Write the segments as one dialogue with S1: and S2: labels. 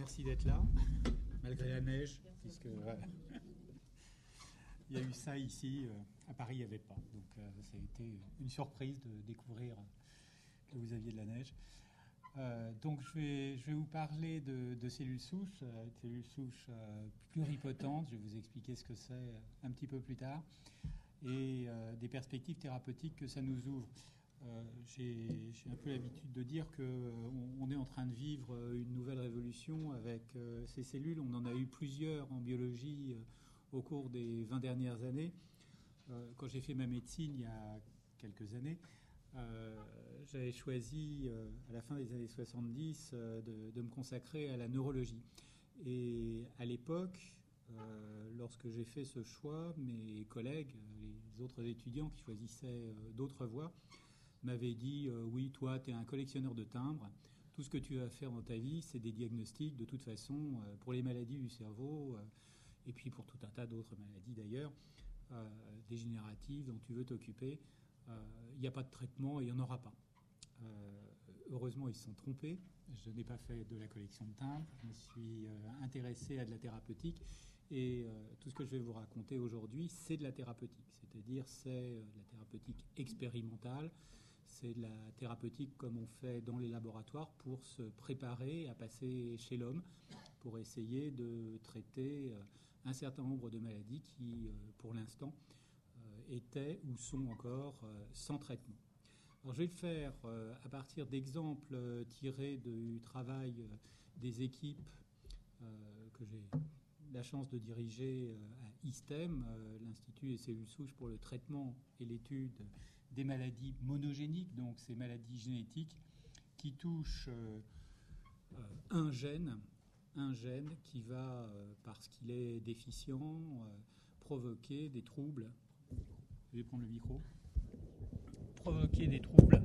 S1: Merci d'être là, malgré la neige, puisque il y a eu ça ici. À Paris, il n'y avait pas. Donc, ça a été une surprise de découvrir que vous aviez de la neige. Donc, je vais vous parler de cellules souches pluripotentes. Je vais vous expliquer ce que c'est un petit peu plus tard, et des perspectives thérapeutiques que ça nous ouvre. J'ai un peu l'habitude de dire qu'on est en train de vivre une nouvelle révolution avec ces cellules. On en a eu plusieurs en biologie au cours des 20 dernières années. Quand j'ai fait ma médecine il y a quelques années, j'avais choisi, à la fin des années 70, de me consacrer à la neurologie. Et à l'époque, lorsque j'ai fait ce choix, mes collègues, les autres étudiants qui choisissaient d'autres voies, m'avait dit oui, toi, tu es un collectionneur de timbres. Tout ce que tu vas faire dans ta vie, c'est des diagnostics, de toute façon, pour les maladies du cerveau, et puis pour tout un tas d'autres maladies d'ailleurs, dégénératives dont tu veux t'occuper. Il n'y a pas de traitement et il n'y en aura pas. Heureusement, ils se sont trompés. Je n'ai pas fait de la collection de timbres. Je me suis intéressé à de la thérapeutique. Et tout ce que je vais vous raconter aujourd'hui, c'est de la thérapeutique. C'est-à-dire, c'est de la thérapeutique expérimentale. C'est de la thérapeutique comme on fait dans les laboratoires pour se préparer à passer chez l'homme, pour essayer de traiter un certain nombre de maladies qui, pour l'instant, étaient ou sont encore sans traitement. Alors, je vais le faire à partir d'exemples tirés du travail des équipes que j'ai la chance de diriger à ISTEM, l'Institut des cellules souches pour le traitement et l'étude des maladies monogéniques, donc ces maladies génétiques qui touchent un gène qui va, parce qu'il est déficient, provoquer des troubles. Je vais prendre le micro. Provoquer des troubles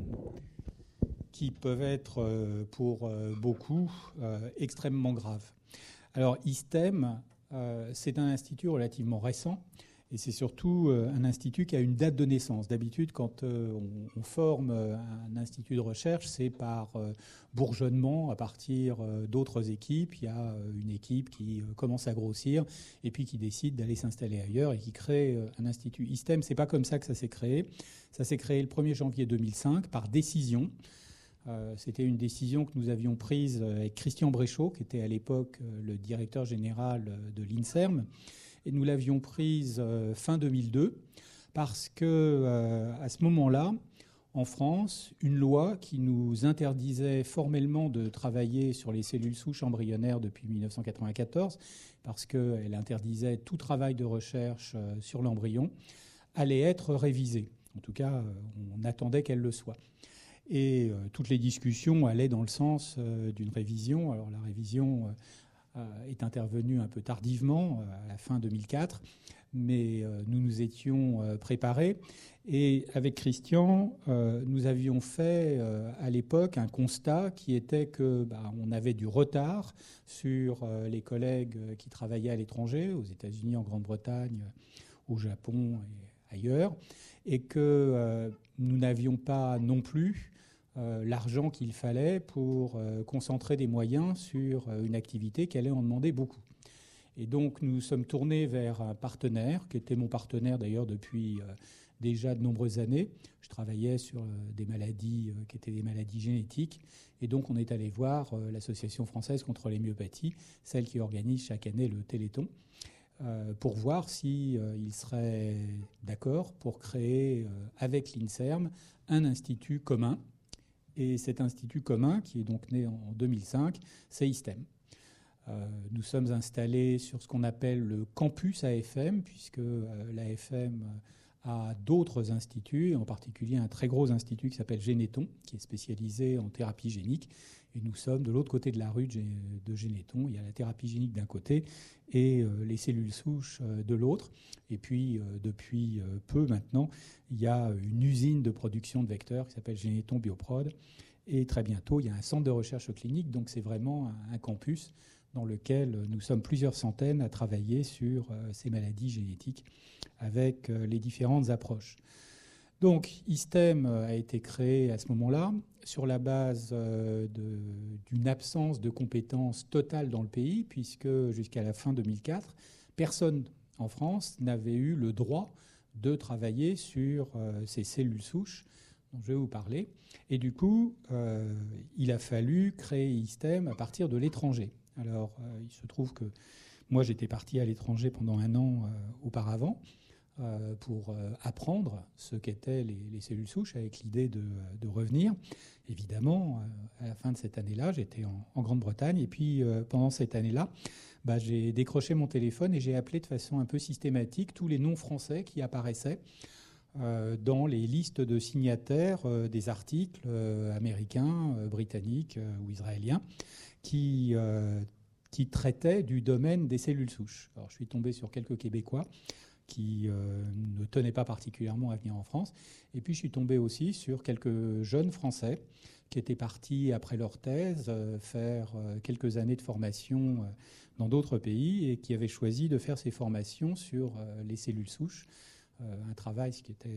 S1: qui peuvent être, pour beaucoup, extrêmement graves. Alors, ISTEM, c'est un institut relativement récent. Et c'est surtout un institut qui a une date de naissance. D'habitude, quand on forme un institut de recherche, c'est par bourgeonnement à partir d'autres équipes. Il y a une équipe qui commence à grossir et puis qui décide d'aller s'installer ailleurs et qui crée un institut. ISTEM, c'est pas comme ça que ça s'est créé. Ça s'est créé le 1er janvier 2005 par décision. C'était une décision que nous avions prise avec Christian Bréchot, qui était à l'époque le directeur général de l'INSERM. Et nous l'avions prise fin 2002 parce que à ce moment-là, en France, une loi qui nous interdisait formellement de travailler sur les cellules souches embryonnaires depuis 1994, parce qu'elle interdisait tout travail de recherche sur l'embryon, allait être révisée. En tout cas, on attendait qu'elle le soit. Et toutes les discussions allaient dans le sens d'une révision. Alors la révision est intervenu un peu tardivement, à la fin 2004, mais nous nous étions préparés. Et avec Christian, nous avions fait à l'époque un constat qui était que on avait du retard sur les collègues qui travaillaient à l'étranger, aux États-Unis, en Grande-Bretagne, au Japon et ailleurs, et que nous n'avions pas non plus l'argent qu'il fallait pour concentrer des moyens sur une activité qui allait en demander beaucoup. Et donc nous sommes tournés vers un partenaire, qui était mon partenaire d'ailleurs depuis déjà de nombreuses années. Je travaillais sur des maladies qui étaient des maladies génétiques. Et donc on est allé voir l'Association française contre les myopathies, celle qui organise chaque année le Téléthon, pour voir s'ils seraient d'accord pour créer avec l'INSERM un institut commun. Et cet institut commun, qui est donc né en 2005, c'est ISTEM. Nous sommes installés sur ce qu'on appelle le campus AFM, puisque l'AFM a d'autres instituts, en particulier un très gros institut qui s'appelle Généton, qui est spécialisé en thérapie génique. Et nous sommes de l'autre côté de la rue de Généton. Il y a la thérapie génique d'un côté et les cellules souches de l'autre. Et puis, depuis peu maintenant, il y a une usine de production de vecteurs qui s'appelle Généton Bioprod. Et très bientôt, il y a un centre de recherche clinique. Donc, c'est vraiment un campus dans lequel nous sommes plusieurs centaines à travailler sur ces maladies génétiques avec les différentes approches. Donc, ISTEM a été créé à ce moment-là sur la base d'une absence de compétences totale dans le pays, puisque jusqu'à la fin 2004, personne en France n'avait eu le droit de travailler sur ces cellules souches dont je vais vous parler. Et du coup, il a fallu créer ISTEM à partir de l'étranger. Alors, il se trouve que moi, j'étais parti à l'étranger pendant 1 an auparavant pour apprendre ce qu'étaient les cellules souches, avec l'idée de revenir. Évidemment, à la fin de cette année-là, j'étais en Grande-Bretagne. Et puis, pendant cette année-là, j'ai décroché mon téléphone et j'ai appelé de façon un peu systématique tous les noms français qui apparaissaient dans les listes de signataires des articles américains, britanniques ou israéliens qui traitaient du domaine des cellules souches. Alors, je suis tombé sur quelques Québécois qui ne tenaient pas particulièrement à venir en France. Et puis, je suis tombé aussi sur quelques jeunes Français qui étaient partis, après leur thèse, faire quelques années de formation dans d'autres pays et qui avaient choisi de faire ces formations sur les cellules souches. Un travail qui était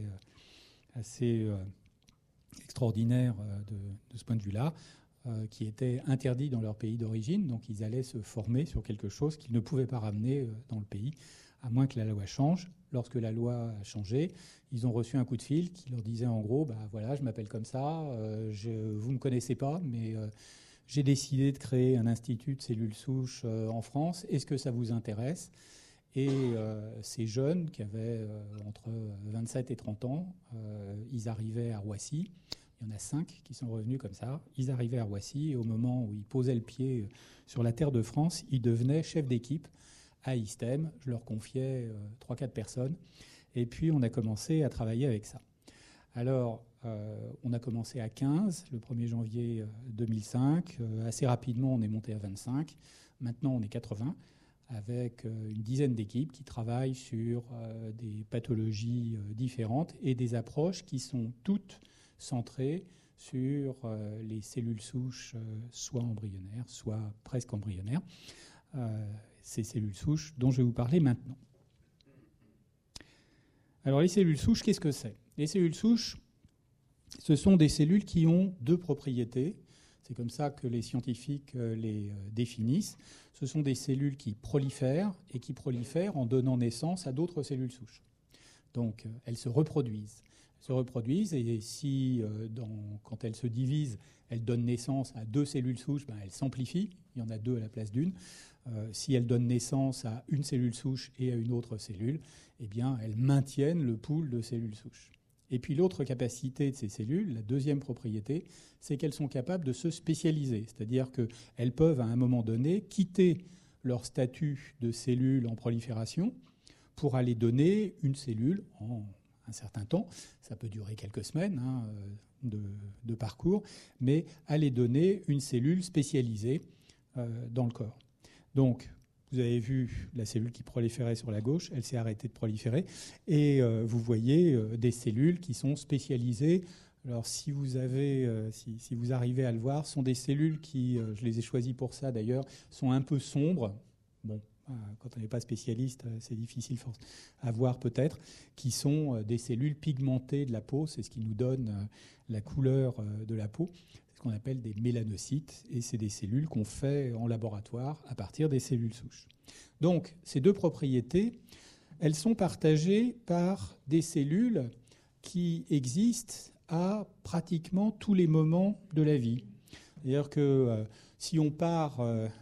S1: assez extraordinaire de ce point de vue-là, qui était interdit dans leur pays d'origine. Donc, ils allaient se former sur quelque chose qu'ils ne pouvaient pas ramener dans le pays, à moins que la loi change. Lorsque la loi a changé, ils ont reçu un coup de fil qui leur disait en gros, voilà, je m'appelle comme ça, vous ne me connaissez pas, mais j'ai décidé de créer un institut de cellules souches en France. Est-ce que ça vous intéresse ? Et ces jeunes qui avaient entre 27 et 30 ans, ils arrivaient à Roissy. Il y en a 5 qui sont revenus comme ça. Ils arrivaient à Roissy et au moment où ils posaient le pied sur la terre de France, ils devenaient chefs d'équipe à ISTEM. Je leur confiais 3-4 personnes. Et puis, on a commencé à travailler avec ça. Alors, on a commencé à 15 le 1er janvier 2005. Assez rapidement, on est monté à 25. Maintenant, on est 80, avec une dizaine d'équipes qui travaillent sur des pathologies différentes et des approches qui sont toutes centrées sur les cellules souches, soit embryonnaires, soit presque embryonnaires. Ces cellules souches dont je vais vous parler maintenant. Alors, les cellules souches, qu'est-ce que c'est ? Les cellules souches, ce sont des cellules qui ont 2 propriétés. C'est comme ça que les scientifiques les définissent. Ce sont des cellules qui prolifèrent et qui prolifèrent en donnant naissance à d'autres cellules souches. Donc, elles se reproduisent. Elles se reproduisent et si, quand elles se divisent, elles donnent naissance à 2 cellules souches, elles s'amplifient. Il y en a 2 à la place d'une. Si elles donnent naissance à une cellule souche et à une autre cellule, eh bien, elles maintiennent le pool de cellules souches. Et puis l'autre capacité de ces cellules, la deuxième propriété, c'est qu'elles sont capables de se spécialiser. C'est-à-dire qu'elles peuvent, à un moment donné, quitter leur statut de cellule en prolifération pour aller donner une cellule en un certain temps. Ça peut durer quelques semaines de parcours, mais aller donner une cellule spécialisée dans le corps. Donc, vous avez vu la cellule qui proliférait sur la gauche, elle s'est arrêtée de proliférer. Et vous voyez des cellules qui sont spécialisées. Alors, si vous arrivez à le voir, sont des cellules qui, je les ai choisies pour ça d'ailleurs, sont un peu sombres. Bon, quand on n'est pas spécialiste, c'est difficile à voir peut-être, qui sont des cellules pigmentées de la peau. C'est ce qui nous donne la couleur de la peau. Qu'on appelle des mélanocytes, et c'est des cellules qu'on fait en laboratoire à partir des cellules souches. Donc, ces 2 propriétés, elles sont partagées par des cellules qui existent à pratiquement tous les moments de la vie. C'est-à-dire que si on part...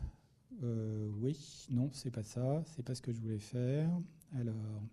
S1: oui, non, c'est pas ça, c'est pas ce que je voulais faire. Alors...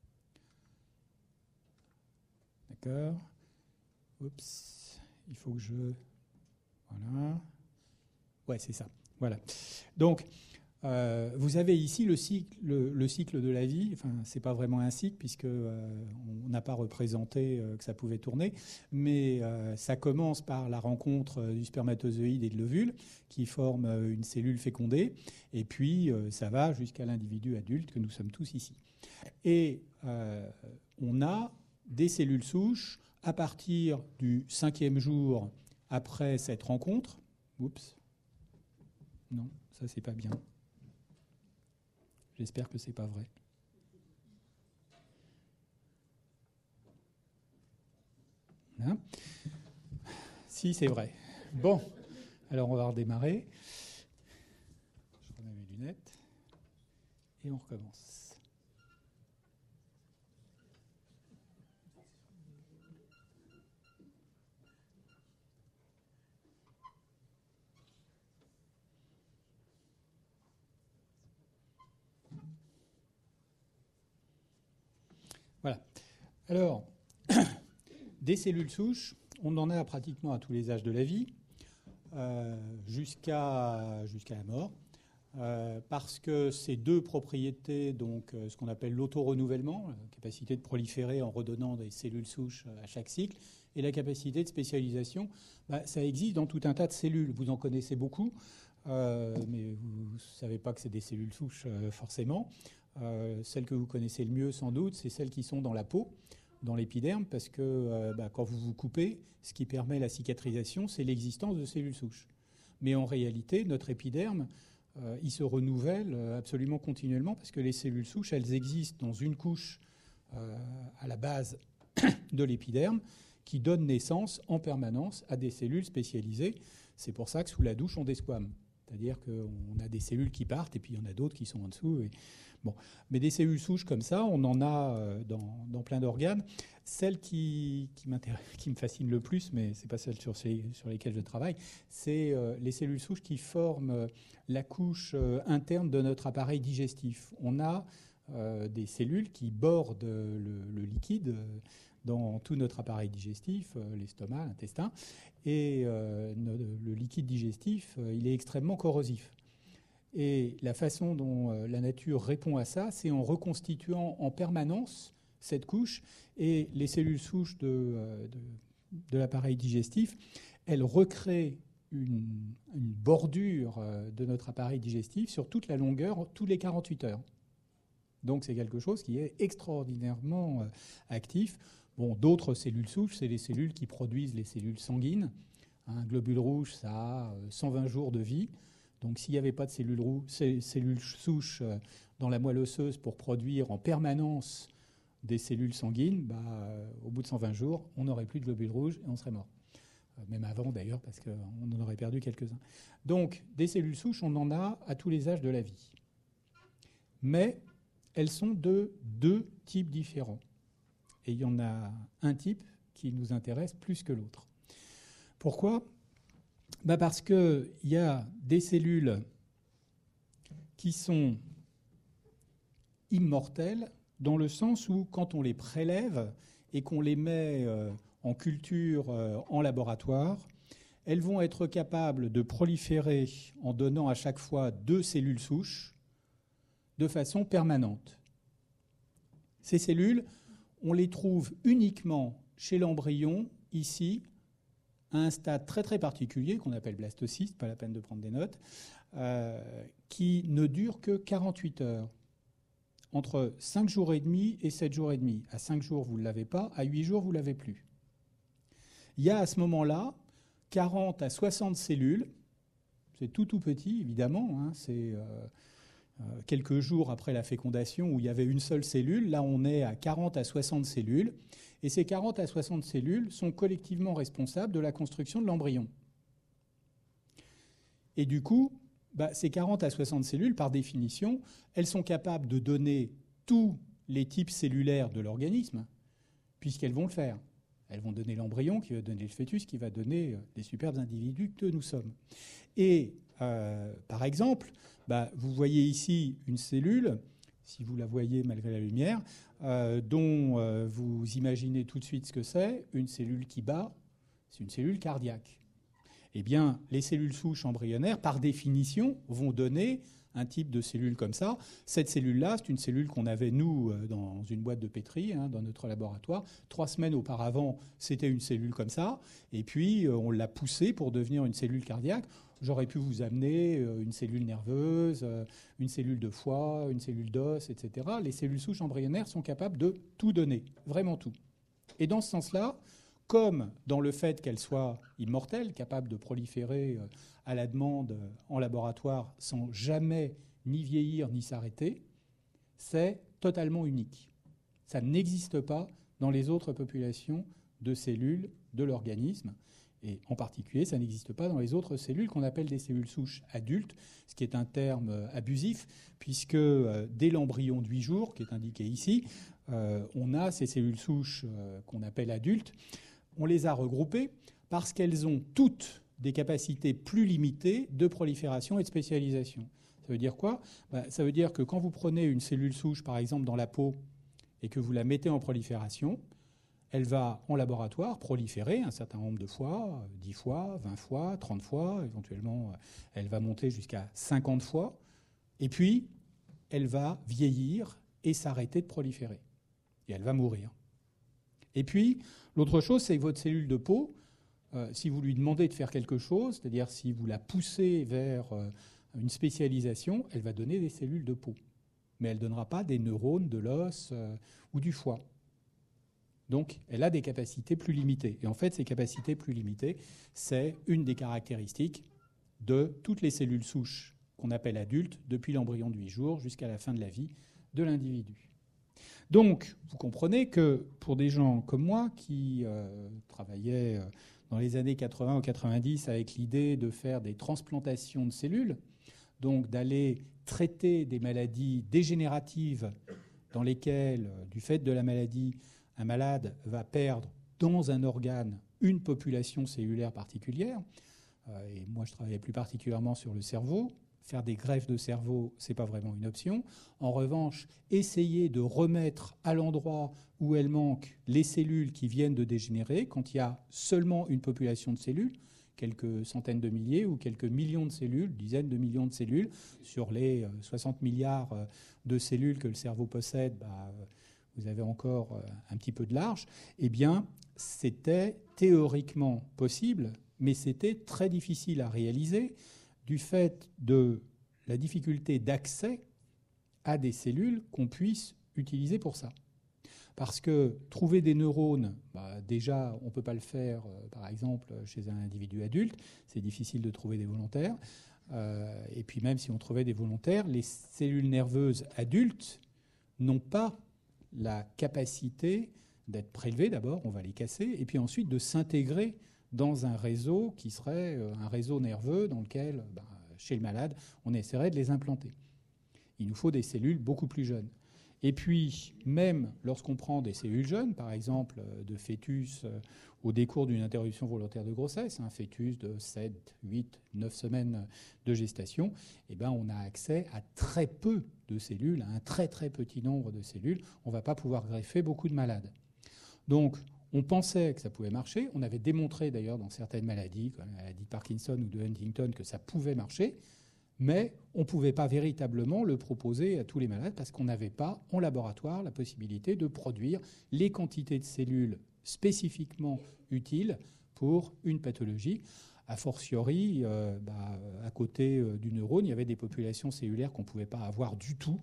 S1: D'accord. Oups, il faut que je... Voilà. Ouais, c'est ça. Voilà. Donc, vous avez ici le cycle de la vie. Enfin, c'est pas vraiment un cycle puisque on n'a pas représenté que ça pouvait tourner, mais ça commence par la rencontre du spermatozoïde et de l'ovule qui forment une cellule fécondée, et puis ça va jusqu'à l'individu adulte que nous sommes tous ici. Et on a des cellules souches à partir du 5e jour. Après cette rencontre, oups, non, ça c'est pas bien. J'espère que c'est pas vrai. Si, c'est vrai. Bon, alors on va redémarrer. Je remets mes lunettes et on recommence. Voilà. Alors, des cellules souches, on en a pratiquement à tous les âges de la vie, jusqu'à la mort, parce que ces deux propriétés, donc ce qu'on appelle l'autorenouvellement, la capacité de proliférer en redonnant des cellules souches à chaque cycle, et la capacité de spécialisation, ça existe dans tout un tas de cellules. Vous en connaissez beaucoup, mais vous ne savez pas que c'est des cellules souches forcément. Celles que vous connaissez le mieux, sans doute, c'est celles qui sont dans la peau, dans l'épiderme, parce que quand vous vous coupez, ce qui permet la cicatrisation, c'est l'existence de cellules souches. Mais en réalité, notre épiderme, il se renouvelle absolument continuellement, parce que les cellules souches, elles existent dans une couche à la base de l'épiderme, qui donne naissance en permanence à des cellules spécialisées. C'est pour ça que sous la douche, on desquame. C'est-à-dire qu'on a des cellules qui partent, et puis il y en a d'autres qui sont en dessous. Bon. Mais des cellules souches comme ça, on en a dans plein d'organes. Celle qui me fascine le plus, mais ce n'est pas celle sur lesquelles je travaille, c'est les cellules souches qui forment la couche interne de notre appareil digestif. On a des cellules qui bordent le liquide dans tout notre appareil digestif, l'estomac, l'intestin. Et le liquide digestif, il est extrêmement corrosif. Et la façon dont la nature répond à ça, c'est en reconstituant en permanence cette couche. Et les cellules souches de l'appareil digestif, elles recréent une bordure de notre appareil digestif sur toute la longueur, tous les 48 heures. Donc c'est quelque chose qui est extraordinairement actif. Bon, d'autres cellules souches, c'est les cellules qui produisent les cellules sanguines. Un globule rouge, ça a 120 jours de vie. Donc s'il n'y avait pas de cellules souches dans la moelle osseuse pour produire en permanence des cellules sanguines, au bout de 120 jours, on n'aurait plus de globules rouges et on serait mort. Même avant d'ailleurs, parce qu'on en aurait perdu quelques-uns. Donc des cellules souches, on en a à tous les âges de la vie. Mais elles sont de deux types différents. Et il y en a un type qui nous intéresse plus que l'autre. Pourquoi ? Parce qu'il y a des cellules qui sont immortelles dans le sens où quand on les prélève et qu'on les met en culture en laboratoire, elles vont être capables de proliférer en donnant à chaque fois 2 cellules souches de façon permanente. Ces cellules, on les trouve uniquement chez l'embryon, ici, à un stade très très particulier, qu'on appelle blastocyste, pas la peine de prendre des notes, qui ne dure que 48 heures. Entre 5 jours et demi et 7 jours et demi. À 5 jours, vous ne l'avez pas, à 8 jours, vous ne l'avez plus. Il y a à ce moment-là 40 à 60 cellules, c'est tout petit évidemment, hein, c'est quelques jours après la fécondation où il y avait une seule cellule, là on est à 40 à 60 cellules, et ces 40 à 60 cellules sont collectivement responsables de la construction de l'embryon. Et du coup, ces 40 à 60 cellules, par définition, elles sont capables de donner tous les types cellulaires de l'organisme, puisqu'elles vont le faire. Elles vont donner l'embryon, qui va donner le fœtus, qui va donner les superbes individus que nous sommes. Et par exemple, vous voyez ici une cellule, si vous la voyez malgré la lumière, dont vous imaginez tout de suite ce que c'est, une cellule qui bat, c'est une cellule cardiaque. Eh bien, les cellules souches embryonnaires, par définition, vont donner un type de cellule comme ça. Cette cellule-là, c'est une cellule qu'on avait, nous, dans une boîte de pétri, dans notre laboratoire. 3 semaines auparavant, c'était une cellule comme ça. Et puis, on l'a poussée pour devenir une cellule cardiaque. J'aurais pu vous amener une cellule nerveuse, une cellule de foie, une cellule d'os, etc. Les cellules souches embryonnaires sont capables de tout donner, vraiment tout. Et dans ce sens-là, comme dans le fait qu'elles soient immortelles, capables de proliférer à la demande en laboratoire sans jamais ni vieillir ni s'arrêter, c'est totalement unique. Ça n'existe pas dans les autres populations de cellules de l'organisme. Et en particulier, ça n'existe pas dans les autres cellules qu'on appelle des cellules souches adultes, ce qui est un terme abusif, puisque dès l'embryon de 8 jours, qui est indiqué ici, on a ces cellules souches qu'on appelle adultes. On les a regroupées parce qu'elles ont toutes des capacités plus limitées de prolifération et de spécialisation. Ça veut dire quoi ? Ça veut dire que quand vous prenez une cellule souche, par exemple, dans la peau, et que vous la mettez en prolifération, elle va, en laboratoire, proliférer un certain nombre de fois, 10 fois, 20 fois, 30 fois, éventuellement, elle va monter jusqu'à 50 fois, et puis, elle va vieillir et s'arrêter de proliférer. Et elle va mourir. Et puis, l'autre chose, c'est que votre cellule de peau, si vous lui demandez de faire quelque chose, c'est-à-dire si vous la poussez vers une spécialisation, elle va donner des cellules de peau. Mais elle ne donnera pas des neurones, de l'os ou du foie. Donc, elle a des capacités plus limitées. Et en fait, ces capacités plus limitées, c'est une des caractéristiques de toutes les cellules souches qu'on appelle adultes, depuis l'embryon de 8 jours jusqu'à la fin de la vie de l'individu. Donc, vous comprenez que pour des gens comme moi qui travaillaient dans les années 80 ou 90 avec l'idée de faire des transplantations de cellules, donc d'aller traiter des maladies dégénératives dans lesquelles, du fait de la maladie, un malade va perdre dans un organe une population cellulaire particulière. Et moi, je travaillais plus particulièrement sur le cerveau. Faire des greffes de cerveau, ce n'est pas vraiment une option. En revanche, essayer de remettre à l'endroit où elles manquent les cellules qui viennent de dégénérer, quand il y a seulement une population de cellules, quelques centaines de milliers ou quelques millions de cellules, dizaines de millions de cellules, sur les 60 milliards de cellules que le cerveau possède, vous avez encore un petit peu de large, eh bien, c'était théoriquement possible, mais c'était très difficile à réaliser du fait de la difficulté d'accès à des cellules qu'on puisse utiliser pour ça. Parce que trouver des neurones, déjà, on ne peut pas le faire, par exemple, chez un individu adulte. C'est difficile de trouver des volontaires. Et puis même si on trouvait des volontaires, les cellules nerveuses adultes n'ont pas la capacité d'être prélevées d'abord, on va les casser, et puis ensuite de s'intégrer dans un réseau qui serait un réseau nerveux dans lequel, chez le malade, on essaierait de les implanter. Il nous faut des cellules beaucoup plus jeunes. Et puis, même lorsqu'on prend des cellules jeunes, par exemple de fœtus au décours d'une interruption volontaire de grossesse, un fœtus de 7, 8, 9 semaines de gestation, on a accès à très peu de cellules, à un très très petit nombre de cellules. On ne va pas pouvoir greffer beaucoup de malades. Donc, on pensait que ça pouvait marcher. On avait démontré d'ailleurs dans certaines maladies, comme la maladie de Parkinson ou de Huntington, que ça pouvait marcher. Mais on ne pouvait pas véritablement le proposer à tous les malades parce qu'on n'avait pas en laboratoire la possibilité de produire les quantités de cellules spécifiquement utiles pour une pathologie. A fortiori, à côté du neurone, il y avait des populations cellulaires qu'on ne pouvait pas avoir du tout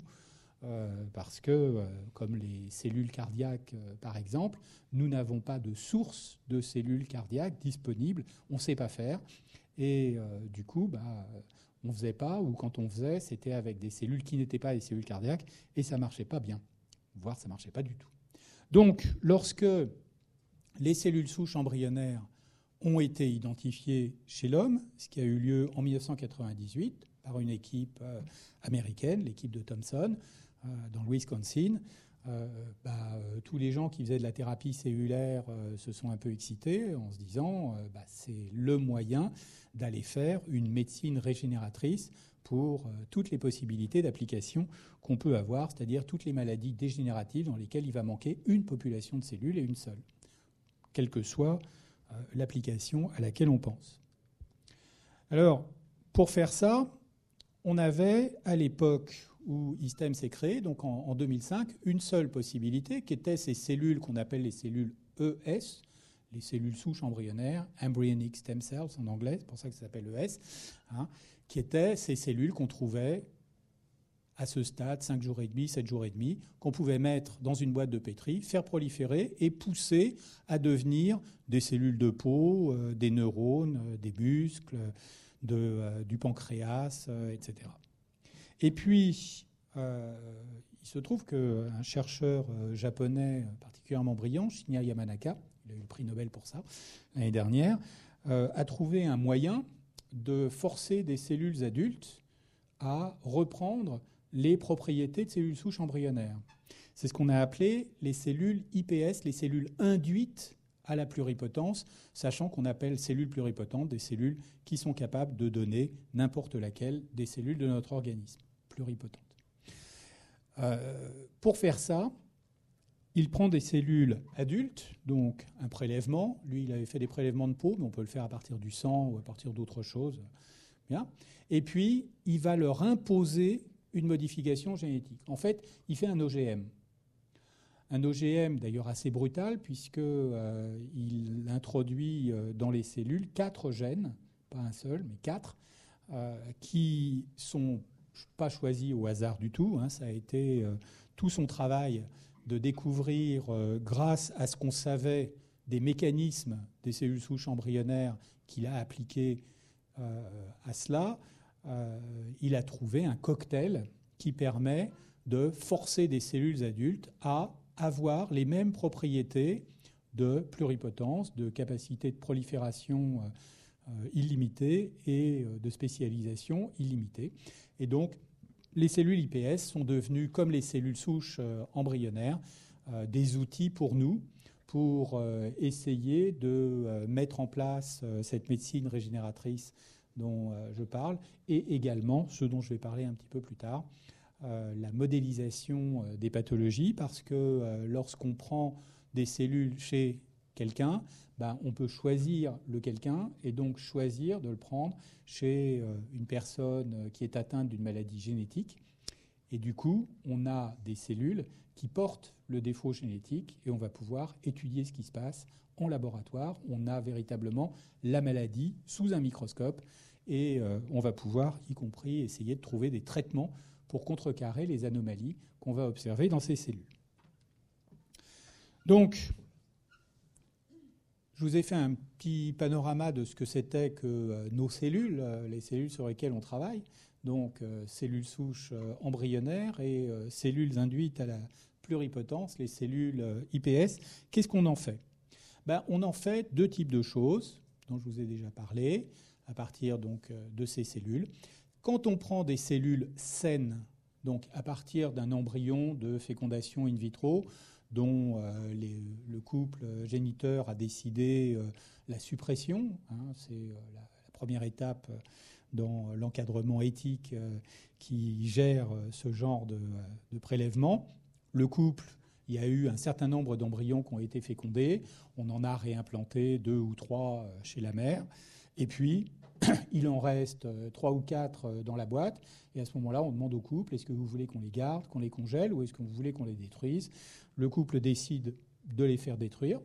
S1: parce que, comme les cellules cardiaques par exemple, nous n'avons pas de source de cellules cardiaques disponibles. On ne sait pas faire. Et du coup, on ne faisait pas, ou quand on faisait, c'était avec des cellules qui n'étaient pas des cellules cardiaques, et ça ne marchait pas bien, voire ça ne marchait pas du tout. Donc, lorsque les cellules souches embryonnaires ont été identifiées chez l'homme, ce qui a eu lieu en 1998 par une équipe américaine, l'équipe de Thomson, dans le Wisconsin, tous les gens qui faisaient de la thérapie cellulaire se sont un peu excités en se disant c'est le moyen d'aller faire une médecine régénératrice pour toutes les possibilités d'application qu'on peut avoir, c'est-à-dire toutes les maladies dégénératives dans lesquelles il va manquer une population de cellules et une seule, quelle que soit l'application à laquelle on pense. Alors, pour faire ça, on avait à l'époque où ISTEM s'est créé, donc en 2005, une seule possibilité, qui était ces cellules qu'on appelle les cellules ES, les cellules souches embryonnaires, embryonic stem cells en anglais, c'est pour ça que ça s'appelle ES, qui étaient ces cellules qu'on trouvait à ce stade, 5 jours et demi, 7 jours et demi, qu'on pouvait mettre dans une boîte de pétri, faire proliférer et pousser à devenir des cellules de peau, des neurones, des muscles, du pancréas, etc. Et puis, il se trouve qu'un chercheur japonais particulièrement brillant, Shinya Yamanaka, il a eu le prix Nobel pour ça l'année dernière, a trouvé un moyen de forcer des cellules adultes à reprendre les propriétés de cellules souches embryonnaires. C'est ce qu'on a appelé les cellules iPS, les cellules induites à la pluripotence, sachant qu'on appelle cellules pluripotentes des cellules qui sont capables de donner n'importe laquelle des cellules de notre organisme, pluripotentes. Pour faire ça, il prend des cellules adultes, donc un prélèvement. Lui, il avait fait des prélèvements de peau, mais on peut le faire à partir du sang ou à partir d'autres choses. Bien. Et puis, il va leur imposer une modification génétique. En fait, il fait un OGM. Un OGM d'ailleurs assez brutal, puisqu'il introduit dans les cellules 4 gènes, pas un seul, mais 4, qui ne sont pas choisis au hasard du tout. Ça a été tout son travail de découvrir, grâce à ce qu'on savait des mécanismes des cellules souches embryonnaires qu'il a appliqués à cela, il a trouvé un cocktail qui permet de forcer des cellules adultes à avoir les mêmes propriétés de pluripotence, de capacité de prolifération illimitée et de spécialisation illimitée. Et donc, les cellules iPS sont devenues, comme les cellules souches embryonnaires, des outils pour nous, pour essayer de mettre en place cette médecine régénératrice dont je parle, et également, ce dont je vais parler un petit peu plus tard, la modélisation des pathologies, parce que lorsqu'on prend des cellules chez quelqu'un, on peut choisir le quelqu'un et donc choisir de le prendre chez une personne qui est atteinte d'une maladie génétique. Et du coup, on a des cellules qui portent le défaut génétique et on va pouvoir étudier ce qui se passe en laboratoire. On a véritablement la maladie sous un microscope et on va pouvoir, y compris, essayer de trouver des traitements pour contrecarrer les anomalies qu'on va observer dans ces cellules. Donc, je vous ai fait un petit panorama de ce que c'était que nos cellules, les cellules sur lesquelles on travaille, donc cellules souches embryonnaires et cellules induites à la pluripotence, les cellules iPS. Qu'est-ce qu'on en fait ? On en fait 2 types de choses dont je vous ai déjà parlé à partir donc de ces cellules. Quand on prend des cellules saines, donc à partir d'un embryon de fécondation in vitro, dont le couple géniteur a décidé la suppression, c'est la première étape dans l'encadrement éthique qui gère ce genre de prélèvement. Le couple, il y a eu un certain nombre d'embryons qui ont été fécondés, on en a réimplanté 2 ou 3 chez la mère, et puis il en reste 3 ou 4 dans la boîte, et à ce moment-là, on demande au couple, est-ce que vous voulez qu'on les garde, qu'on les congèle, ou est-ce que vous voulez qu'on les détruise ? Le couple décide de les faire détruire.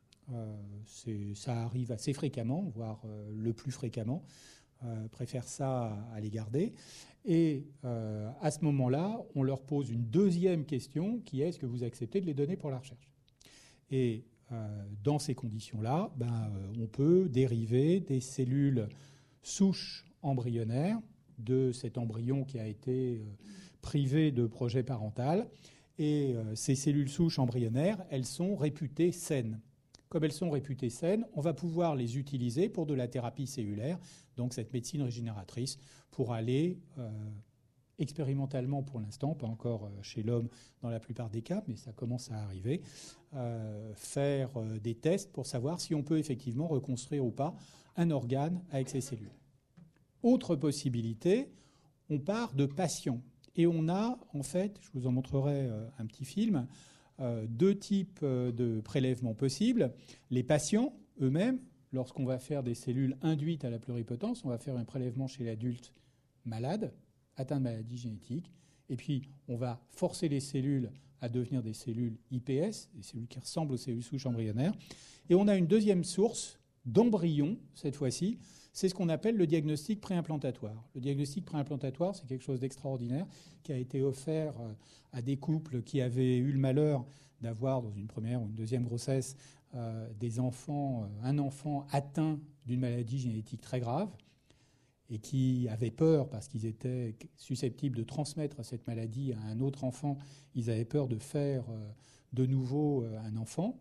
S1: Ça arrive assez fréquemment, voire le plus fréquemment. Préfère ça à les garder. Et à ce moment-là, on leur pose une deuxième question qui est, est-ce que vous acceptez de les donner pour la recherche ? Et dans ces conditions-là, on peut dériver des cellules souches embryonnaires de cet embryon qui a été privé de projet parental. Et ces cellules souches embryonnaires, elles sont réputées saines. Comme elles sont réputées saines, on va pouvoir les utiliser pour de la thérapie cellulaire, donc cette médecine régénératrice, pour aller expérimentalement pour l'instant, pas encore chez l'homme dans la plupart des cas, mais ça commence à arriver, faire des tests pour savoir si on peut effectivement reconstruire ou pas un organe avec ces cellules. Autre possibilité, on part de patients. Et on a, en fait, je vous en montrerai un petit film, 2 types de prélèvements possibles. Les patients eux-mêmes, lorsqu'on va faire des cellules induites à la pluripotence, on va faire un prélèvement chez l'adulte malade, atteint de maladie génétique, et puis on va forcer les cellules à devenir des cellules iPS, des cellules qui ressemblent aux cellules souches embryonnaires. Et on a une deuxième source d'embryons, cette fois-ci, c'est ce qu'on appelle le diagnostic préimplantatoire. Le diagnostic préimplantatoire, c'est quelque chose d'extraordinaire qui a été offert à des couples qui avaient eu le malheur d'avoir, dans une première ou une deuxième grossesse, des enfants, un enfant atteint d'une maladie génétique très grave et qui avaient peur, parce qu'ils étaient susceptibles de transmettre cette maladie à un autre enfant, ils avaient peur de faire de nouveau un enfant.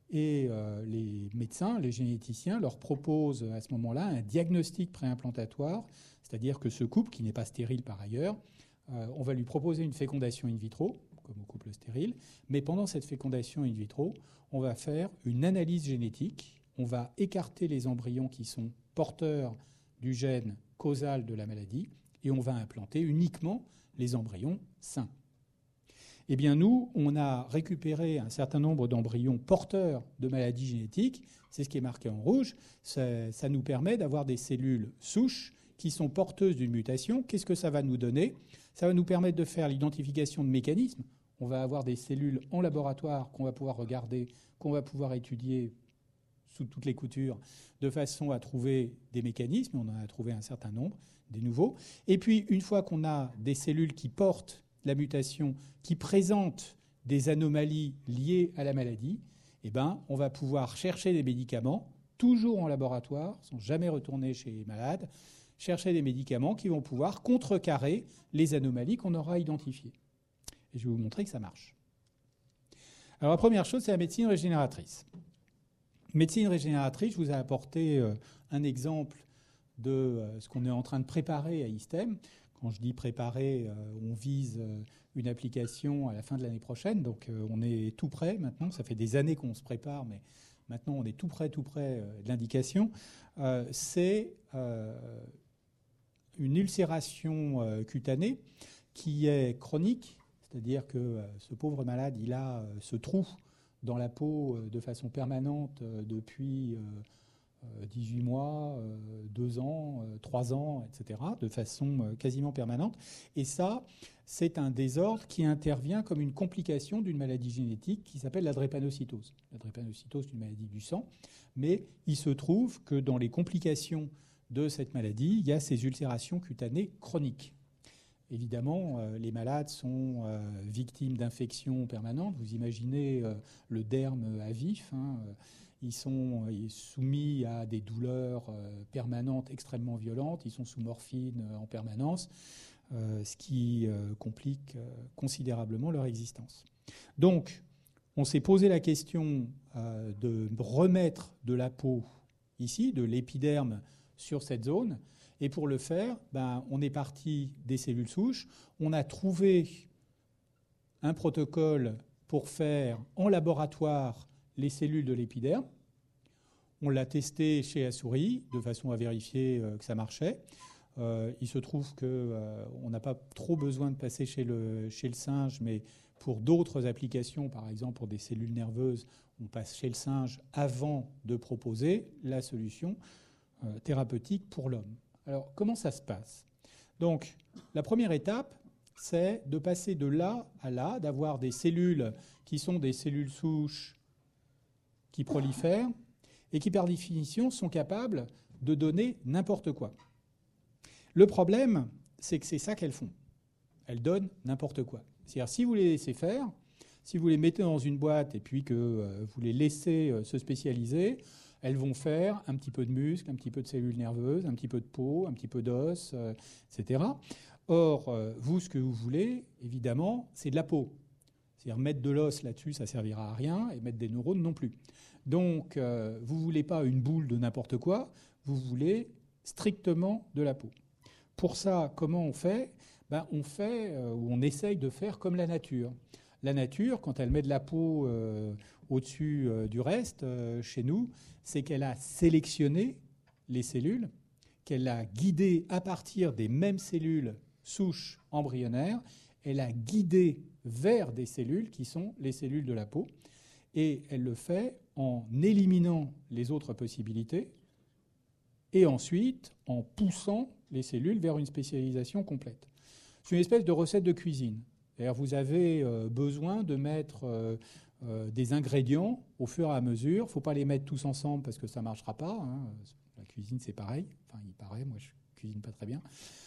S1: Et les médecins, les généticiens leur proposent à ce moment-là un diagnostic préimplantatoire, c'est-à-dire que ce couple, qui n'est pas stérile par ailleurs, on va lui proposer une fécondation in vitro, comme au couple stérile, mais pendant cette fécondation in vitro, on va faire une analyse génétique, on va écarter les embryons qui sont porteurs du gène causal de la maladie et on va implanter uniquement les embryons sains. Eh bien, nous, on a récupéré un certain nombre d'embryons porteurs de maladies génétiques. C'est ce qui est marqué en rouge. Ça nous permet d'avoir des cellules souches qui sont porteuses d'une mutation. Qu'est-ce que ça va nous donner? Ça va nous permettre de faire l'identification de mécanismes. On va avoir des cellules en laboratoire qu'on va pouvoir regarder, qu'on va pouvoir étudier sous toutes les coutures, de façon à trouver des mécanismes. On en a trouvé un certain nombre, des nouveaux. Et puis, une fois qu'on a des cellules qui portent la mutation, qui présentent des anomalies liées à la maladie, eh ben, on va pouvoir chercher des médicaments, toujours en laboratoire, sans jamais retourner chez les malades, chercher des médicaments qui vont pouvoir contrecarrer les anomalies qu'on aura identifiées. Et je vais vous montrer que ça marche. Alors la première chose, c'est la médecine régénératrice. Médecine régénératrice, je vous ai apporté un exemple de ce qu'on est en train de préparer à ISTEM. Quand je dis préparer, on vise une application à la fin de l'année prochaine, donc on est tout près maintenant. Ça fait des années qu'on se prépare, mais maintenant on est tout près de l'indication. C'est une ulcération cutanée qui est chronique, c'est-à-dire que ce pauvre malade, il a ce trou dans la peau de façon permanente depuis 18 mois, 2 ans, 3 ans, etc., de façon quasiment permanente. Et ça, c'est un désordre qui intervient comme une complication d'une maladie génétique qui s'appelle la drépanocytose. La drépanocytose est une maladie du sang, mais il se trouve que dans les complications de cette maladie, il y a ces ulcérations cutanées chroniques. Évidemment, les malades sont victimes d'infections permanentes. Vous imaginez le derme à vif. Ils sont soumis à des douleurs permanentes extrêmement violentes. Ils sont sous morphine en permanence, ce qui complique considérablement leur existence. Donc, on s'est posé la question de remettre de la peau ici, de l'épiderme sur cette zone. Et pour le faire, on est parti des cellules souches. On a trouvé un protocole pour faire en laboratoire les cellules de l'épiderme. On l'a testé chez la souris de façon à vérifier que ça marchait. Il se trouve qu'on n'a pas trop besoin de passer chez le singe, mais pour d'autres applications, par exemple pour des cellules nerveuses, on passe chez le singe avant de proposer la solution thérapeutique pour l'homme. Alors, comment ça se passe? Donc, la première étape, c'est de passer de là à là, d'avoir des cellules qui sont des cellules souches qui prolifèrent et qui, par définition, sont capables de donner n'importe quoi. Le problème, c'est que c'est ça qu'elles font. Elles donnent n'importe quoi. C'est-à-dire, si vous les laissez faire, si vous les mettez dans une boîte et puis que vous les laissez se spécialiser, elles vont faire un petit peu de muscles, un petit peu de cellules nerveuses, un petit peu de peau, un petit peu d'os, etc. Or, vous, ce que vous voulez, évidemment, c'est de la peau. C'est-à-dire mettre de l'os là-dessus, ça ne servira à rien, et mettre des neurones non plus. Donc, vous ne voulez pas une boule de n'importe quoi, vous voulez strictement de la peau. Pour ça, comment on fait? On fait, ou on essaye de faire comme la nature. La nature, quand elle met de la peau au-dessus du reste, chez nous, c'est qu'elle a sélectionné les cellules, qu'elle a guidées à partir des mêmes cellules souches embryonnaires, elle a guidé vers des cellules qui sont les cellules de la peau, et elle le fait en éliminant les autres possibilités, et ensuite en poussant les cellules vers une spécialisation complète. C'est une espèce de recette de cuisine. C'est-à-dire vous avez besoin de mettre des ingrédients au fur et à mesure. Il ne faut pas les mettre tous ensemble parce que ça ne marchera pas. La cuisine, c'est pareil. Enfin, il paraît, moi, je ne cuisine pas très bien.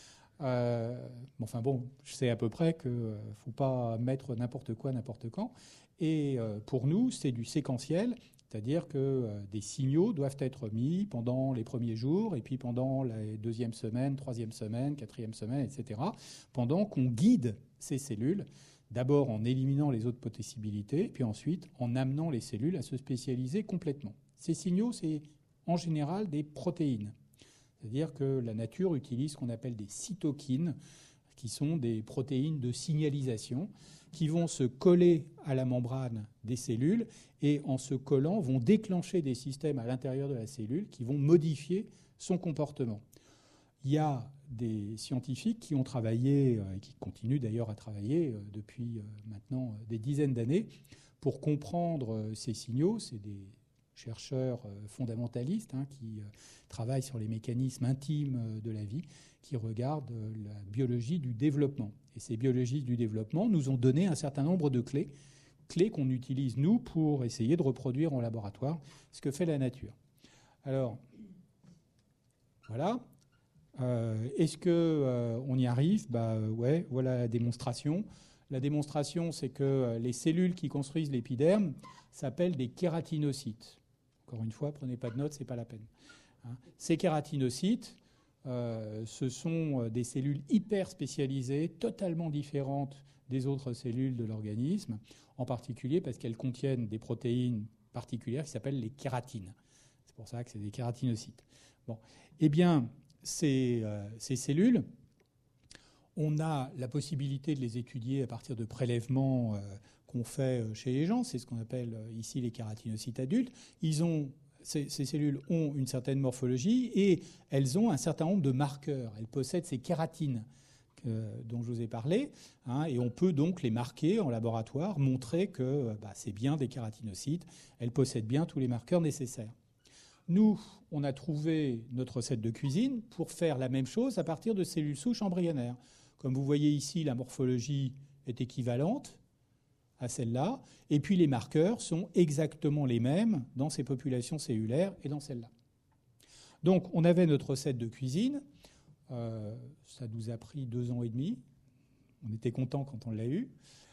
S1: Je sais à peu près qu'il ne faut pas mettre n'importe quoi, n'importe quand. Et pour nous, c'est du séquentiel. C'est-à-dire que des signaux doivent être mis pendant les premiers jours et puis pendant la deuxième semaine, troisième semaine, quatrième semaine, etc., pendant qu'on guide ces cellules D'abord en éliminant les autres possibilités, puis ensuite en amenant les cellules à se spécialiser complètement. Ces signaux, c'est en général des protéines. C'est-à-dire que la nature utilise ce qu'on appelle des cytokines, qui sont des protéines de signalisation, qui vont se coller à la membrane des cellules et en se collant vont déclencher des systèmes à l'intérieur de la cellule qui vont modifier son comportement. Il y a des scientifiques qui ont travaillé, et qui continuent d'ailleurs à travailler depuis maintenant des dizaines d'années, pour comprendre ces signaux. C'est des chercheurs fondamentalistes qui travaillent sur les mécanismes intimes de la vie, qui regardent la biologie du développement. Et ces biologies du développement nous ont donné un certain nombre de clés qu'on utilise, nous, pour essayer de reproduire en laboratoire ce que fait la nature. Alors, voilà. Est-ce qu'on y arrive ? Ouais, voilà la démonstration. La démonstration, c'est que les cellules qui construisent l'épiderme s'appellent des kératinocytes. Encore une fois, prenez pas de notes, c'est pas la peine. Ces kératinocytes, ce sont des cellules hyper spécialisées, totalement différentes des autres cellules de l'organisme, en particulier parce qu'elles contiennent des protéines particulières qui s'appellent les kératines. C'est pour ça que c'est des kératinocytes. Bon. Eh bien, ces cellules, on a la possibilité de les étudier à partir de prélèvements qu'on fait chez les gens. C'est ce qu'on appelle ici les kératinocytes adultes. Ces cellules ont une certaine morphologie et elles ont un certain nombre de marqueurs. Elles possèdent ces kératines dont je vous ai parlé, et on peut donc les marquer en laboratoire, montrer que c'est bien des kératinocytes, elles possèdent bien tous les marqueurs nécessaires. Nous, on a trouvé notre recette de cuisine pour faire la même chose à partir de cellules souches embryonnaires. Comme vous voyez ici, la morphologie est équivalente à celle-là, et puis les marqueurs sont exactement les mêmes dans ces populations cellulaires et dans celle-là. Donc, on avait notre recette de cuisine. Ça nous a pris 2 ans et demi. On était content quand on l'a eu.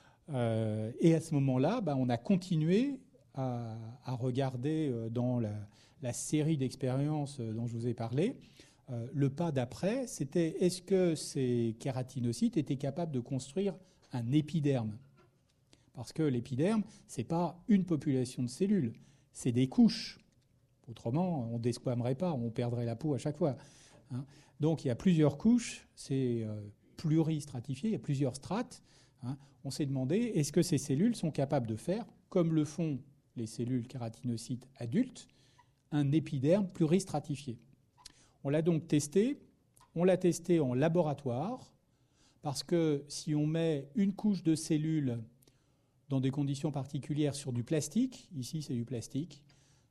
S1: Et à ce moment-là, on a continué à regarder dans la série d'expériences dont je vous ai parlé. Le pas d'après, c'était est-ce que ces kératinocytes étaient capables de construire un épiderme ? Parce que l'épiderme, ce n'est pas une population de cellules, c'est des couches. Autrement, on ne desquamerait pas, on perdrait la peau à chaque fois. Donc il y a plusieurs couches, c'est pluristratifié, il y a plusieurs strates. On s'est demandé, est-ce que ces cellules sont capables de faire, comme le font les cellules kératinocytes adultes, un épiderme pluristratifié ? On l'a donc testé. On l'a testé en laboratoire, parce que si on met une couche de cellules dans des conditions particulières sur du plastique, ici c'est du plastique,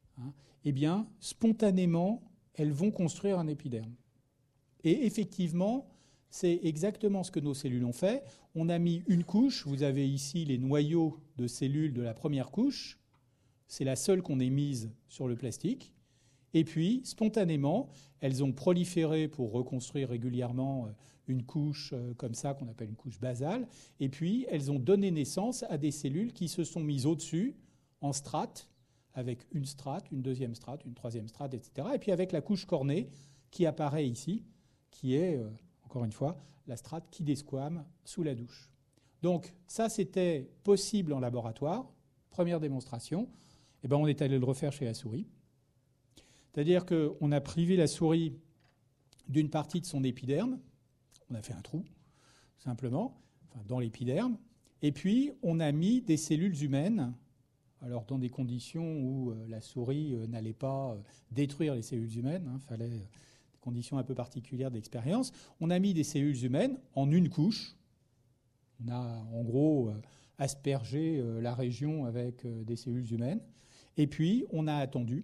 S1: eh bien, spontanément, elles vont construire un épiderme. Et effectivement, c'est exactement ce que nos cellules ont fait. On a mis une couche, vous avez ici les noyaux de cellules de la première couche, c'est la seule qu'on ait mise sur le plastique, et puis, spontanément, elles ont proliféré pour reconstruire régulièrement une couche comme ça, qu'on appelle une couche basale, et puis elles ont donné naissance à des cellules qui se sont mises au-dessus, en strates, avec une strate, une deuxième strate, une troisième strate, etc. Et puis avec la couche cornée qui apparaît ici, qui est, encore une fois, la strate qui desquame sous la douche. Donc ça, c'était possible en laboratoire. Première démonstration. Et on est allé le refaire chez la souris. C'est-à-dire qu'on a privé la souris d'une partie de son épiderme. On a fait un trou, simplement, dans l'épiderme. Et puis, on a mis des cellules humaines, alors dans des conditions où la souris n'allait pas détruire les cellules humaines, il fallait des conditions un peu particulières d'expérience. On a mis des cellules humaines en une couche. On a, en gros, aspergé la région avec des cellules humaines. Et puis, on a attendu.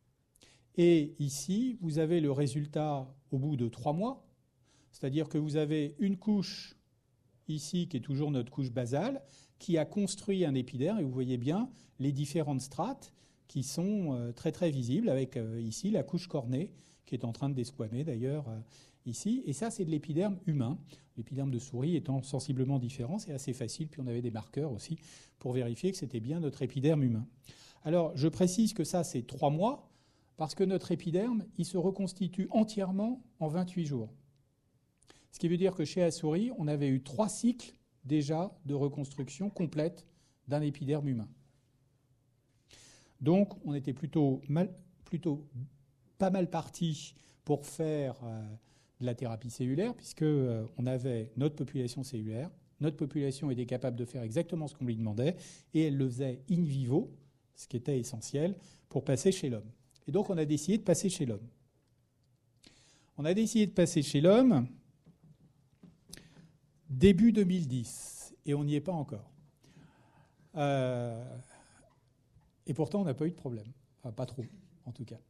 S1: Et ici, vous avez le résultat au bout de 3 mois. C'est-à-dire que vous avez une couche ici, qui est toujours notre couche basale, qui a construit un épiderme. Et vous voyez bien les différentes strates qui sont très, très visibles, avec ici la couche cornée, qui est en train de desquamer d'ailleurs ici. Et ça, c'est de l'épiderme humain. L'épiderme de souris étant sensiblement différent, c'est assez facile. Puis on avait des marqueurs aussi pour vérifier que c'était bien notre épiderme humain. Alors, je précise que ça, c'est 3 mois, parce que notre épiderme, il se reconstitue entièrement en 28 jours. Ce qui veut dire que chez la souris, on avait eu 3 cycles déjà de reconstruction complète d'un épiderme humain. Donc, on était plutôt pas mal parti pour faire de la thérapie cellulaire, puisque on avait notre population cellulaire. Notre population était capable de faire exactement ce qu'on lui demandait, et elle le faisait in vivo, ce qui était essentiel, pour passer chez l'homme. Et donc, on a décidé de passer chez l'homme. On a décidé de passer chez l'homme début 2010, et on n'y est pas encore. Et pourtant, on n'a pas eu de problème. Enfin, pas trop, en tout cas.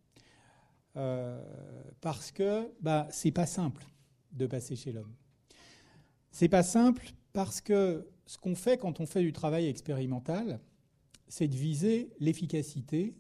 S1: Parce que c'est pas simple de passer chez l'homme. C'est pas simple parce que ce qu'on fait quand on fait du travail expérimental, c'est de viser l'efficacité,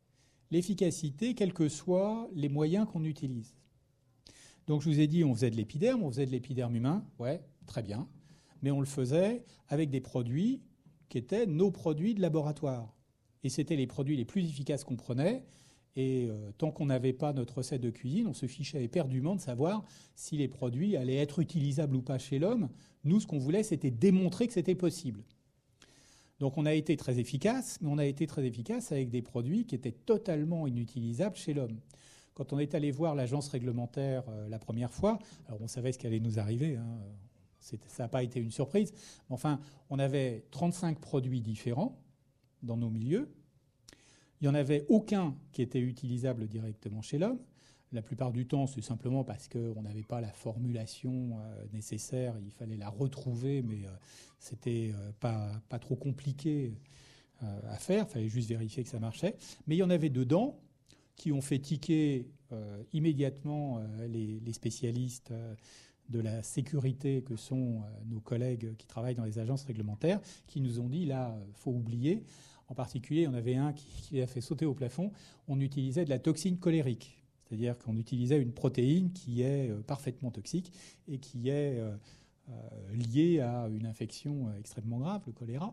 S1: quels que soient les moyens qu'on utilise. Donc je vous ai dit, on faisait de l'épiderme humain, ouais, très bien, mais on le faisait avec des produits qui étaient nos produits de laboratoire. Et c'était les produits les plus efficaces qu'on prenait. Et tant qu'on n'avait pas notre recette de cuisine, on se fichait éperdument de savoir si les produits allaient être utilisables ou pas chez l'homme. Nous, ce qu'on voulait, c'était démontrer que c'était possible. Donc on a été très efficace, mais on a été très efficace avec des produits qui étaient totalement inutilisables chez l'homme. Quand on est allé voir l'agence réglementaire la première fois, alors on savait ce qui allait nous arriver, hein, ça n'a pas été une surprise, mais enfin, on avait 35 produits différents dans nos milieux. Il n'y en avait aucun qui était utilisable directement chez l'homme. La plupart du temps, c'est simplement parce qu'on n'avait pas la formulation nécessaire. Il fallait la retrouver, mais c'était pas trop compliqué à faire. Il fallait juste vérifier que ça marchait. Mais il y en avait dedans qui ont fait tiquer immédiatement les spécialistes de la sécurité que sont nos collègues qui travaillent dans les agences réglementaires, qui nous ont dit, là, il faut oublier. En particulier, il y en avait un qui a fait sauter au plafond. On utilisait de la toxine cholérique. C'est-à-dire qu'on utilisait une protéine qui est parfaitement toxique et qui est liée à une infection extrêmement grave, le choléra.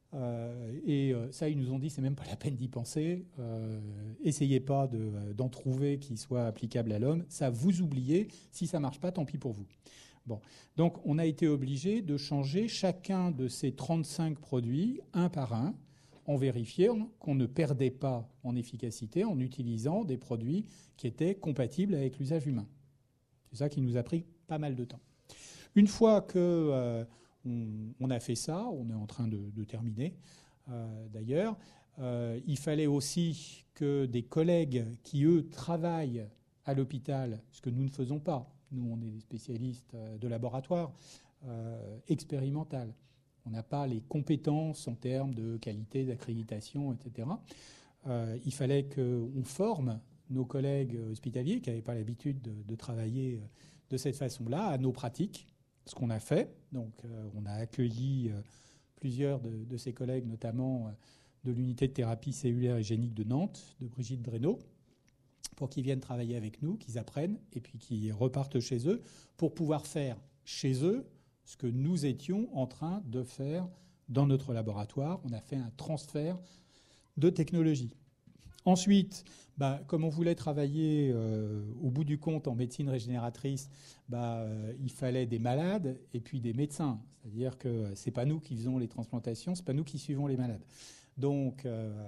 S1: Ça, ils nous ont dit, c'est même pas la peine d'y penser. Essayez pas d'en trouver qui soit applicable à l'homme. Ça, vous oubliez. Si ça marche pas, tant pis pour vous. Bon. Donc, on a été obligé de changer chacun de ces 35 produits, un par un, en vérifiant qu'on ne perdait pas en efficacité en utilisant des produits qui étaient compatibles avec l'usage humain. C'est ça qui nous a pris pas mal de temps. Une fois que on a fait ça, on est en train de terminer d'ailleurs, il fallait aussi que des collègues qui, eux, travaillent à l'hôpital, ce que nous ne faisons pas, nous on est des spécialistes de laboratoire expérimental. On n'a pas les compétences en termes de qualité, d'accréditation, etc. Il fallait qu'on forme nos collègues hospitaliers qui n'avaient pas l'habitude de travailler de cette façon-là à nos pratiques, ce qu'on a fait. Donc, on a accueilli plusieurs de ces collègues, notamment de l'unité de thérapie cellulaire et génique de Nantes, de Brigitte Drénaud, pour qu'ils viennent travailler avec nous, qu'ils apprennent et puis qu'ils repartent chez eux pour pouvoir faire chez eux ce que nous étions en train de faire dans notre laboratoire. On a fait un transfert de technologie. Ensuite, comme on voulait travailler au bout du compte en médecine régénératrice, il fallait des malades et puis des médecins. C'est-à-dire que ce n'est pas nous qui faisons les transplantations, ce n'est pas nous qui suivons les malades. Donc,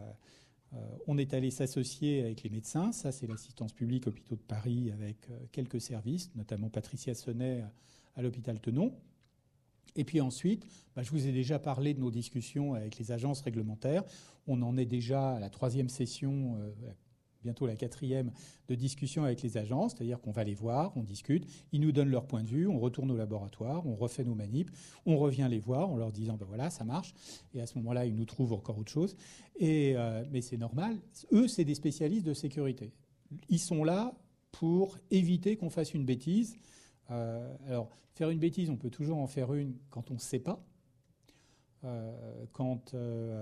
S1: on est allé s'associer avec les médecins. Ça, c'est l'assistance publique Hôpitaux de Paris avec quelques services, notamment Patricia Sonnet à l'hôpital Tenon. Et puis ensuite, je vous ai déjà parlé de nos discussions avec les agences réglementaires. On en est déjà à la 3e session, bientôt la 4e, de discussion avec les agences. C'est-à-dire qu'on va les voir, on discute, ils nous donnent leur point de vue, on retourne au laboratoire, on refait nos manips, on revient les voir en leur disant voilà, ça marche. Et à ce moment-là, ils nous trouvent encore autre chose. Mais c'est normal. Eux, c'est des spécialistes de sécurité. Ils sont là pour éviter qu'on fasse une bêtise. Alors, faire une bêtise, on peut toujours en faire une quand on ne sait pas. Quand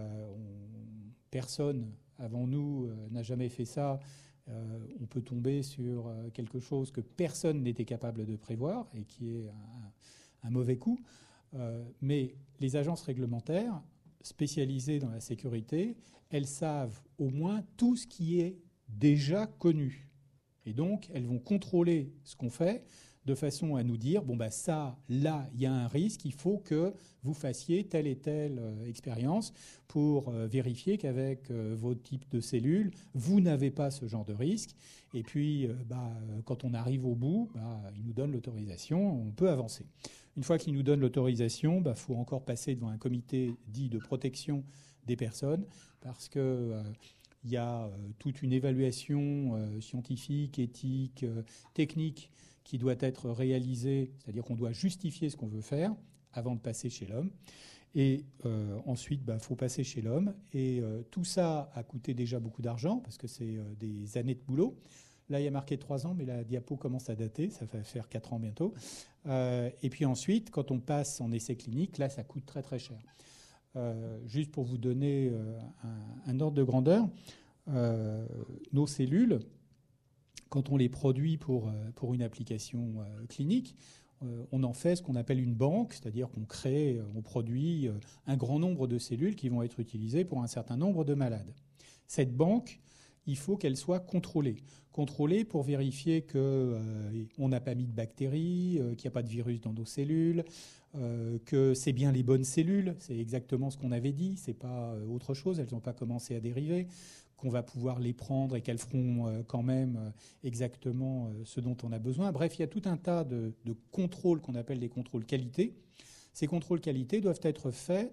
S1: personne avant nous n'a jamais fait ça, on peut tomber sur quelque chose que personne n'était capable de prévoir et qui est un mauvais coup. Mais les agences réglementaires spécialisées dans la sécurité, elles savent au moins tout ce qui est déjà connu. Et donc, elles vont contrôler ce qu'on fait de façon à nous dire, bon, ça, là, il y a un risque, il faut que vous fassiez telle et telle expérience pour vérifier qu'avec vos types de cellules, vous n'avez pas ce genre de risque. Et puis, quand on arrive au bout, il nous donne l'autorisation, on peut avancer. Une fois qu'il nous donne l'autorisation, faut encore passer devant un comité dit de protection des personnes, parce que il y a toute une évaluation scientifique, éthique, technique qui doit être réalisée, c'est-à-dire qu'on doit justifier ce qu'on veut faire avant de passer chez l'homme. Et ensuite, faut passer chez l'homme. Et tout ça a coûté déjà beaucoup d'argent, parce que c'est des années de boulot. Là, il y a marqué 3 ans, mais la diapo commence à dater, ça va faire 4 ans bientôt. Et puis ensuite, quand on passe en essai clinique, là, ça coûte très très cher. Juste pour vous donner un ordre de grandeur, nos cellules, quand on les produit pour une application clinique, on en fait ce qu'on appelle une banque, c'est-à-dire on produit un grand nombre de cellules qui vont être utilisées pour un certain nombre de malades. Cette banque, il faut qu'elle soit contrôlée. Contrôlée pour vérifier qu'on n'a pas mis de bactéries, qu'il n'y a pas de virus dans nos cellules, que c'est bien les bonnes cellules, c'est exactement ce qu'on avait dit, c'est pas autre chose, elles n'ont pas commencé à dériver, qu'on va pouvoir les prendre et qu'elles feront quand même exactement ce dont on a besoin. Bref, il y a tout un tas de contrôles qu'on appelle des contrôles qualité. Ces contrôles qualité doivent être faits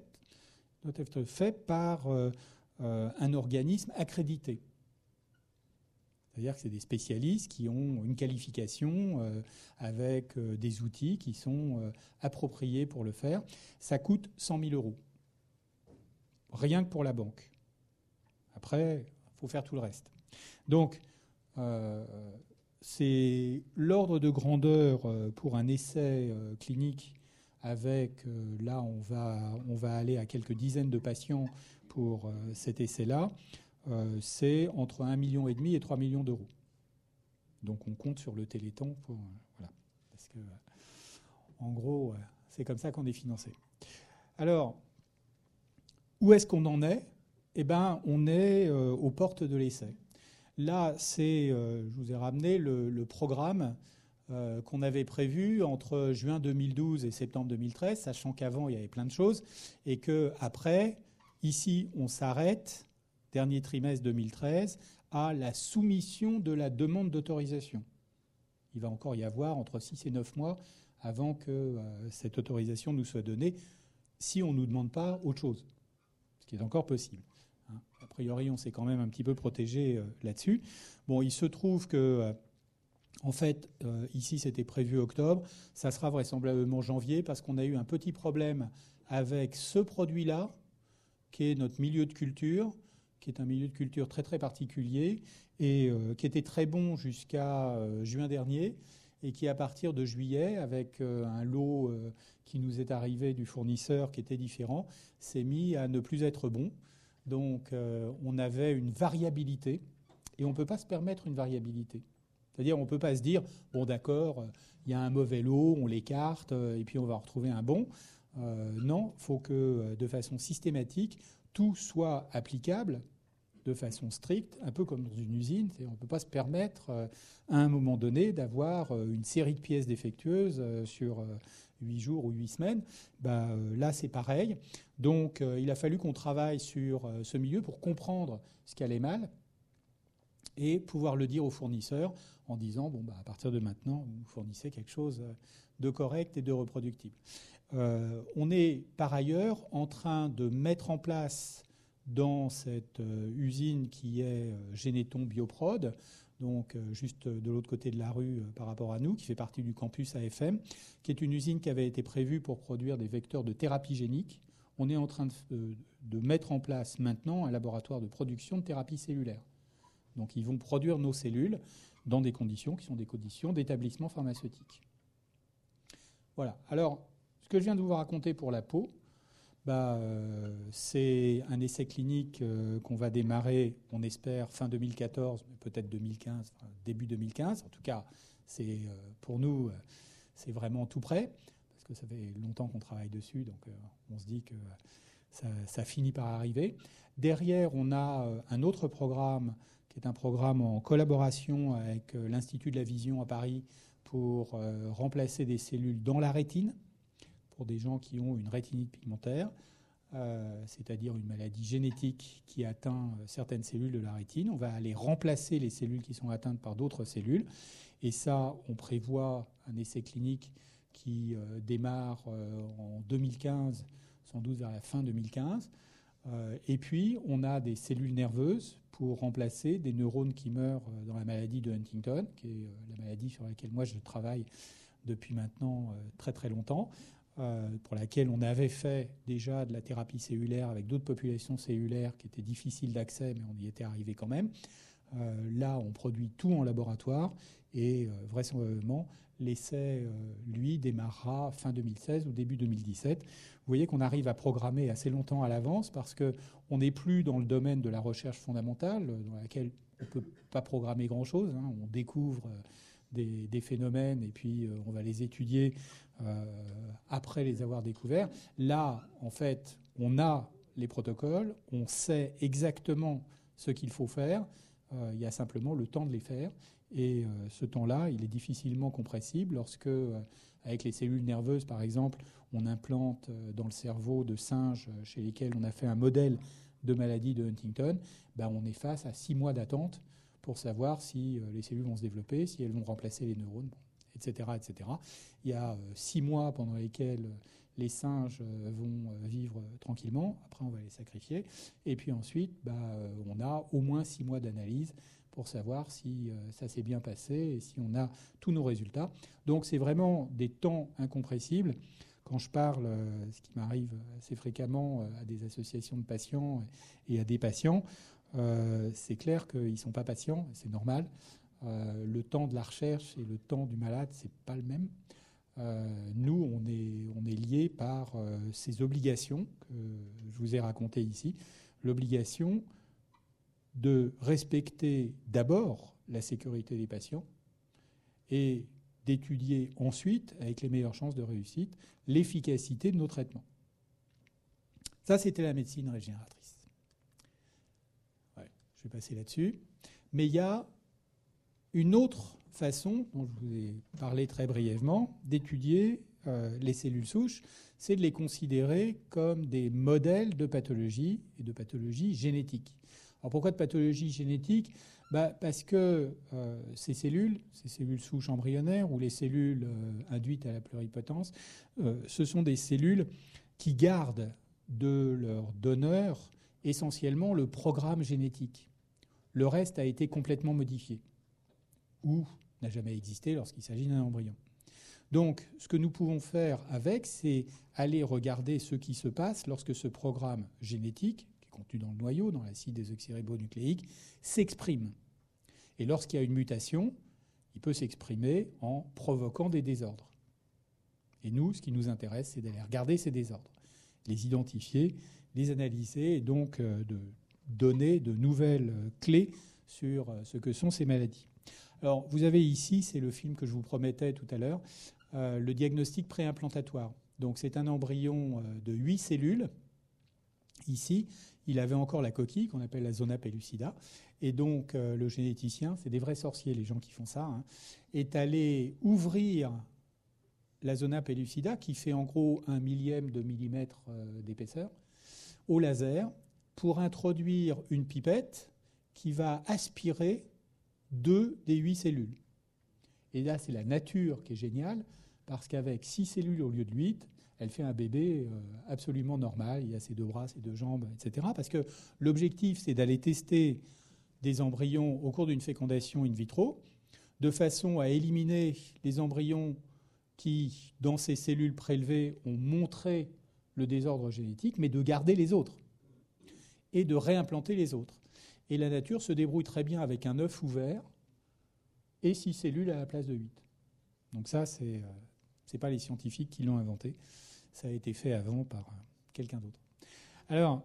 S1: par un organisme accrédité. C'est-à-dire que c'est des spécialistes qui ont une qualification avec des outils qui sont appropriés pour le faire. Ça coûte 100 000 €. Rien que pour la banque. Après, il faut faire tout le reste. Donc, c'est l'ordre de grandeur pour un essai clinique avec, là, on va aller à quelques dizaines de patients pour cet essai-là. C'est entre 1,5 million et 3 millions d'euros. Donc on compte sur le Téléthon pour voilà, parce que en gros c'est comme ça qu'on est financé. Alors où est-ce qu'on en est ? On est aux portes de l'essai. Là je vous ai ramené le programme qu'on avait prévu entre juin 2012 et septembre 2013, sachant qu'avant il y avait plein de choses et que après ici on s'arrête. Dernier trimestre 2013, à la soumission de la demande d'autorisation. Il va encore y avoir entre 6 et 9 mois avant que cette autorisation nous soit donnée, si on ne nous demande pas autre chose, ce qui est encore possible. A priori, on s'est quand même un petit peu protégé là-dessus. Bon, il se trouve que, en fait, ici, c'était prévu octobre. Ça sera vraisemblablement janvier, parce qu'on a eu un petit problème avec ce produit-là, qui est notre milieu de culture, qui est un milieu de culture très très particulier et qui était très bon jusqu'à juin dernier et qui, à partir de juillet, avec un lot qui nous est arrivé du fournisseur qui était différent, s'est mis à ne plus être bon. Donc on avait une variabilité et on ne peut pas se permettre une variabilité. C'est-à-dire on ne peut pas se dire, bon d'accord, il y a un mauvais lot, on l'écarte et puis on va retrouver un bon. Non, il faut que de façon systématique, tout soit applicable de façon stricte, un peu comme dans une usine. On ne peut pas se permettre, à un moment donné, d'avoir une série de pièces défectueuses sur 8 jours ou 8 semaines. Là, c'est pareil. Donc, il a fallu qu'on travaille sur ce milieu pour comprendre ce qui allait mal et pouvoir le dire aux fournisseurs en disant, à partir de maintenant, vous fournissez quelque chose de correct et de reproductible. On est, par ailleurs, en train de mettre en place dans cette usine qui est Généton Bioprod, donc juste de l'autre côté de la rue par rapport à nous, qui fait partie du campus AFM, qui est une usine qui avait été prévue pour produire des vecteurs de thérapie génique. On est en train de mettre en place maintenant un laboratoire de production de thérapie cellulaire. Donc ils vont produire nos cellules dans des conditions qui sont des conditions d'établissement pharmaceutique. Voilà. Alors, ce que je viens de vous raconter pour la peau, c'est un essai clinique qu'on va démarrer, on espère, fin 2014, mais peut-être 2015, début 2015. En tout cas, c'est, pour nous, c'est vraiment tout prêt, parce que ça fait longtemps qu'on travaille dessus, donc on se dit que ça finit par arriver. Derrière, on a un autre programme, qui est un programme en collaboration avec l'Institut de la Vision à Paris, pour remplacer des cellules dans la rétine, pour des gens qui ont une rétinite pigmentaire, c'est-à-dire une maladie génétique qui atteint certaines cellules de la rétine. On va aller remplacer les cellules qui sont atteintes par d'autres cellules. Et ça, on prévoit un essai clinique qui démarre en 2015, sans doute vers la fin 2015. Et puis, on a des cellules nerveuses pour remplacer des neurones qui meurent dans la maladie de Huntington, qui est la maladie sur laquelle moi je travaille depuis maintenant très très longtemps, pour laquelle on avait fait déjà de la thérapie cellulaire avec d'autres populations cellulaires qui étaient difficiles d'accès, mais on y était arrivé quand même. Là, on produit tout en laboratoire et vraisemblablement, l'essai, lui, démarrera fin 2016 ou début 2017. Vous voyez qu'on arrive à programmer assez longtemps à l'avance parce qu'on n'est plus dans le domaine de la recherche fondamentale, dans laquelle on ne peut pas programmer grand-chose. On découvre des phénomènes et puis on va les étudier après les avoir découverts. Là, en fait, on a les protocoles, on sait exactement ce qu'il faut faire. Il y a simplement le temps de les faire. Et ce temps-là, il est difficilement compressible lorsque, avec les cellules nerveuses, par exemple, on implante dans le cerveau de singes chez lesquels on a fait un modèle de maladie de Huntington, on est face à 6 mois d'attente pour savoir si les cellules vont se développer, si elles vont remplacer les neurones, etc., etc. Il y a 6 mois pendant lesquels les singes vont vivre tranquillement. Après, on va les sacrifier. Et puis ensuite, on a au moins 6 mois d'analyse pour savoir si ça s'est bien passé et si on a tous nos résultats. Donc, c'est vraiment des temps incompressibles. Quand je parle, ce qui m'arrive assez fréquemment à des associations de patients et à des patients, c'est clair qu'ils ne sont pas patients, c'est normal. Le temps de la recherche et le temps du malade, ce n'est pas le même. Nous, on est liés par ces obligations que je vous ai racontées ici. L'obligation de respecter d'abord la sécurité des patients et d'étudier ensuite, avec les meilleures chances de réussite, l'efficacité de nos traitements. Ça, c'était la médecine régénératrice. Ouais, je vais passer là-dessus. Mais il y a une autre façon, dont je vous ai parlé très brièvement, d'étudier les cellules souches, c'est de les considérer comme des modèles de pathologie et de pathologie génétique. Alors pourquoi de pathologie génétique ? Parce que ces cellules souches embryonnaires ou les cellules induites à la pluripotence, ce sont des cellules qui gardent de leur donneur essentiellement le programme génétique. Le reste a été complètement modifié ou n'a jamais existé lorsqu'il s'agit d'un embryon. Donc, ce que nous pouvons faire avec, c'est aller regarder ce qui se passe lorsque ce programme génétique, qui est contenu dans le noyau, dans l'acide désoxyribonucléique, s'exprime. Et lorsqu'il y a une mutation, il peut s'exprimer en provoquant des désordres. Et nous, ce qui nous intéresse, c'est d'aller regarder ces désordres, les identifier, les analyser et donc de donner de nouvelles clés sur ce que sont ces maladies. Alors, vous avez ici, c'est le film que je vous promettais tout à l'heure, le diagnostic préimplantatoire. Donc, c'est un embryon de 8 cellules. Ici, il avait encore la coquille qu'on appelle la zona pellucida. Et donc, le généticien, c'est des vrais sorciers, les gens qui font ça, est allé ouvrir la zona pellucida, qui fait en gros 1/1000 de millimètre d'épaisseur, au laser, pour introduire une pipette qui va aspirer 2 des 8 cellules. Et là, c'est la nature qui est géniale, parce qu'avec 6 cellules au lieu de 8, elle fait un bébé absolument normal. Il a ses 2 bras, ses 2 jambes, etc. Parce que l'objectif, c'est d'aller tester des embryons au cours d'une fécondation in vitro, de façon à éliminer les embryons qui, dans ces cellules prélevées, ont montré le désordre génétique, mais de garder les autres et de réimplanter les autres. Et la nature se débrouille très bien avec un œuf ouvert et 6 cellules à la place de 8. Donc ça, c'est pas les scientifiques qui l'ont inventé. Ça a été fait avant par quelqu'un d'autre. Alors,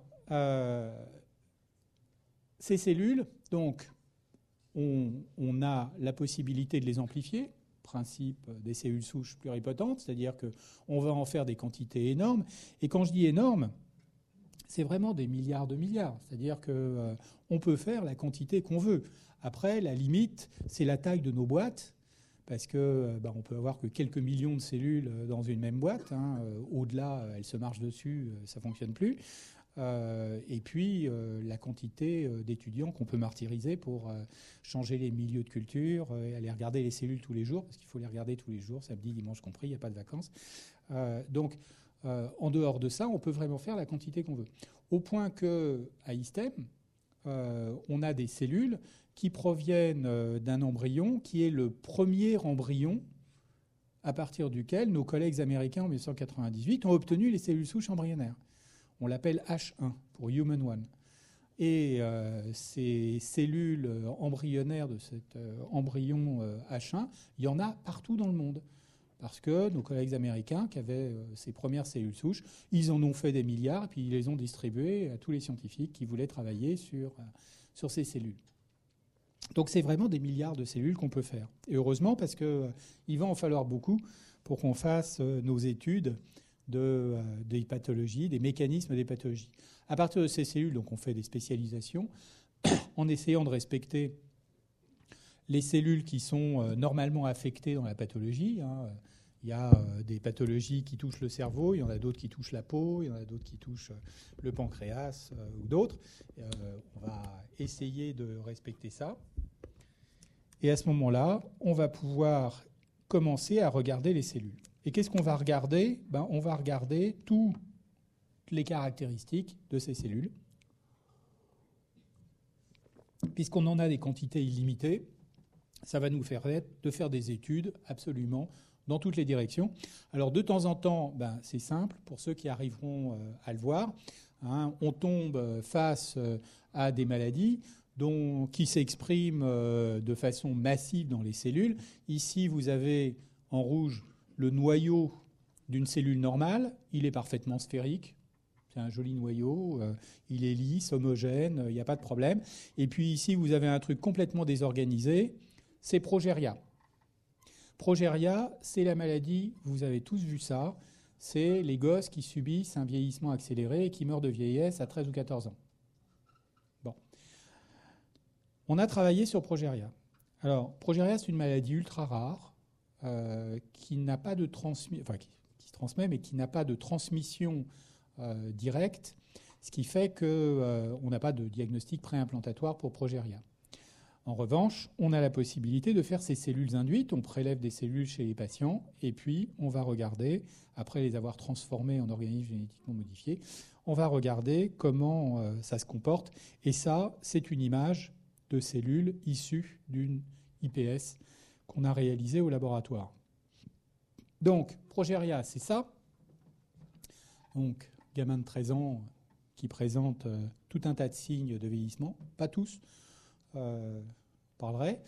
S1: ces cellules, donc, on a la possibilité de les amplifier, principe des cellules souches pluripotentes, c'est-à-dire qu'on va en faire des quantités énormes. Et quand je dis énormes, c'est vraiment des milliards de milliards. C'est-à-dire qu'on peut faire la quantité qu'on veut. Après, la limite, c'est la taille de nos boîtes, parce que on peut avoir que quelques millions de cellules dans une même boîte. Au-delà, elles se marchent dessus, ça fonctionne plus. Et puis la quantité d'étudiants qu'on peut martyriser pour changer les milieux de culture et aller regarder les cellules tous les jours, parce qu'il faut les regarder tous les jours, samedi, dimanche compris, il n'y a pas de vacances. Donc, en dehors de ça, on peut vraiment faire la quantité qu'on veut. Au point qu'à ISTEM, on a des cellules qui proviennent d'un embryon qui est le premier embryon à partir duquel nos collègues américains en 1998 ont obtenu les cellules souches embryonnaires. On l'appelle H1 pour Human One. Et ces cellules embryonnaires de cet embryon H1, il y en a partout dans le monde. Parce que nos collègues américains qui avaient ces premières cellules souches, ils en ont fait des milliards et puis ils les ont distribuées à tous les scientifiques qui voulaient travailler sur ces cellules. Donc c'est vraiment des milliards de cellules qu'on peut faire. Et heureusement parce qu'il va en falloir beaucoup pour qu'on fasse nos études des pathologies, des mécanismes des pathologies. À partir de ces cellules, donc on fait des spécialisations en essayant de respecter les cellules qui sont normalement affectées dans la pathologie. Il y a des pathologies qui touchent le cerveau, il y en a d'autres qui touchent la peau, il y en a d'autres qui touchent le pancréas ou d'autres. On va essayer de respecter ça. Et à ce moment-là, on va pouvoir commencer à regarder les cellules. Et qu'est-ce qu'on va regarder ? On va regarder toutes les caractéristiques de ces cellules. Puisqu'on en a des quantités illimitées, ça va nous permettre de faire des études absolument dans toutes les directions. Alors de temps en temps, c'est simple, pour ceux qui arriveront à le voir, on tombe face à des maladies qui s'expriment de façon massive dans les cellules. Ici, vous avez en rouge le noyau d'une cellule normale. Il est parfaitement sphérique. C'est un joli noyau. Il est lisse, homogène, il n'y a pas de problème. Et puis ici, vous avez un truc complètement désorganisé. C'est Progeria. Progeria, c'est la maladie, vous avez tous vu ça, c'est les gosses qui subissent un vieillissement accéléré et qui meurent de vieillesse à 13 ou 14 ans. Bon. On a travaillé sur Progeria. Alors, Progeria, c'est une maladie ultra rare qui n'a pas de qui se transmet, mais qui n'a pas de transmission directe, ce qui fait qu'on n'a pas de diagnostic préimplantatoire pour Progeria. En revanche, on a la possibilité de faire ces cellules induites. On prélève des cellules chez les patients et puis on va regarder, après les avoir transformées en organismes génétiquement modifiés, on va regarder comment ça se comporte. Et ça, c'est une image de cellules issues d'une IPS qu'on a réalisée au laboratoire. Donc, Progeria, c'est ça. Donc, gamin de 13 ans qui présente tout un tas de signes de vieillissement, pas tous. Parlerai.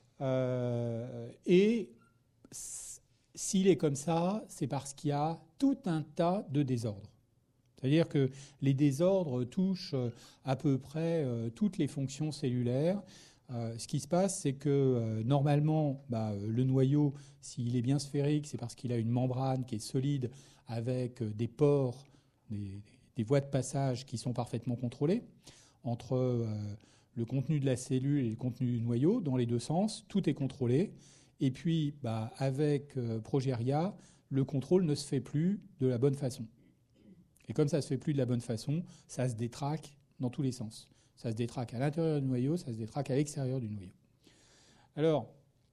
S1: Et s'il est comme ça, c'est parce qu'il y a tout un tas de désordres. C'est-à-dire que les désordres touchent à peu près toutes les fonctions cellulaires. Ce qui se passe, c'est que normalement, le noyau, s'il est bien sphérique, c'est parce qu'il a une membrane qui est solide avec des pores, des voies de passage qui sont parfaitement contrôlées entre le contenu de la cellule et le contenu du noyau, dans les deux sens, tout est contrôlé. Et puis, avec Progeria, le contrôle ne se fait plus de la bonne façon. Et comme ça ne se fait plus de la bonne façon, ça se détraque dans tous les sens. Ça se détraque à l'intérieur du noyau, ça se détraque à l'extérieur du noyau. Alors,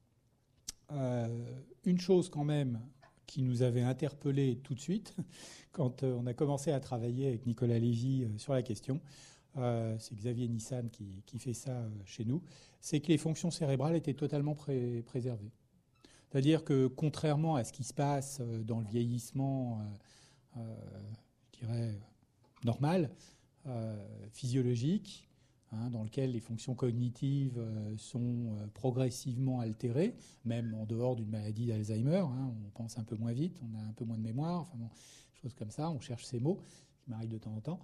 S1: une chose quand même qui nous avait interpellés tout de suite, quand on a commencé à travailler avec Nicolas Lévy sur la question, c'est Xavier Nissan qui fait ça chez nous, c'est que les fonctions cérébrales étaient totalement préservées. C'est-à-dire que contrairement à ce qui se passe dans le vieillissement, je dirais, normal, physiologique, dans lequel les fonctions cognitives sont progressivement altérées, même en dehors d'une maladie d'Alzheimer, on pense un peu moins vite, on a un peu moins de mémoire, enfin bon, choses comme ça, on cherche ces mots, qui m'arrive de temps en temps.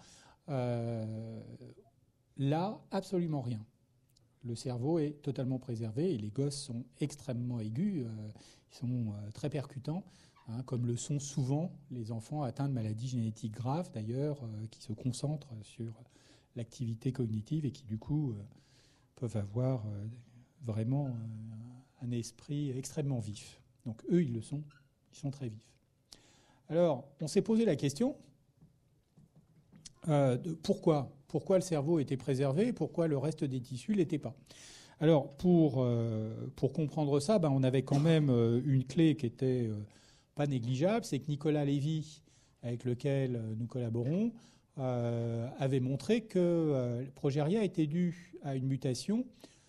S1: Là, absolument rien. Le cerveau est totalement préservé et les gosses sont extrêmement aigus, ils sont très percutants, comme le sont souvent les enfants atteints de maladies génétiques graves, d'ailleurs, qui se concentrent sur l'activité cognitive et qui, du coup, peuvent avoir vraiment un esprit extrêmement vif. Donc eux, ils le sont, ils sont très vifs. Alors, on s'est posé la question de pourquoi le cerveau était préservé, pourquoi le reste des tissus ne l'était pas. Alors, pour comprendre ça, on avait quand même une clé qui était pas négligeable, c'est que Nicolas Lévy, avec lequel nous collaborons, avait montré que Progeria était dû à une mutation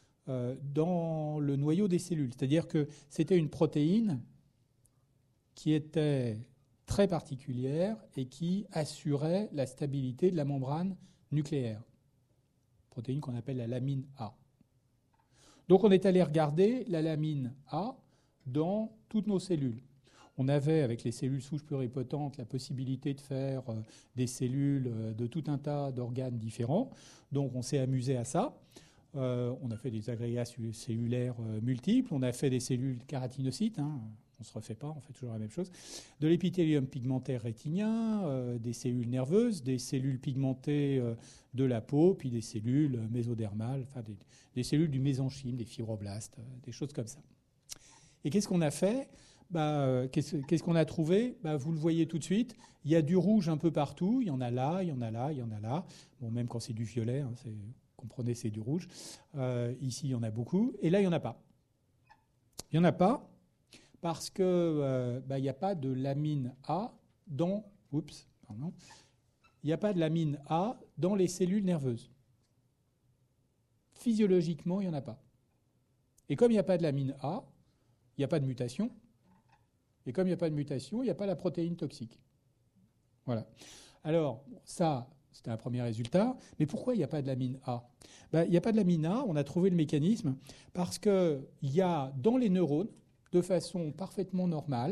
S1: dans le noyau des cellules. C'est-à-dire que c'était une protéine qui était très particulière et qui assurait la stabilité de la membrane nucléaire. Protéine qu'on appelle la lamine A. Donc on est allé regarder la lamine A dans toutes nos cellules. On avait, avec les cellules souches pluripotentes, la possibilité de faire des cellules de tout un tas d'organes différents. Donc on s'est amusé à ça. On a fait des agrégats cellulaires multiples. On a fait des cellules kératinocytes. On ne se refait pas, on fait toujours la même chose. De l'épithélium pigmentaire rétinien, des cellules nerveuses, des cellules pigmentées de la peau, puis des cellules mésodermales, enfin des cellules du mésenchyme, des fibroblastes, des choses comme ça. Et qu'est-ce qu'on a fait ? Qu'est-ce qu'on a trouvé ? Vous le voyez tout de suite, il y a du rouge un peu partout, il y en a là, il y en a là, il y en a là. Bon, même quand c'est du violet, comprenez, c'est du rouge. Ici, il y en a beaucoup, et là, il n'y en a pas. Il n'y en a pas parce que il n'y a pas de lamine A dans... il n'y a pas de lamine A dans les cellules nerveuses. Physiologiquement, il n'y en a pas. Et comme il n'y a pas de lamine A, il n'y a pas de mutation. Et comme il n'y a pas de mutation, il n'y a pas la protéine toxique. Voilà. Alors, ça, c'était un premier résultat. Mais pourquoi il n'y a pas de lamine A ? Il n'y a pas de lamine A, on a trouvé le mécanisme, parce qu'il y a dans les neurones, de façon parfaitement normale,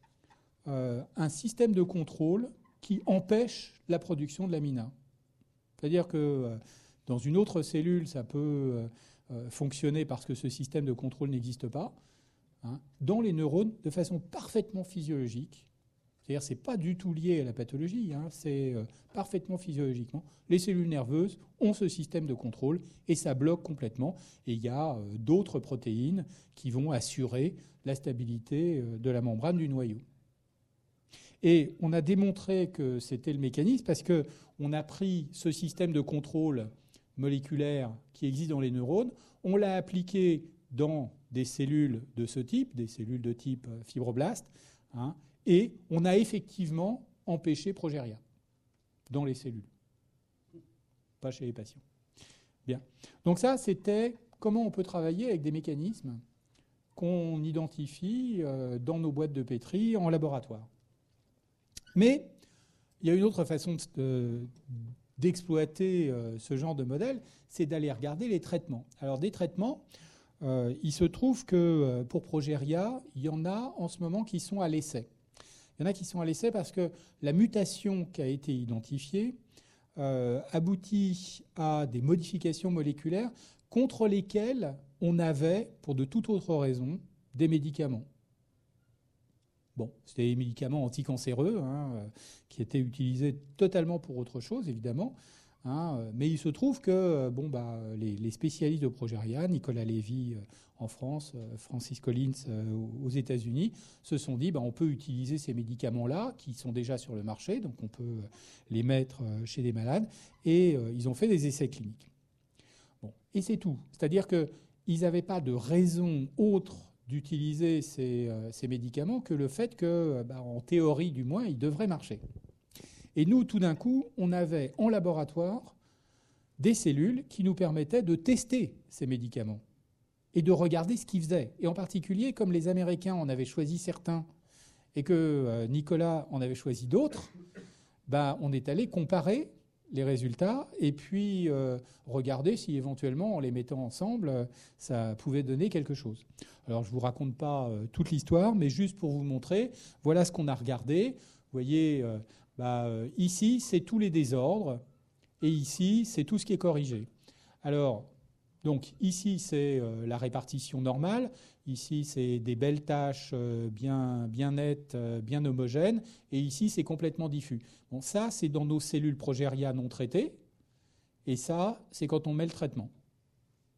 S1: un système de contrôle qui empêche la production de lamine A. C'est-à-dire que dans une autre cellule, ça peut fonctionner parce que ce système de contrôle n'existe pas. Dans les neurones, de façon parfaitement physiologique, c'est-à-dire c'est pas du tout lié à la pathologie, c'est parfaitement physiologiquement, les cellules nerveuses ont ce système de contrôle et ça bloque complètement. Et il y a d'autres protéines qui vont assurer la stabilité de la membrane du noyau. Et on a démontré que c'était le mécanisme parce qu'on a pris ce système de contrôle moléculaire qui existe dans les neurones, on l'a appliqué dans des cellules de ce type, des cellules de type fibroblaste, et on a effectivement empêché Progeria dans les cellules, pas chez les patients. Bien. Donc ça, c'était comment on peut travailler avec des mécanismes qu'on identifie dans nos boîtes de pétri en laboratoire. Mais il y a une autre façon d'exploiter ce genre de modèle, c'est d'aller regarder les traitements. Alors des traitements, il se trouve que pour Progeria, il y en a en ce moment qui sont à l'essai. Il y en a qui sont à l'essai parce que la mutation qui a été identifiée aboutit à des modifications moléculaires contre lesquelles on avait, pour de toute autre raison, des médicaments. Bon, c'était des médicaments anticancéreux qui étaient utilisés totalement pour autre chose, évidemment. Mais il se trouve que les spécialistes de Progeria, Nicolas Lévy en France, Francis Collins aux États-Unis, se sont dit on peut utiliser ces médicaments-là qui sont déjà sur le marché, donc on peut les mettre chez des malades, et ils ont fait des essais cliniques. Bon, et c'est tout. C'est-à-dire qu'ils n'avaient pas de raison autre d'utiliser ces médicaments que le fait que, en théorie du moins, ils devraient marcher. Et nous, tout d'un coup, on avait en laboratoire des cellules qui nous permettaient de tester ces médicaments et de regarder ce qu'ils faisaient. Et en particulier, comme les Américains en avaient choisi certains et que Nicolas en avait choisi d'autres, on est allé comparer les résultats et puis regarder si éventuellement, en les mettant ensemble, ça pouvait donner quelque chose. Alors, je ne vous raconte pas toute l'histoire, mais juste pour vous montrer, voilà ce qu'on a regardé. Vous voyez... ici, c'est tous les désordres, et ici, c'est tout ce qui est corrigé. Alors, donc, ici, c'est la répartition normale. Ici, c'est des belles taches bien nettes, bien homogènes. Et ici, c'est complètement diffus. Bon, ça, c'est dans nos cellules Progeria non traitées. Et ça, c'est quand on met le traitement.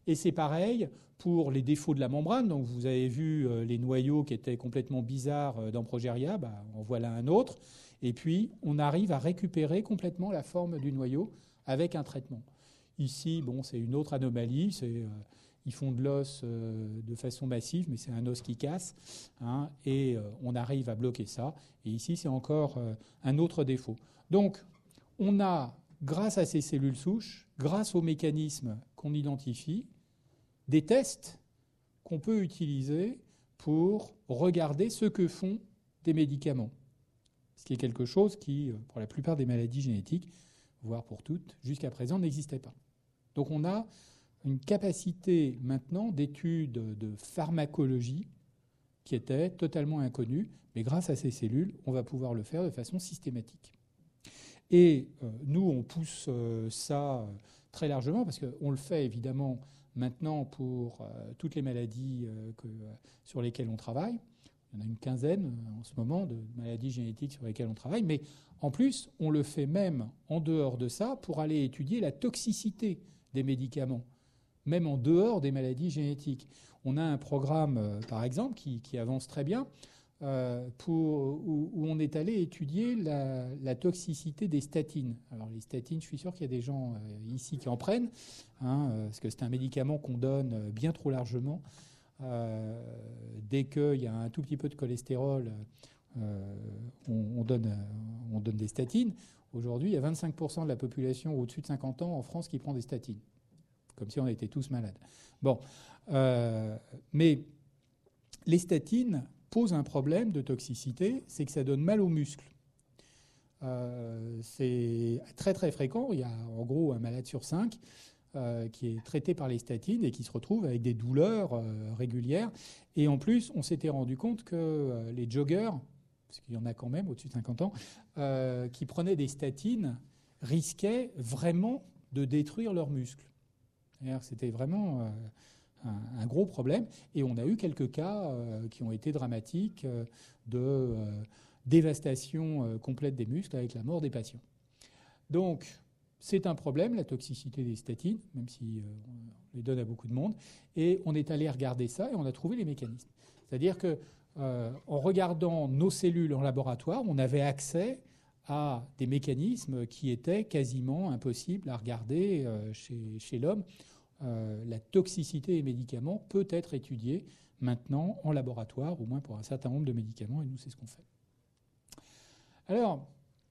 S1: Et c'est pareil pour les défauts de la membrane. Donc vous avez vu les noyaux qui étaient complètement bizarres dans Progeria, en voilà un autre. Et puis on arrive à récupérer complètement la forme du noyau avec un traitement. Ici, c'est une autre anomalie. Ils font de l'os de façon massive, mais c'est un os qui casse, hein, et on arrive à bloquer ça. Et ici, c'est encore un autre défaut. Donc, on a, grâce à ces cellules souches, grâce aux mécanismes qu'on identifie, des tests qu'on peut utiliser pour regarder ce que font des médicaments. Ce qui est quelque chose qui, pour la plupart des maladies génétiques, voire pour toutes, jusqu'à présent, n'existait pas. Donc on a une capacité maintenant d'étude de pharmacologie qui était totalement inconnue, mais grâce à ces cellules, on va pouvoir le faire de façon systématique. Et nous, on pousse ça très largement, parce qu'on le fait évidemment maintenant pour toutes les maladies sur lesquelles on travaille. Il y en a une quinzaine en ce moment de maladies génétiques sur lesquelles on travaille, mais en plus, on le fait même en dehors de ça pour aller étudier la toxicité des médicaments, même en dehors des maladies génétiques. On a un programme, par exemple, qui avance très bien, où on est allé étudier la toxicité des statines. Alors les statines, je suis sûr qu'il y a des gens ici qui en prennent, parce que c'est un médicament qu'on donne bien trop largement. Dès qu'il y a un tout petit peu de cholestérol, on donne des statines. Aujourd'hui, il y a 25% de la population au-dessus de 50 ans en France qui prend des statines. Comme si on était tous malades. Mais les statines posent un problème de toxicité, c'est que ça donne mal aux muscles. C'est très très fréquent. Il y a en gros un malade sur 5 qui est traité par les statines et qui se retrouve avec des douleurs régulières. Et en plus, on s'était rendu compte que les joggers, parce qu'il y en a quand même au-dessus de 50 ans, qui prenaient des statines risquaient vraiment de détruire leurs muscles. C'était vraiment un gros problème. Et on a eu quelques cas qui ont été dramatiques de dévastation complète des muscles avec la mort des patients. Donc, c'est un problème, la toxicité des statines, même si on les donne à beaucoup de monde. Et on est allé regarder ça et on a trouvé les mécanismes. C'est-à-dire que en regardant nos cellules en laboratoire, on avait accès à des mécanismes qui étaient quasiment impossibles à regarder chez l'homme. La toxicité des médicaments peut être étudiée maintenant en laboratoire, au moins pour un certain nombre de médicaments, et nous, c'est ce qu'on fait. Alors,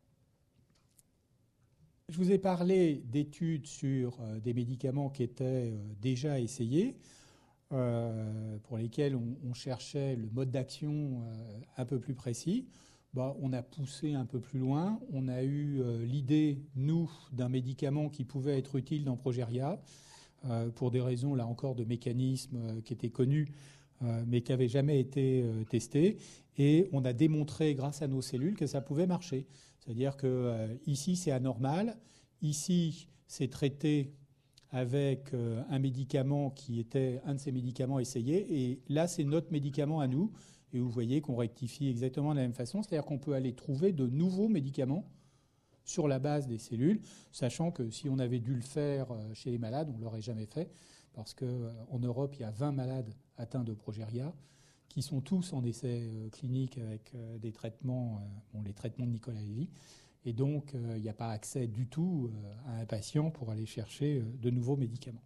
S1: je vous ai parlé d'études sur des médicaments qui étaient déjà essayés, pour lesquels on cherchait le mode d'action un peu plus précis. On a poussé un peu plus loin. On a eu l'idée, nous, d'un médicament qui pouvait être utile dans Progeria, pour des raisons, là encore, de mécanismes qui étaient connus, mais qui n'avaient jamais été testés. Et on a démontré, grâce à nos cellules, que ça pouvait marcher. C'est-à-dire que ici, c'est anormal. Ici, c'est traité avec un médicament qui était un de ces médicaments essayés. Et là, c'est notre médicament à nous. Et vous voyez qu'on rectifie exactement de la même façon. C'est-à-dire qu'on peut aller trouver de nouveaux médicaments sur la base des cellules, sachant que si on avait dû le faire chez les malades, on ne l'aurait jamais fait, parce qu'en Europe, il y a 20 malades atteints de Progeria, qui sont tous en essai clinique avec des traitements, les traitements de Nicolas Lévy. Et donc, il n'y a pas accès du tout à un patient pour aller chercher de nouveaux médicaments.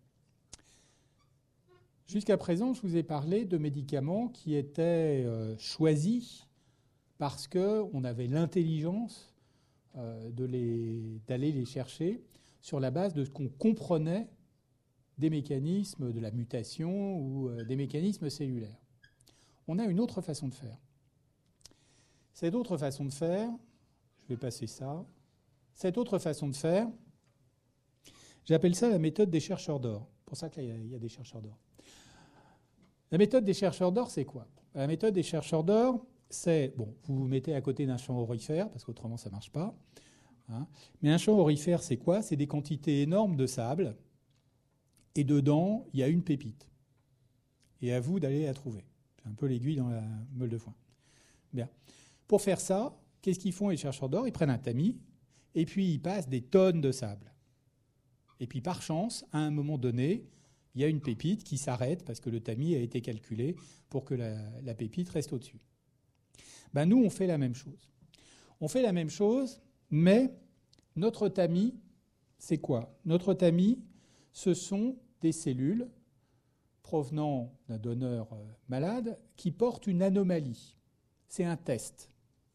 S1: Jusqu'à présent, je vous ai parlé de médicaments qui étaient choisis parce qu'on avait l'intelligence d'aller les chercher sur la base de ce qu'on comprenait des mécanismes de la mutation ou des mécanismes cellulaires. On a une autre façon de faire. Cette autre façon de faire, je vais passer ça, cette autre façon de faire, j'appelle ça la méthode des chercheurs d'or. C'est pour ça qu'il y a des chercheurs d'or. La méthode des chercheurs d'or, c'est quoi? La méthode des chercheurs d'or, c'est, vous vous mettez à côté d'un champ aurifère, parce qu'autrement ça ne marche pas. Mais un champ aurifère, c'est quoi? C'est des quantités énormes de sable, et dedans, il y a une pépite. Et à vous d'aller la trouver. C'est un peu l'aiguille dans la meule de foin. Bien. Pour faire ça, qu'est-ce qu'ils font les chercheurs d'or? Ils prennent un tamis, et puis ils passent des tonnes de sable. Et puis par chance, à un moment donné, Il y a une pépite qui s'arrête parce que le tamis a été calculé pour que la pépite reste au-dessus. Ben nous, on fait la même chose. On fait la même chose, mais notre tamis, c'est quoi? Notre tamis, ce sont des cellules provenant d'un donneur malade qui portent une anomalie. C'est un test.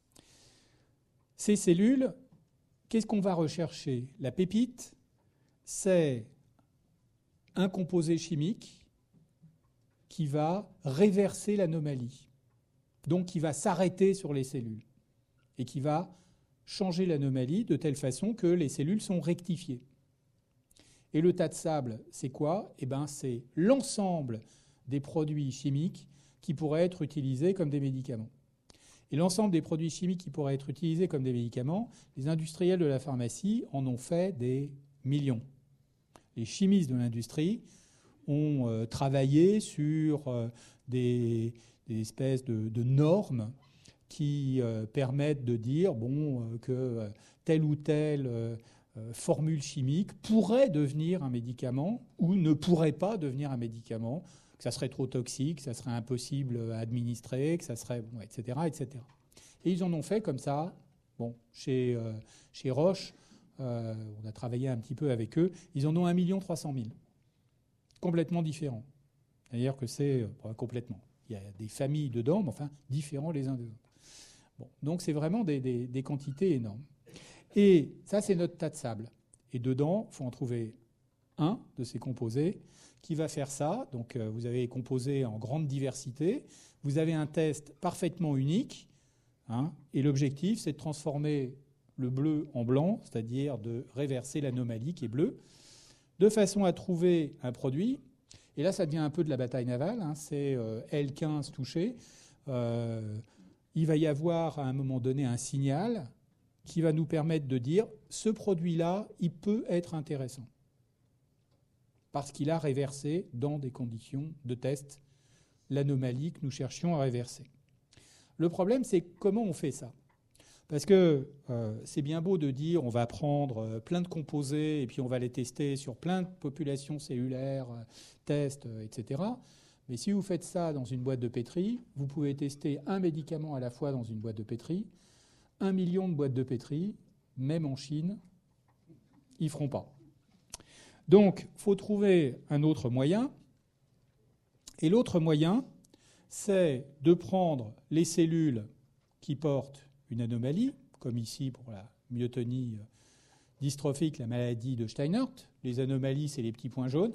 S1: Ces cellules, qu'est-ce qu'on va rechercher? La pépite, c'est un composé chimique qui va réverser l'anomalie, donc qui va s'arrêter sur les cellules et qui va changer l'anomalie de telle façon que les cellules sont rectifiées. Et le tas de sable, c'est quoi? Eh bien, c'est l'ensemble des produits chimiques qui pourraient être utilisés comme des médicaments. Et l'ensemble des produits chimiques qui pourraient être utilisés comme des médicaments, les industriels de la pharmacie en ont fait des millions. Les chimistes de l'industrie ont travaillé sur des espèces de normes qui permettent de dire que telle ou telle formule chimique pourrait devenir un médicament ou ne pourrait pas devenir un médicament, que ça serait trop toxique, que ça serait impossible à administrer, que ça serait, etc., etc. Et ils en ont fait comme ça. Chez Roche, on a travaillé un petit peu avec eux. Ils en ont 1 300 000. Complètement différents. C'est-à-dire que c'est complètement. Il y a des familles dedans, mais enfin différents les uns des autres. Donc c'est vraiment des quantités énormes. Et ça, c'est notre tas de sable. Et dedans, il faut en trouver un de ces composés qui va faire ça. Donc vous avez les composés en grande diversité. Vous avez un test parfaitement unique. Et l'objectif, c'est de transformer le bleu en blanc, c'est-à-dire de réverser l'anomalie qui est bleue, de façon à trouver un produit. Et là, ça devient un peu de la bataille navale. C'est L15 touché. Il va y avoir à un moment donné un signal qui va nous permettre de dire ce produit-là, il peut être intéressant parce qu'il a réversé dans des conditions de test l'anomalie que nous cherchions à réverser. Le problème, c'est comment on fait ça. Parce que c'est bien beau de dire on va prendre plein de composés et puis on va les tester sur plein de populations cellulaires, tests, etc. Mais si vous faites ça dans une boîte de pétri, vous pouvez tester un médicament à la fois dans une boîte de pétri. 1 million de boîtes de pétri, même en Chine, ils ne feront pas. Donc, il faut trouver un autre moyen. Et l'autre moyen, c'est de prendre les cellules qui portent une anomalie, comme ici pour la myotonie dystrophique, la maladie de Steinert. Les anomalies, c'est les petits points jaunes.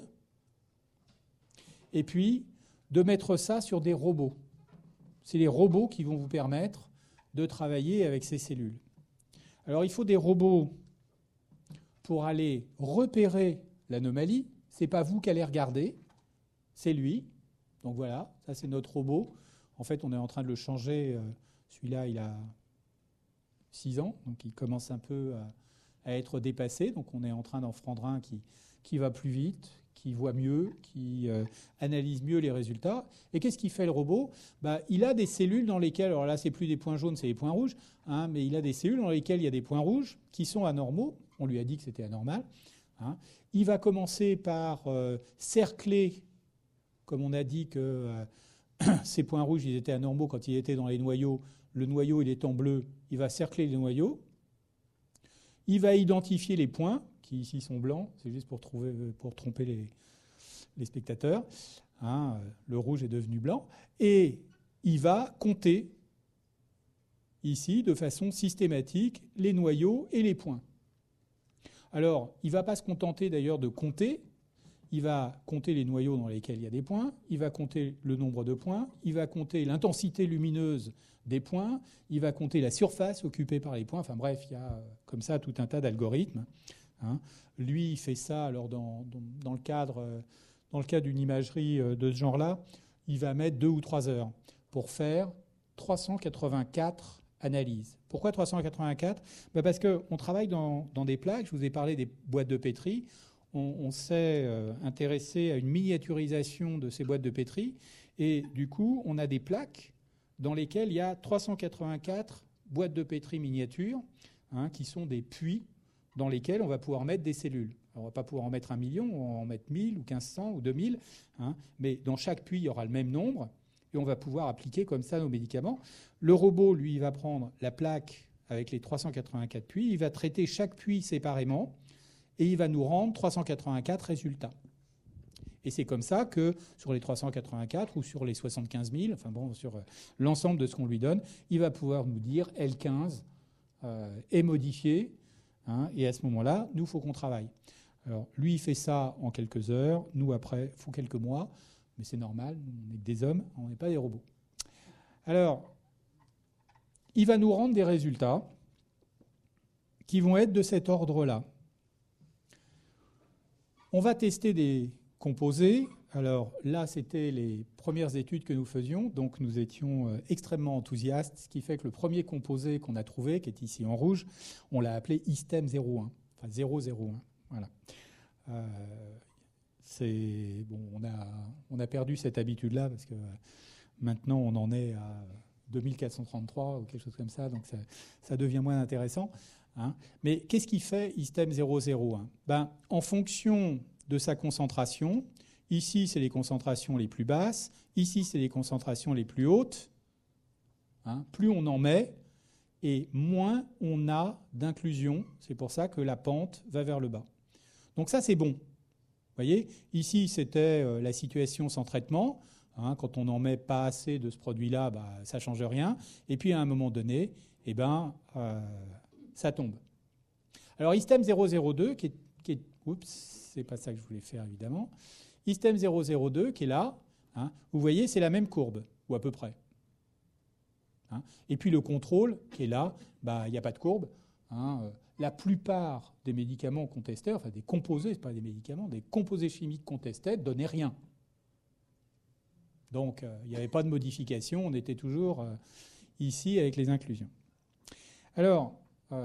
S1: Et puis, de mettre ça sur des robots. C'est les robots qui vont vous permettre de travailler avec ces cellules. Alors, il faut des robots pour aller repérer l'anomalie. Ce n'est pas vous qui allez regarder, c'est lui. Donc voilà, ça c'est notre robot. En fait, on est en train de le changer. Celui-là, il a 6 ans, donc il commence un peu à être dépassé. Donc on est en train d'en prendre un qui va plus vite, qui voit mieux, qui analyse mieux les résultats. Et qu'est-ce qu'il fait le robot ? Il a des cellules dans lesquelles, alors là c'est plus des points jaunes, c'est des points rouges, mais il a des cellules dans lesquelles il y a des points rouges qui sont anormaux. On lui a dit que c'était anormal. Il va commencer par cercler, comme on a dit que ces points rouges ils étaient anormaux quand ils étaient dans les noyaux. Le noyau il est en bleu, il va cercler les noyaux. Il va identifier les points, qui ici sont blancs, c'est juste pour tromper les spectateurs. Le rouge est devenu blanc. Et il va compter, ici, de façon systématique, les noyaux et les points. Alors, il ne va pas se contenter d'ailleurs de compter. Il va compter les noyaux dans lesquels il y a des points, il va compter le nombre de points, il va compter l'intensité lumineuse des points, il va compter la surface occupée par les points. Enfin bref, il y a comme ça tout un tas d'algorithmes. Lui, il fait ça alors dans le cadre d'une imagerie de ce genre-là, il va mettre 2 ou 3 heures pour faire 384 analyses. Pourquoi 384 ? Parce qu'on travaille dans des plaques. Je vous ai parlé des boîtes de pétri. On s'est intéressé à une miniaturisation de ces boîtes de pétri. Et du coup, on a des plaques dans lesquelles il y a 384 boîtes de pétri miniatures, qui sont des puits dans lesquels on va pouvoir mettre des cellules. Alors, on ne va pas pouvoir en mettre 1 million, on va en mettre 1000 ou 1500 ou 2000, hein, mais dans chaque puits, il y aura le même nombre et on va pouvoir appliquer comme ça nos médicaments. Le robot, lui, il va prendre la plaque avec les 384 puits, il va traiter chaque puits séparément et il va nous rendre 384 résultats. Et c'est comme ça que sur les 384 ou sur les 75 000, enfin bon, sur l'ensemble de ce qu'on lui donne, il va pouvoir nous dire L15 est modifié, hein, et à ce moment-là, nous, il faut qu'on travaille. Alors, lui, il fait ça en quelques heures, nous, après, il faut quelques mois, mais c'est normal, on est que des hommes, on n'est pas des robots. Alors, il va nous rendre des résultats qui vont être de cet ordre-là. On va tester des composés. Alors là, c'était les premières études que nous faisions, donc nous étions extrêmement enthousiastes, ce qui fait que le premier composé qu'on a trouvé, qui est ici en rouge, on l'a appelé Istem 01, enfin 001. Voilà. On a perdu cette habitude-là parce que maintenant on en est à 2433 ou quelque chose comme ça, donc ça devient moins intéressant. Hein. Mais qu'est-ce qui fait Istem 001 ? En fonction de sa concentration, ici c'est les concentrations les plus basses, ici c'est les concentrations les plus hautes, hein, plus on en met et moins on a d'inclusion, c'est pour ça que la pente va vers le bas. Donc ça c'est bon. Vous voyez, ici c'était la situation sans traitement, hein, quand on n'en met pas assez de ce produit-là, ça ne change rien, et puis à un moment donné, ça tombe. Alors Istem 002, qui est oups, c'est pas ça que je voulais faire évidemment. Istem 002 qui est là, hein, vous voyez, c'est la même courbe, ou à peu près. Hein. Et puis le contrôle qui est là, il n'y a pas de courbe. Hein. La plupart des médicaments qu'on testait, enfin des composés, ce pas des médicaments, des composés chimiques qu'on testait, ne donnaient rien. Donc il n'y avait pas de modification, on était toujours ici avec les inclusions. Alors,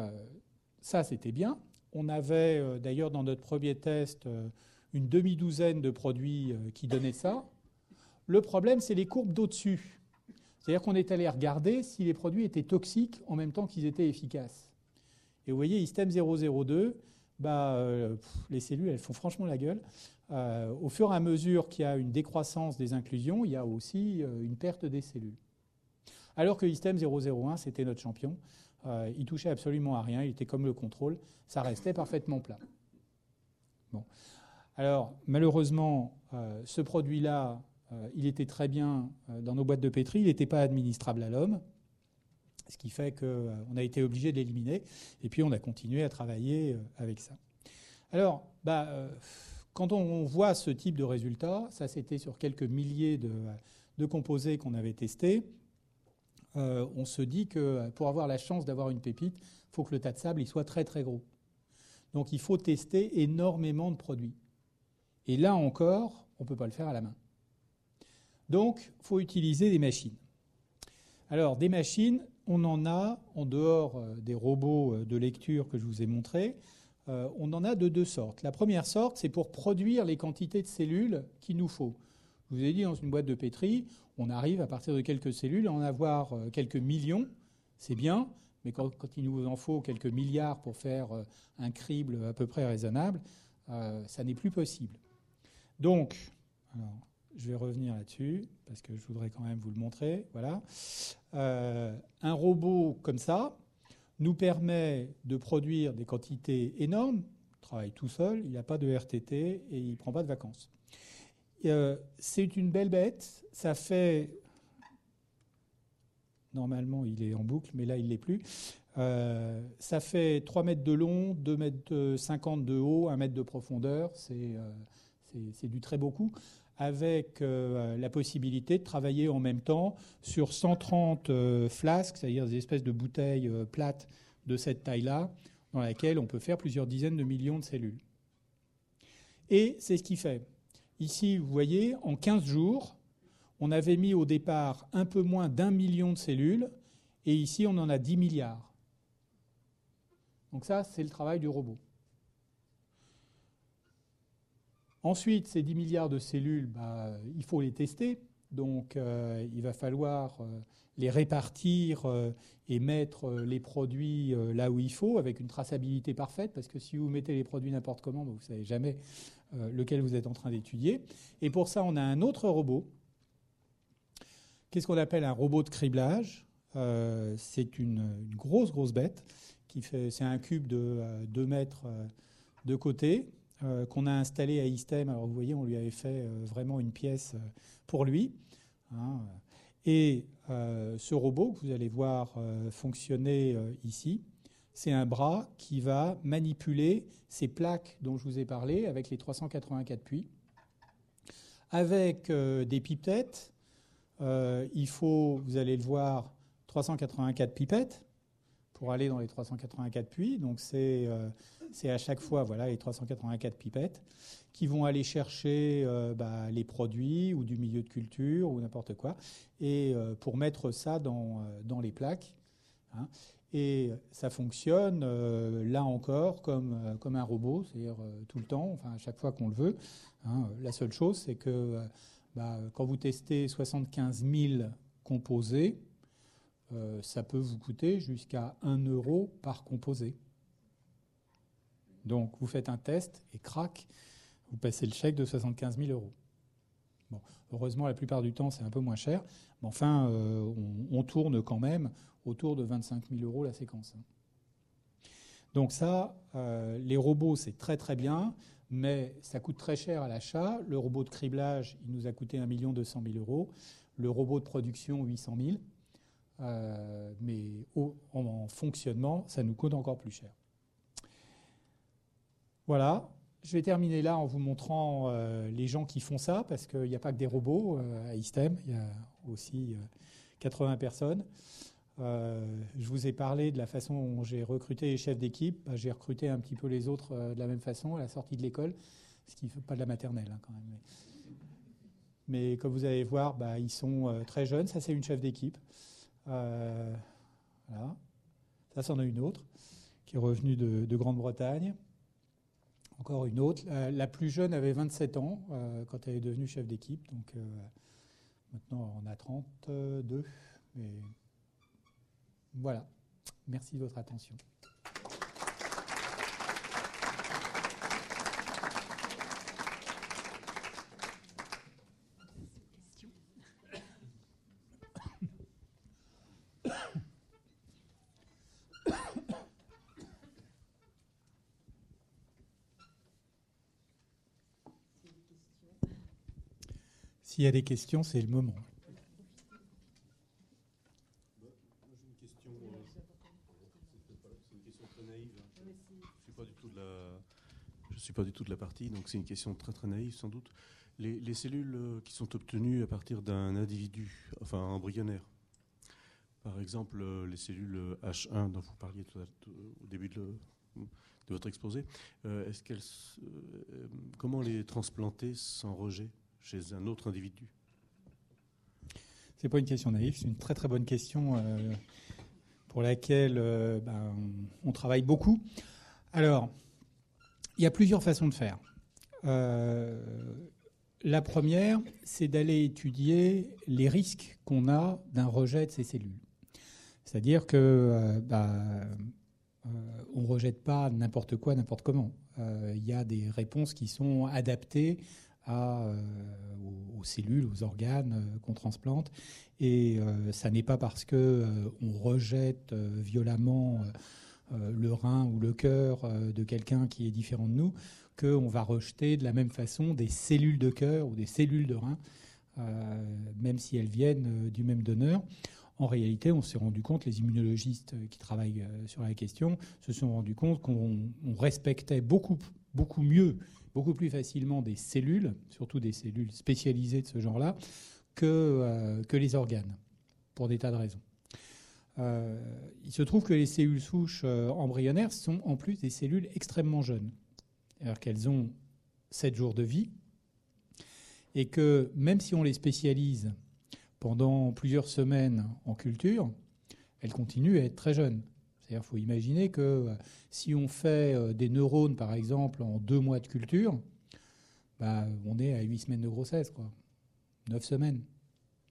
S1: ça c'était bien. On avait d'ailleurs dans notre premier test une demi-douzaine de produits qui donnaient ça. Le problème, c'est les courbes d'au-dessus. C'est-à-dire qu'on est allé regarder si les produits étaient toxiques en même temps qu'ils étaient efficaces. Et vous voyez, Istem 002, les cellules, elles font franchement la gueule. Au fur et à mesure qu'il y a une décroissance des inclusions, il y a aussi une perte des cellules. Alors que Istem 001, c'était notre champion. Il touchait absolument à rien, il était comme le contrôle, ça restait parfaitement plat. Bon. Alors, malheureusement, ce produit-là, il était très bien dans nos boîtes de pétri, il n'était pas administrable à l'homme, ce qui fait qu'on a été obligé de l'éliminer, et puis on a continué à travailler avec ça. Alors, quand on voit ce type de résultat, ça c'était sur quelques milliers de composés qu'on avait testés, on se dit que pour avoir la chance d'avoir une pépite, il faut que le tas de sable il soit très très gros. Donc il faut tester énormément de produits. Et là encore, on ne peut pas le faire à la main. Donc il faut utiliser des machines. Alors des machines, on en a, en dehors des robots de lecture que je vous ai montrés, on en a de deux sortes. La première sorte, c'est pour produire les quantités de cellules qu'il nous faut. Je vous ai dit, dans une boîte de pétri, on arrive à partir de quelques cellules à en avoir quelques millions, c'est bien, mais quand il nous en faut quelques milliards pour faire un crible à peu près raisonnable, ça n'est plus possible. Donc, alors, je vais revenir là-dessus, parce que je voudrais quand même vous le montrer. Voilà. Un robot comme ça nous permet de produire des quantités énormes, il travaille tout seul, il n'a pas de RTT et il ne prend pas de vacances. C'est une belle bête, ça fait... Normalement, il est en boucle, mais là, il ne l'est plus. Ça fait 3 mètres de long, 2 mètres 50 de haut, 1 mètre de profondeur. C'est du très beaucoup, avec la possibilité de travailler en même temps sur 130 flasques, c'est-à-dire des espèces de bouteilles plates de cette taille-là, dans laquelle on peut faire plusieurs dizaines de millions de cellules. Et c'est ce qu'il fait. Ici, vous voyez, en 15 jours, on avait mis au départ un peu moins d'1 million de cellules, et ici, on en a 10 milliards. Donc ça, c'est le travail du robot. Ensuite, ces 10 milliards de cellules, il faut les tester. Donc, il va falloir les répartir et mettre les produits là où il faut, avec une traçabilité parfaite, parce que si vous mettez les produits n'importe comment, vous ne savez jamais lequel vous êtes en train d'étudier. Et pour ça, on a un autre robot. Qu'est-ce qu'on appelle un robot de criblage ? C'est une grosse bête. C'est un cube de 2 mètres de côté, qu'on a installé à ISTEM. Alors vous voyez, on lui avait fait vraiment une pièce pour lui. Hein. Et ce robot que vous allez voir fonctionner ici, c'est un bras qui va manipuler ces plaques dont je vous ai parlé avec les 384 puits. Avec des pipettes, il faut, vous allez le voir, 384 pipettes pour aller dans les 384 puits. Donc c'est à chaque fois les 384 pipettes qui vont aller chercher les produits ou du milieu de culture ou n'importe quoi, et pour mettre ça dans les plaques. Hein. Et ça fonctionne là encore comme un robot, c'est-à-dire tout le temps, enfin à chaque fois qu'on le veut. Hein. La seule chose, c'est que quand vous testez 75 000 composés, ça peut vous coûter jusqu'à 1 € par composé. Donc, vous faites un test et crac, vous passez le chèque de 75 000 €. Bon, heureusement, la plupart du temps, c'est un peu moins cher. Mais enfin, on tourne quand même autour de 25 000 € la séquence. Donc ça, les robots, c'est très très bien, mais ça coûte très cher à l'achat. Le robot de criblage, il nous a coûté 1 200 000 €. Le robot de production, 800 000. Mais en fonctionnement, ça nous coûte encore plus cher. Voilà, je vais terminer là en vous montrant les gens qui font ça, parce qu'il n'y a pas que des robots à ISTEM, il y a aussi 80 personnes. Je vous ai parlé de la façon dont j'ai recruté les chefs d'équipe. J'ai recruté un petit peu les autres de la même façon à la sortie de l'école, ce qui ne fait pas de la maternelle hein, quand même. Mais comme vous allez voir, ils sont très jeunes. Ça, c'est une chef d'équipe. Voilà. Ça, c'en a une autre qui est revenue de Grande-Bretagne. Encore une autre. La plus jeune avait 27 ans quand elle est devenue chef d'équipe. Donc maintenant, on a 32. Mais voilà. Merci de votre attention. S'il y a des questions, c'est le moment.
S2: J'ai une question, c'est une question très naïve. Je ne suis pas du tout de la partie, donc c'est une question très très naïve sans doute. Les cellules qui sont obtenues à partir d'un individu, enfin embryonnaire, par exemple les cellules H1 dont vous parliez au début de votre exposé, comment les transplanter sans rejet chez un autre individu?
S1: C'est pas une question naïve, c'est une très très bonne question pour laquelle on travaille beaucoup. Alors, il y a plusieurs façons de faire. La première, c'est d'aller étudier les risques qu'on a d'un rejet de ces cellules. C'est-à-dire que on ne rejette pas n'importe quoi, n'importe comment. Il y a des réponses qui sont adaptées aux cellules, aux organes qu'on transplante. Et ça n'est pas parce qu'on rejette violemment le rein ou le cœur de quelqu'un qui est différent de nous qu'on va rejeter de la même façon des cellules de cœur ou des cellules de rein, même si elles viennent du même donneur. En réalité, on s'est rendu compte, les immunologistes qui travaillent sur la question se sont rendus compte qu'on respectait beaucoup mieux, beaucoup plus facilement des cellules, surtout des cellules spécialisées de ce genre-là, que les organes, pour des tas de raisons. Il se trouve que les cellules souches embryonnaires sont en plus des cellules extrêmement jeunes. Alors qu'elles ont 7 jours de vie, et que même si on les spécialise pendant plusieurs semaines en culture, elles continuent à être très jeunes. C'est-à-dire qu'il faut imaginer que si on fait des neurones, par exemple, en 2 mois de culture, on est à 8 semaines de grossesse, 9 semaines.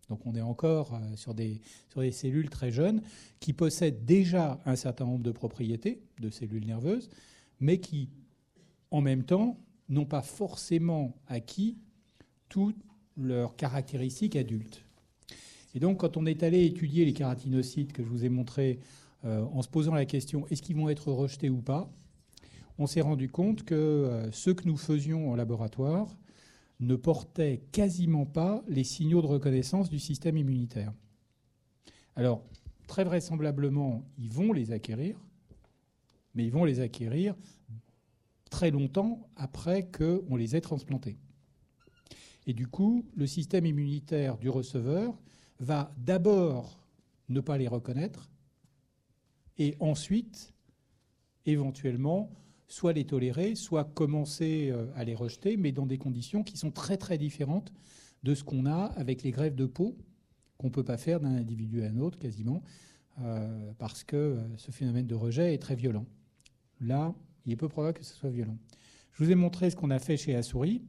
S1: Donc on est encore sur des cellules très jeunes qui possèdent déjà un certain nombre de propriétés de cellules nerveuses, mais qui, en même temps, n'ont pas forcément acquis toutes leurs caractéristiques adultes. Et donc, quand on est allé étudier les kératinocytes que je vous ai montrés en se posant la question est-ce qu'ils vont être rejetés ou pas, on s'est rendu compte que ceux que nous faisions en laboratoire ne portaient quasiment pas les signaux de reconnaissance du système immunitaire. Alors, très vraisemblablement, ils vont les acquérir, mais ils vont les acquérir très longtemps après qu'on les ait transplantés. Et du coup, le système immunitaire du receveur va d'abord ne pas les reconnaître et ensuite, éventuellement, soit les tolérer, soit commencer à les rejeter, mais dans des conditions qui sont très très différentes de ce qu'on a avec les greffes de peau, qu'on ne peut pas faire d'un individu à un autre quasiment, parce que ce phénomène de rejet est très violent. Là, il est peu probable que ce soit violent. Je vous ai montré ce qu'on a fait chez la souris.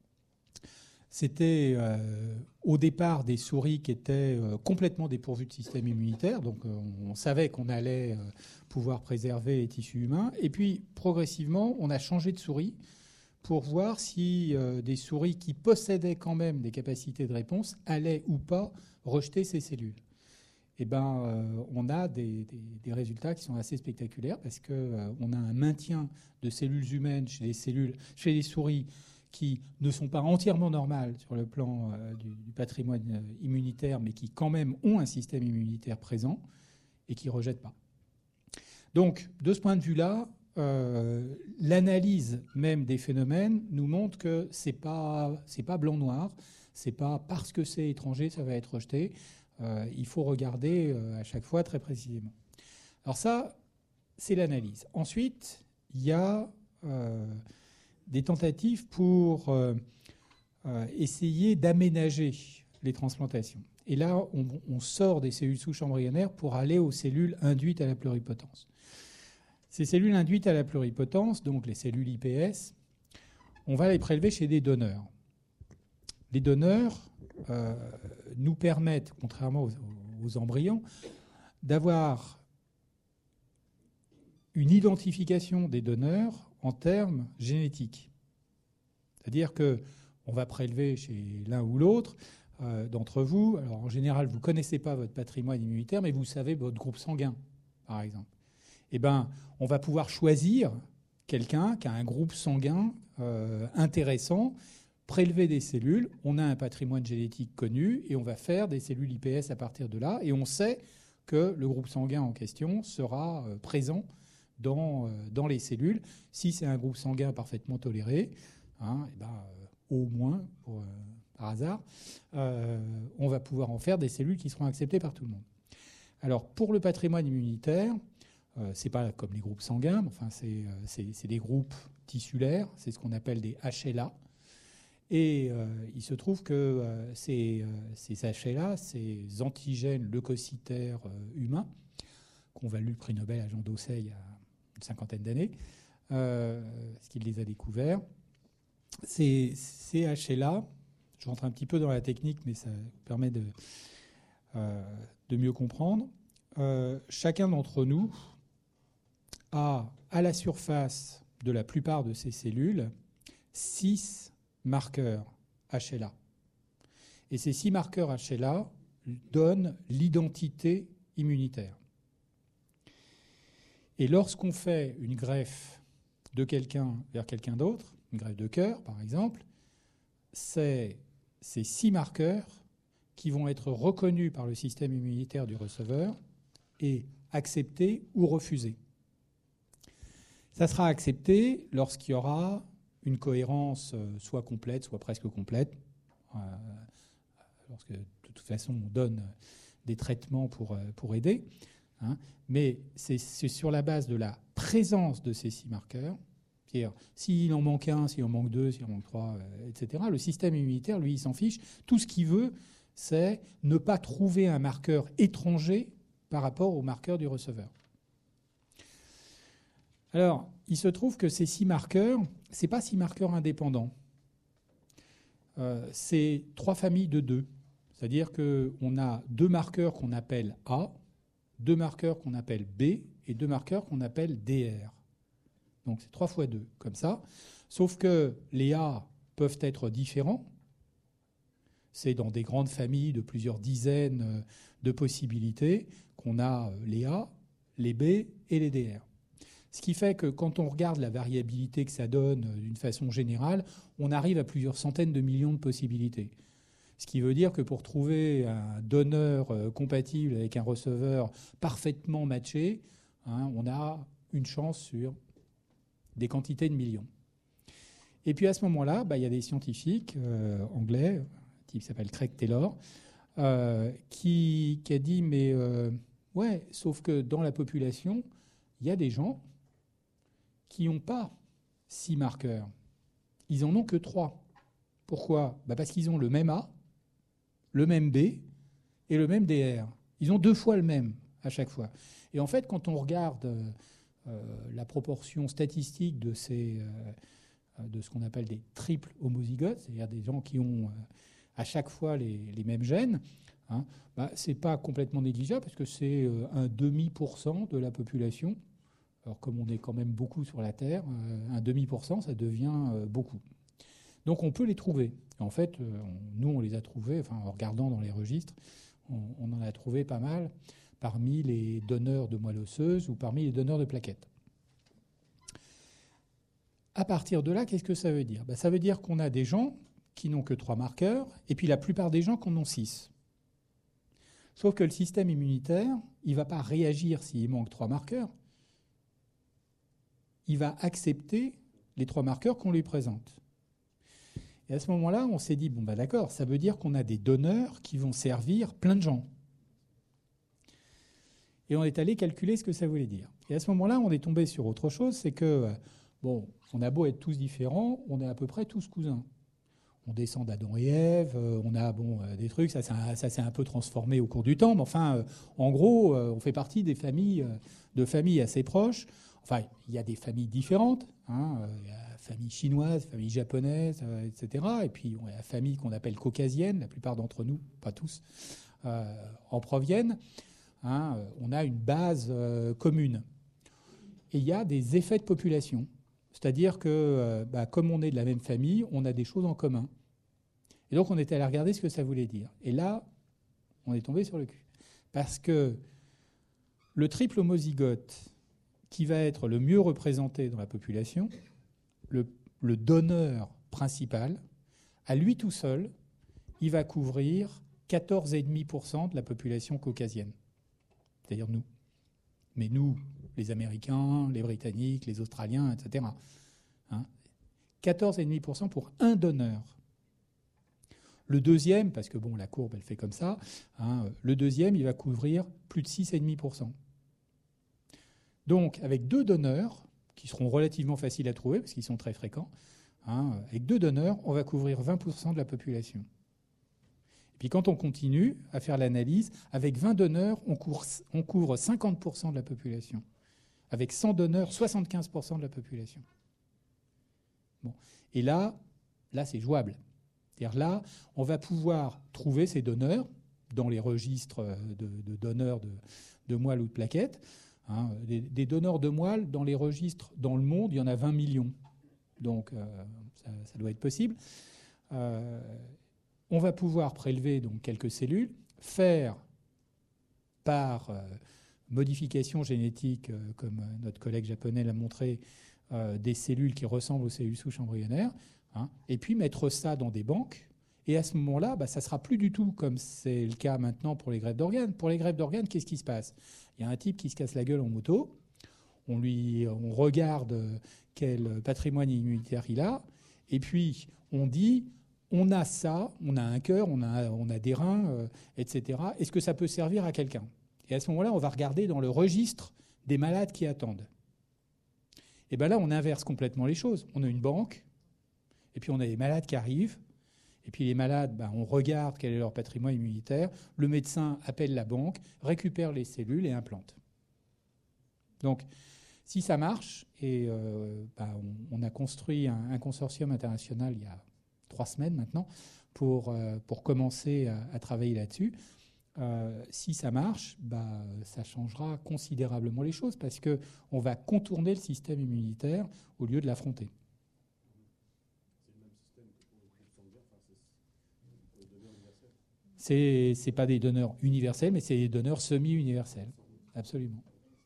S1: C'était au départ des souris qui étaient complètement dépourvues de système immunitaire, donc on savait qu'on allait pouvoir préserver les tissus humains. Et puis progressivement, on a changé de souris pour voir si des souris qui possédaient quand même des capacités de réponse allaient ou pas rejeter ces cellules. Eh ben, on a des résultats qui sont assez spectaculaires parce qu'on a un maintien de cellules humaines chez les souris qui ne sont pas entièrement normales sur le plan du patrimoine immunitaire, mais qui quand même ont un système immunitaire présent et qui ne rejettent pas. Donc, de ce point de vue-là, l'analyse même des phénomènes nous montre que c'est pas blanc-noir, c'est pas parce que c'est étranger ça va être rejeté. Il faut regarder à chaque fois très précisément. Alors ça, c'est l'analyse. Ensuite, il y a des tentatives pour essayer d'aménager les transplantations. Et là, on sort des cellules souches embryonnaires pour aller aux cellules induites à la pluripotence. Ces cellules induites à la pluripotence, donc les cellules iPS, on va les prélever chez des donneurs. Les donneurs nous permettent, contrairement aux embryons, d'avoir une identification des donneurs en termes génétiques. C'est-à-dire qu'on va prélever chez l'un ou l'autre d'entre vous. Alors en général, vous ne connaissez pas votre patrimoine immunitaire, mais vous savez votre groupe sanguin, par exemple. Eh bien, on va pouvoir choisir quelqu'un qui a un groupe sanguin intéressant, prélever des cellules, on a un patrimoine génétique connu et on va faire des cellules iPS à partir de là et on sait que le groupe sanguin en question sera présent dans les cellules. Si c'est un groupe sanguin parfaitement toléré, au moins, par hasard, on va pouvoir en faire des cellules qui seront acceptées par tout le monde. Alors, pour le patrimoine immunitaire, c'est pas comme les groupes sanguins, mais enfin, c'est des groupes tissulaires, c'est ce qu'on appelle des HLA. Et il se trouve que ces HLA, ces antigènes leucocytaires humains, qu'on valu le prix Nobel à Jean Dosset il y a une cinquantaine d'années, parce qu'il les a découverts, ces HLA, je rentre un petit peu dans la technique, mais ça permet de mieux comprendre, chacun d'entre nous a à la surface de la plupart de ces cellules 6 marqueurs HLA. Et ces 6 marqueurs HLA donnent l'identité immunitaire. Et lorsqu'on fait une greffe de quelqu'un vers quelqu'un d'autre, une greffe de cœur par exemple, c'est ces 6 marqueurs qui vont être reconnus par le système immunitaire du receveur et acceptés ou refusés. Ça sera accepté lorsqu'il y aura une cohérence soit complète, soit presque complète, lorsque de toute façon on donne des traitements pour aider. Hein. Mais c'est sur la base de la présence de ces 6 marqueurs, c'est-à-dire s'il en manque un, s'il en manque 2, s'il en manque 3, etc., le système immunitaire, lui, il s'en fiche. Tout ce qu'il veut, c'est ne pas trouver un marqueur étranger par rapport au marqueur du receveur. Alors, il se trouve que ces 6 marqueurs, ce n'est pas 6 marqueurs indépendants. C'est 3 familles de 2. C'est-à-dire qu'on a 2 marqueurs qu'on appelle A, 2 marqueurs qu'on appelle B et 2 marqueurs qu'on appelle DR. Donc c'est 3 fois 2, comme ça. Sauf que les A peuvent être différents. C'est dans des grandes familles de plusieurs dizaines de possibilités qu'on a les A, les B et les DR. Ce qui fait que quand on regarde la variabilité que ça donne d'une façon générale, on arrive à plusieurs centaines de millions de possibilités. Ce qui veut dire que pour trouver un donneur compatible avec un receveur parfaitement matché, on a une chance sur des quantités de millions. Et puis à ce moment-là, il y a des scientifiques anglais, un type qui s'appelle Craig Taylor, qui a dit mais ouais, sauf que dans la population, il y a des gens qui n'ont pas 6 marqueurs. Ils en ont que 3. Pourquoi ? Parce qu'ils ont le même A, le même B et le même DR. Ils ont 2 fois le même à chaque fois. Et en fait, quand on regarde la proportion statistique de ce qu'on appelle des triples homozygotes, c'est-à-dire des gens qui ont à chaque fois les mêmes gènes, c'est pas complètement négligeable parce que c'est 0,5% de la population. Alors comme on est quand même beaucoup sur la Terre, 0,5%, ça devient beaucoup. Donc on peut les trouver. En fait, nous, on les a trouvés, en regardant dans les registres, on en a trouvé pas mal parmi les donneurs de moelle osseuse ou parmi les donneurs de plaquettes. À partir de là, qu'est-ce que ça veut dire ? Ça veut dire qu'on a des gens qui n'ont que 3 marqueurs, et puis la plupart des gens qui en ont 6. Sauf que le système immunitaire, il ne va pas réagir s'il manque 3 marqueurs. Il va accepter les 3 marqueurs qu'on lui présente. Et à ce moment-là, on s'est dit, d'accord, ça veut dire qu'on a des donneurs qui vont servir plein de gens. Et on est allé calculer ce que ça voulait dire. Et à ce moment-là, on est tombé sur autre chose, c'est que, on a beau être tous différents, on est à peu près tous cousins. On descend d'Adam et Ève, on a des trucs, ça s'est un peu transformé au cours du temps, mais en gros, on fait partie de familles assez proches. Il y a des familles différentes, il y a la famille chinoise, famille japonaise, etc. Et puis, on a la famille qu'on appelle caucasienne, la plupart d'entre nous, pas tous, en proviennent. On a une base commune. Et il y a des effets de population. C'est-à-dire que, comme on est de la même famille, on a des choses en commun. Et donc, on était allé regarder ce que ça voulait dire. Et là, on est tombé sur le cul. Parce que le triple homozygote qui va être le mieux représenté dans la population, le donneur principal, à lui tout seul, il va couvrir 14,5% de la population caucasienne. C'est-à-dire nous. Mais nous, les Américains, les Britanniques, les Australiens, etc. 14,5% pour un donneur. Le deuxième, parce que la courbe, elle fait comme ça, le deuxième, il va couvrir plus de 6,5%. Donc, avec 2 donneurs, qui seront relativement faciles à trouver, parce qu'ils sont très fréquents, avec 2 donneurs, on va couvrir 20% de la population. Et puis quand on continue à faire l'analyse, avec 20 donneurs, on couvre 50% de la population. Avec 100 donneurs, 75% de la population. Et là, c'est jouable. C'est-à-dire là, on va pouvoir trouver ces donneurs dans les registres de donneurs de moelle ou de plaquettes. Des donneurs de moelle, dans les registres dans le monde, il y en a 20 millions. Donc, ça doit être possible. On va pouvoir prélever donc quelques cellules, faire par modification génétique, comme notre collègue japonais l'a montré, des cellules qui ressemblent aux cellules souches embryonnaires, et puis mettre ça dans des banques. Et à ce moment-là, ça ne sera plus du tout comme c'est le cas maintenant pour les greffes d'organes. Pour les greffes d'organes, qu'est-ce qui se passe ? Il y a un type qui se casse la gueule en moto, on regarde quel patrimoine immunitaire il a, et puis on dit, on a ça, on a un cœur, on a des reins, etc. Est-ce que ça peut servir à quelqu'un ? Et à ce moment-là, on va regarder dans le registre des malades qui attendent. Et là, on inverse complètement les choses. On a une banque, et puis on a des malades qui arrivent, et puis les malades, on regarde quel est leur patrimoine immunitaire, le médecin appelle la banque, récupère les cellules et implante. Donc, si ça marche, et on a construit un consortium international il y a 3 semaines maintenant pour commencer à travailler là-dessus. Si ça marche, ça changera considérablement les choses parce qu'on va contourner le système immunitaire au lieu de l'affronter. C'est pas des donneurs universels, mais c'est des donneurs semi-universels. Absolument.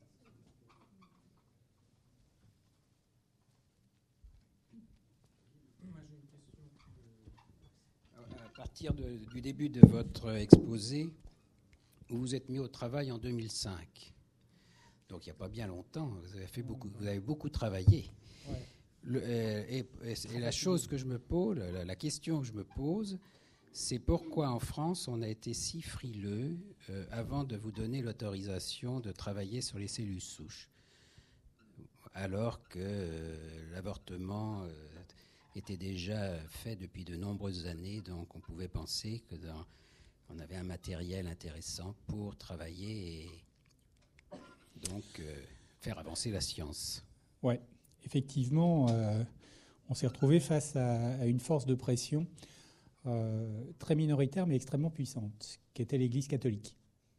S3: À partir du début de votre exposé, vous vous êtes mis au travail en 2005. Donc il n'y a pas bien longtemps, vous avez beaucoup travaillé. Ouais. Et la chose que je me pose, la question que je me pose, c'est pourquoi en France on a été si frileux avant de vous donner l'autorisation de travailler sur les cellules souches, alors que l'avortement était déjà fait depuis de nombreuses années, donc on pouvait penser qu'on avait un matériel intéressant pour travailler et donc faire avancer la science.
S1: Oui, effectivement, on s'est retrouvé face à une force de pression très minoritaire mais extrêmement puissante, qui était l'Église catholique.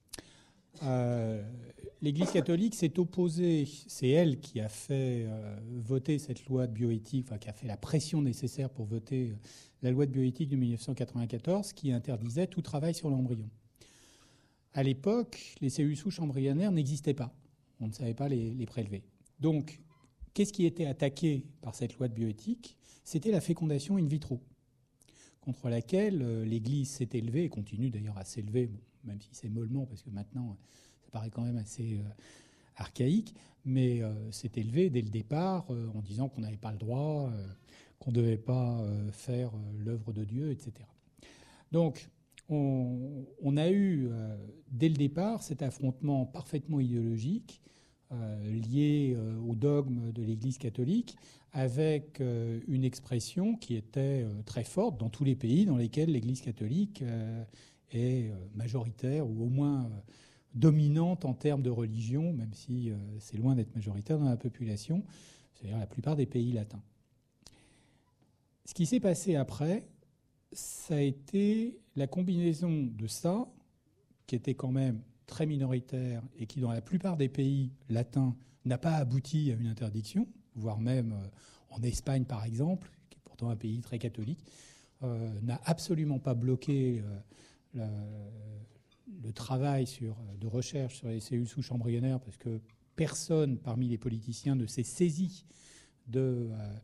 S1: L'Église catholique s'est opposée, c'est elle qui a fait voter cette loi de bioéthique, enfin qui a fait la pression nécessaire pour voter la loi de bioéthique de 1994 qui interdisait tout travail sur l'embryon. À l'époque, les cellules souches embryonnaires n'existaient pas. On ne savait pas les prélever. Donc, qu'est-ce qui était attaqué par cette loi de bioéthique ? C'était la fécondation in vitro, contre laquelle l'Église s'est élevée, et continue d'ailleurs à s'élever, bon, même si c'est mollement, parce que maintenant, ça paraît quand même assez archaïque, mais s'est élevée dès le départ en disant qu'on n'avait pas le droit, qu'on ne devait pas faire l'œuvre de Dieu, etc. Donc, on a eu, dès le départ, cet affrontement parfaitement idéologique lié au dogme de l'Église catholique, avec une expression qui était très forte dans tous les pays dans lesquels l'Église catholique est majoritaire ou au moins dominante en termes de religion, même si c'est loin d'être majoritaire dans la population, c'est-à-dire la plupart des pays latins. Ce qui s'est passé après, ça a été la combinaison de ça, qui était quand même très minoritaire et qui, dans la plupart des pays latins, n'a pas abouti à une interdiction, voire même en Espagne, par exemple, qui est pourtant un pays très catholique, n'a absolument pas bloqué le travail de recherche sur les cellules souches embryonnaires, parce que personne parmi les politiciens ne s'est saisi de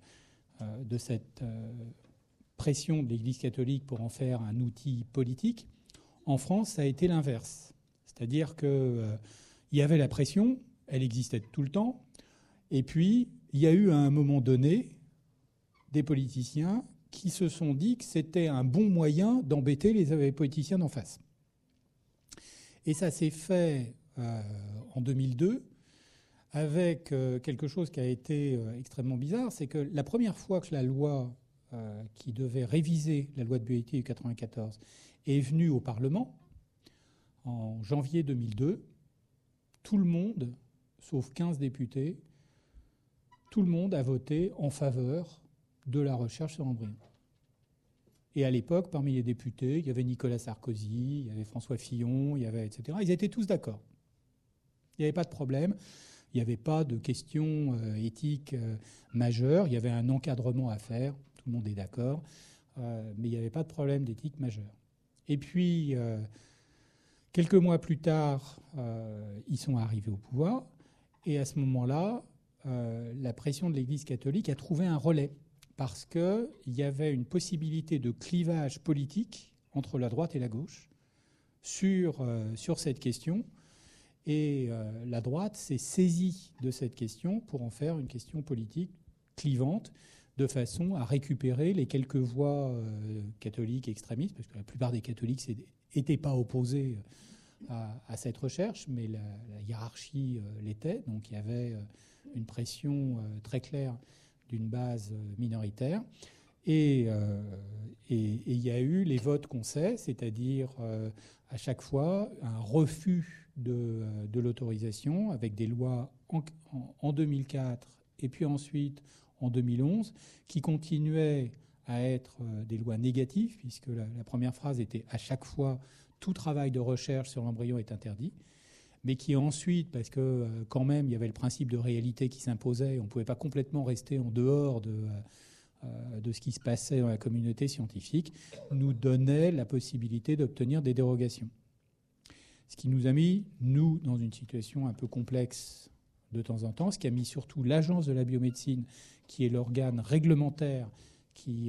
S1: cette pression de l'Église catholique pour en faire un outil politique. En France, ça a été l'inverse. C'est-à-dire qu'il y avait la pression, elle existait tout le temps, et puis il y a eu à un moment donné des politiciens qui se sont dit que c'était un bon moyen d'embêter les politiciens d'en face. Et ça s'est fait en 2002 avec quelque chose qui a été extrêmement bizarre, c'est que la première fois que la loi qui devait réviser la loi de bioéthique de 1994 est venue au Parlement, en janvier 2002, tout le monde, sauf 15 députés, tout le monde a voté en faveur de la recherche sur l'embryon. Et à l'époque, parmi les députés, il y avait Nicolas Sarkozy, il y avait François Fillon, il y avait etc. Ils étaient tous d'accord. Il n'y avait pas de problème. Il n'y avait pas de questions éthiques majeures. Il y avait un encadrement à faire. Tout le monde est d'accord. Mais il n'y avait pas de problème d'éthique majeure. Et puis, quelques mois plus tard, ils sont arrivés au pouvoir. Et à ce moment-là, la pression de l'Église catholique a trouvé un relais, parce qu'il y avait une possibilité de clivage politique entre la droite et la gauche sur cette question. Et la droite s'est saisie de cette question pour en faire une question politique clivante, de façon à récupérer les quelques voix catholiques extrémistes, parce que la plupart des catholiques n'étaient pas opposés à cette recherche, mais la hiérarchie l'était. Donc il y avait une pression très claire d'une base minoritaire. Et il y a eu les votes qu'on sait, c'est-à-dire à chaque fois un refus de l'autorisation, avec des lois en 2004 et puis ensuite en 2011, qui continuaient à être des lois négatives, puisque la première phrase était à chaque fois tout travail de recherche sur l'embryon est interdit, mais qui ensuite, parce que quand même il y avait le principe de réalité qui s'imposait, on ne pouvait pas complètement rester en dehors de ce qui se passait dans la communauté scientifique, nous donnait la possibilité d'obtenir des dérogations. Ce qui nous a mis, nous, dans une situation un peu complexe de temps en temps, ce qui a mis surtout l'Agence de la biomédecine, qui est l'organe réglementaire qui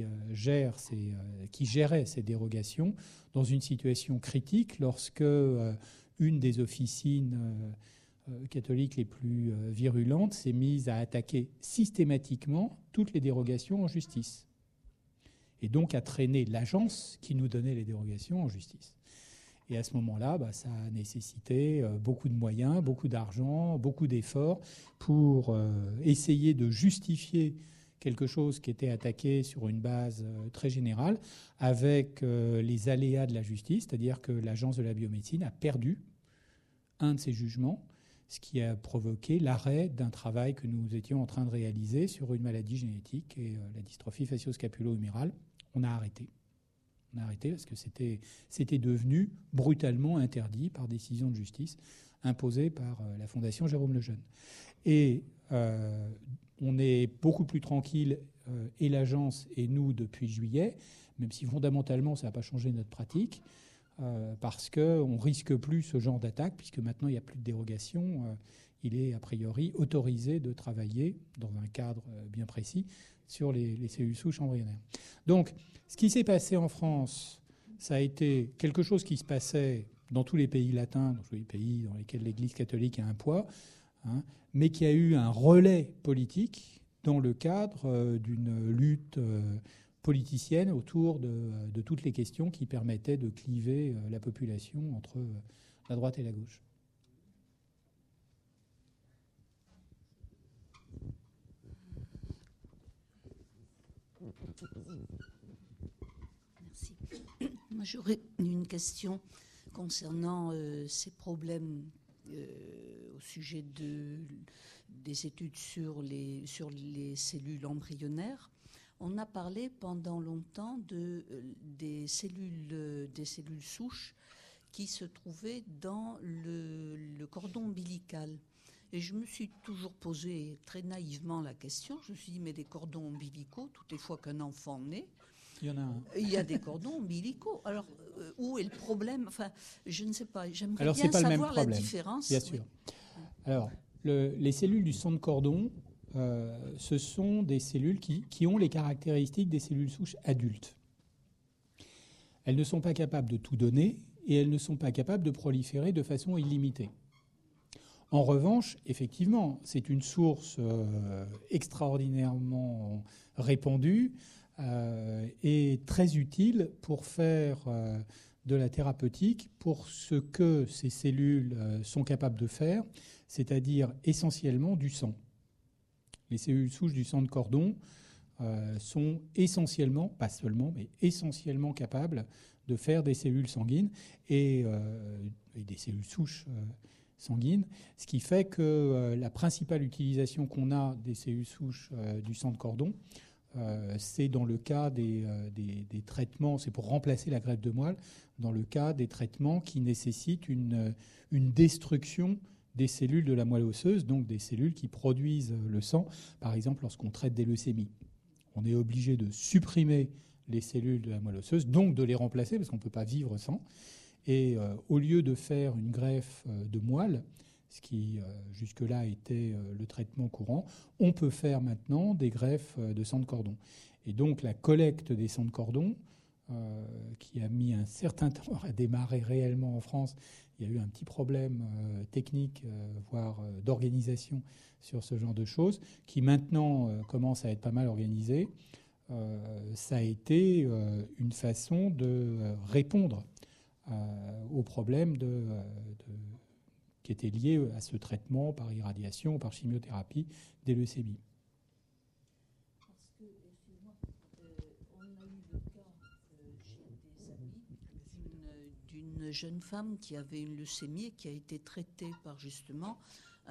S1: gérait ces dérogations, dans une situation critique lorsque une des officines catholiques les plus virulentes s'est mise à attaquer systématiquement toutes les dérogations en justice. Et donc à traîner l'agence qui nous donnait les dérogations en justice. Et à ce moment-là, ça a nécessité beaucoup de moyens, beaucoup d'argent, beaucoup d'efforts pour essayer de justifier quelque chose qui était attaqué sur une base très générale, avec les aléas de la justice, c'est-à-dire que l'Agence de la biomédecine a perdu un de ses jugements, ce qui a provoqué l'arrêt d'un travail que nous étions en train de réaliser sur une maladie génétique et la dystrophie facio-scapulo-humérale. On a arrêté. On a arrêté parce que c'était devenu brutalement interdit par décision de justice imposée par la Fondation Jérôme Lejeune. Et on est beaucoup plus tranquille, et l'agence et nous, depuis juillet, même si fondamentalement ça n'a pas changé notre pratique, parce qu'on ne risque plus ce genre d'attaque, puisque maintenant il n'y a plus de dérogation. Il est a priori autorisé de travailler dans un cadre bien précis sur les cellules souches embryonnaires. Donc, ce qui s'est passé en France, ça a été quelque chose qui se passait dans tous les pays latins, dans tous les pays dans lesquels l'Église catholique a un poids, mais qui a eu un relais politique dans le cadre d'une lutte politicienne autour de toutes les questions qui permettaient de cliver la population entre la droite et la gauche.
S4: Merci. Moi, j'aurais une question concernant ces problèmes au sujet des études sur les cellules embryonnaires. On a parlé pendant longtemps des cellules souches qui se trouvaient dans le cordon ombilical. Et je me suis toujours posé très naïvement la question. Je me suis dit, mais des cordons ombilicaux, toutes les fois qu'un enfant naît,
S1: il y en a un.
S4: Il y a des cordons ombilicaux. Alors, où est le problème? Enfin, je ne sais pas. J'aimerais
S1: Alors,
S4: bien savoir la
S1: problème,
S4: différence.
S1: Bien sûr. Oui. Alors, les cellules du sang de cordon, ce sont des cellules qui ont les caractéristiques des cellules souches adultes. Elles ne sont pas capables de tout donner et elles ne sont pas capables de proliférer de façon illimitée. En revanche, effectivement, c'est une source extraordinairement répandue et très utile pour faire de la thérapeutique pour ce que ces cellules sont capables de faire, c'est-à-dire essentiellement du sang. Les cellules souches du sang de cordon sont essentiellement, pas seulement, mais essentiellement capables de faire des cellules sanguines et des cellules souches sanguines, ce qui fait que la principale utilisation qu'on a des cellules souches du sang de cordon, c'est dans le cas des traitements, c'est pour remplacer la greffe de moelle, dans le cas des traitements qui nécessitent une destruction des cellules de la moelle osseuse, donc des cellules qui produisent le sang, par exemple lorsqu'on traite des leucémies. On est obligé de supprimer les cellules de la moelle osseuse, donc de les remplacer, parce qu'on ne peut pas vivre sans. Et au lieu de faire une greffe de moelle, ce qui jusque-là était le traitement courant, on peut faire maintenant des greffes de sang de cordon. Et donc la collecte des sangs de cordon, qui a mis un certain temps à démarrer réellement en France, il y a eu un petit problème technique, voire d'organisation sur ce genre de choses, qui maintenant commence à être pas mal organisé. Ça a été une façon de répondre aux problèmes qui étaient liés à ce traitement par irradiation ou par chimiothérapie des leucémies.
S4: Parce que, excuse-moi, on a eu le cas chez des amis d'une jeune femme qui avait une leucémie et qui a été traitée par justement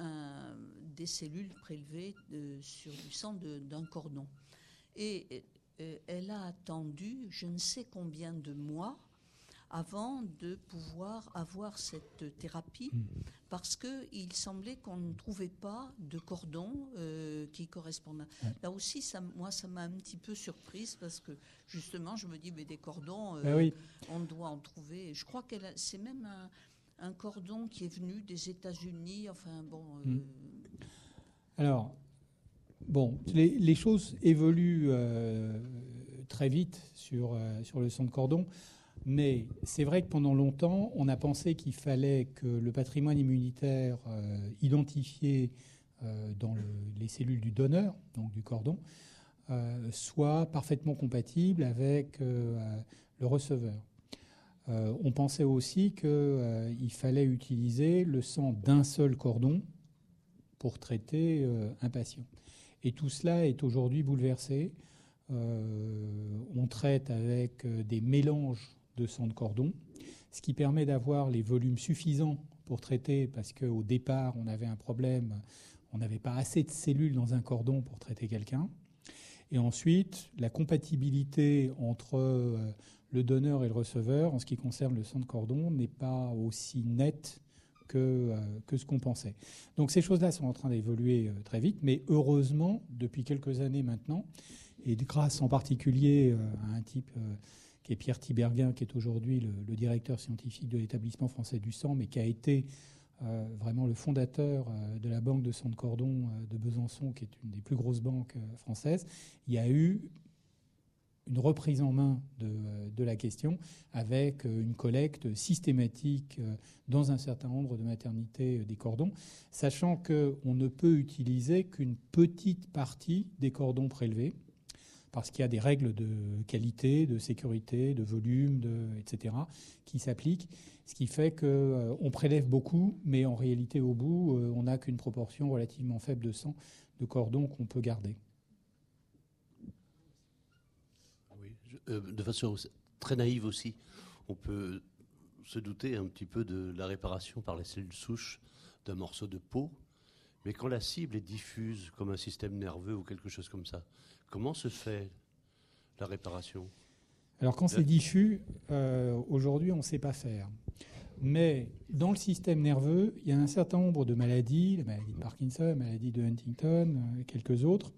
S4: des cellules prélevées sur du sang d'un cordon. Et elle a attendu je ne sais combien de mois avant de pouvoir avoir cette thérapie, parce qu'il semblait qu'on ne trouvait pas de cordon qui correspondait.
S1: Ouais.
S4: Là aussi, ça m'a un petit peu surprise, parce que justement, je me dis, mais des cordons,
S1: Oui.
S4: on doit en trouver. Je crois que c'est même un cordon qui est venu des États-Unis. Enfin, bon.
S1: Alors, bon, les choses évoluent très vite sur le sang de cordon. Mais c'est vrai que pendant longtemps, on a pensé qu'il fallait que le patrimoine immunitaire identifié dans les cellules du donneur, donc du cordon, soit parfaitement compatible avec le receveur. On pensait aussi qu'il fallait utiliser le sang d'un seul cordon pour traiter un patient. Et tout cela est aujourd'hui bouleversé. On traite avec des mélanges de sang de cordon, ce qui permet d'avoir les volumes suffisants pour traiter, parce qu'au départ, on avait un problème, on n'avait pas assez de cellules dans un cordon pour traiter quelqu'un. Et ensuite, la compatibilité entre le donneur et le receveur, en ce qui concerne le sang de cordon, n'est pas aussi nette que ce qu'on pensait. Donc ces choses-là sont en train d'évoluer très vite, mais heureusement, depuis quelques années maintenant, et grâce en particulier à un type qui est Pierre Tiberghien, qui est aujourd'hui le directeur scientifique de l'établissement français du sang, mais qui a été vraiment le fondateur de la banque de sang de cordon de Besançon, qui est une des plus grosses banques françaises. Il y a eu une reprise en main de la question, avec une collecte systématique dans un certain nombre de maternités des cordons, sachant qu'on ne peut utiliser qu'une petite partie des cordons prélevés, parce qu'il y a des règles de qualité, de sécurité, de volume, etc., qui s'appliquent, ce qui fait qu'on prélève beaucoup, mais en réalité, au bout, on n'a qu'une proportion relativement faible de sang, de cordon qu'on peut garder.
S5: Oui, de façon très naïve aussi, on peut se douter un petit peu de la réparation par les cellules souches d'un morceau de peau, mais quand la cible est diffuse, comme un système nerveux ou quelque chose comme ça, comment se fait la réparation ?
S1: Alors quand c'est diffus, aujourd'hui on ne sait pas faire. Mais dans le système nerveux, il y a un certain nombre de maladies, la maladie de Parkinson, la maladie de Huntington, et quelques autres,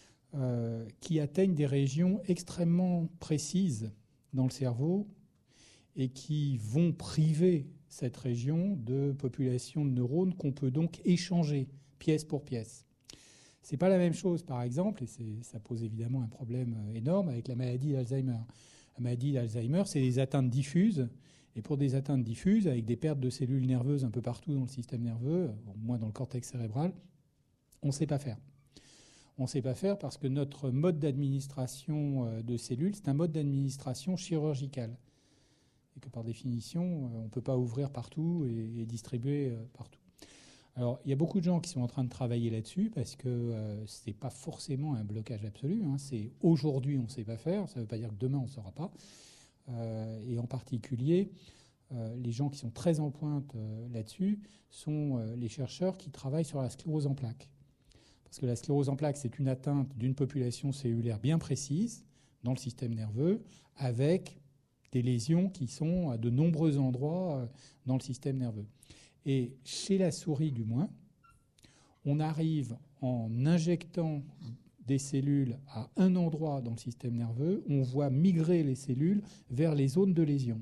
S1: qui atteignent des régions extrêmement précises dans le cerveau et qui vont priver cette région de population de neurones qu'on peut donc échanger pièce pour pièce. C'est pas la même chose, par exemple, et ça pose évidemment un problème énorme avec la maladie d'Alzheimer. La maladie d'Alzheimer, c'est des atteintes diffuses, et pour des atteintes diffuses, avec des pertes de cellules nerveuses un peu partout dans le système nerveux, au moins dans le cortex cérébral, on ne sait pas faire. On ne sait pas faire parce que notre mode d'administration de cellules, c'est un mode d'administration chirurgical. Et que par définition, on ne peut pas ouvrir partout et distribuer partout. Alors, il y a beaucoup de gens qui sont en train de travailler là-dessus parce que ce n'est pas forcément un blocage absolu. C'est aujourd'hui, on ne sait pas faire. Ça ne veut pas dire que demain, on ne saura pas. Et en particulier, les gens qui sont très en pointe là-dessus sont les chercheurs qui travaillent sur la sclérose en plaques. Parce que la sclérose en plaques, c'est une atteinte d'une population cellulaire bien précise dans le système nerveux, avec des lésions qui sont à de nombreux endroits dans le système nerveux. Et chez la souris, du moins, on arrive en injectant des cellules à un endroit dans le système nerveux, on voit migrer les cellules vers les zones de lésion.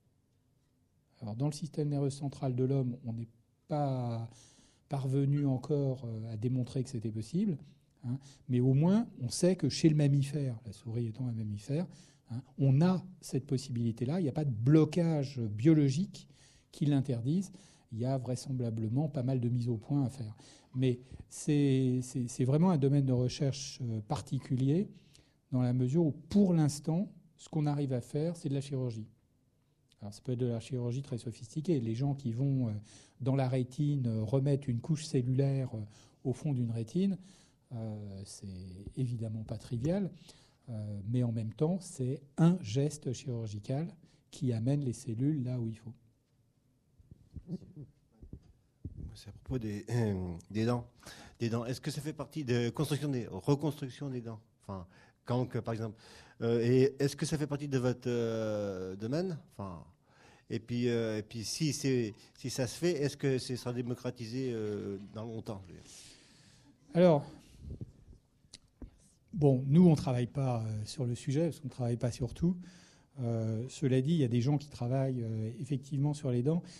S1: Alors, dans le système nerveux central de l'homme, on n'est pas parvenu encore à démontrer que c'était possible, mais au moins, on sait que chez le mammifère, la souris étant un mammifère, on a cette possibilité-là. Il n'y a pas de blocage biologique qui l'interdise. Il y a vraisemblablement pas mal de mises au point à faire. Mais c'est vraiment un domaine de recherche particulier dans la mesure où, pour l'instant, ce qu'on arrive à faire, c'est de la chirurgie. Alors, ça peut être de la chirurgie très sophistiquée. Les gens qui vont dans la rétine remettre une couche cellulaire au fond d'une rétine, c'est évidemment pas trivial, mais en même temps, c'est un geste chirurgical qui amène les cellules là où il faut.
S6: C'est à propos des dents. Des dents. Est-ce que ça fait partie de reconstruction des dents ? Enfin, cancre, par exemple. Et est-ce que ça fait partie de votre domaine? Enfin, et puis si ça se fait, est-ce que ce sera démocratisé dans longtemps?
S1: Alors, bon, nous, on ne travaille pas sur le sujet, parce qu'on ne travaille pas sur tout. Cela dit, il y a des gens qui travaillent effectivement sur les dents.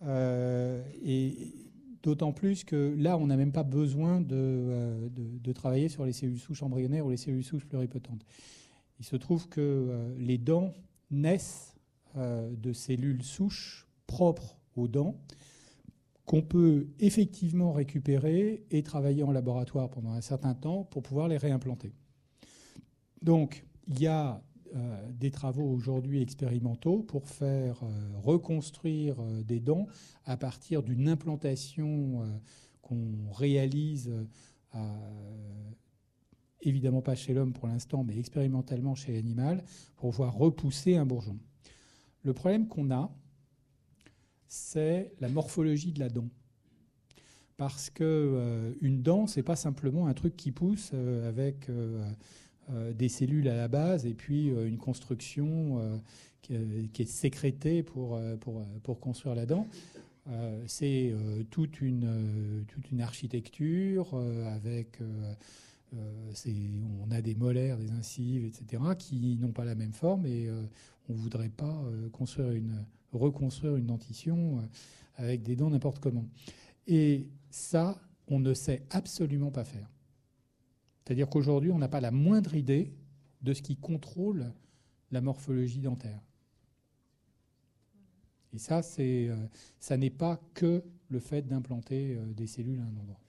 S1: Et d'autant plus que là, on n'a même pas besoin de travailler sur les cellules souches embryonnaires ou les cellules souches pluripotentes. Il se trouve que les dents naissent de cellules souches propres aux dents qu'on peut effectivement récupérer et travailler en laboratoire pendant un certain temps pour pouvoir les réimplanter. Donc, il y a des travaux aujourd'hui expérimentaux pour faire reconstruire des dents à partir d'une implantation qu'on réalise, évidemment pas chez l'homme pour l'instant, mais expérimentalement chez l'animal, pour pouvoir repousser un bourgeon. Le problème qu'on a, c'est la morphologie de la dent. Parce qu'une dent, c'est pas simplement un truc qui pousse avec des cellules à la base et puis une construction qui est sécrétée pour construire la dent. C'est toute une architecture avec... on a des molaires, des incisives, etc., qui n'ont pas la même forme et on ne voudrait pas reconstruire une dentition avec des dents n'importe comment. Et ça, on ne sait absolument pas faire. C'est-à-dire qu'aujourd'hui, on n'a pas la moindre idée de ce qui contrôle la morphologie dentaire. Et ça, ça n'est pas que le fait d'implanter des cellules à un endroit.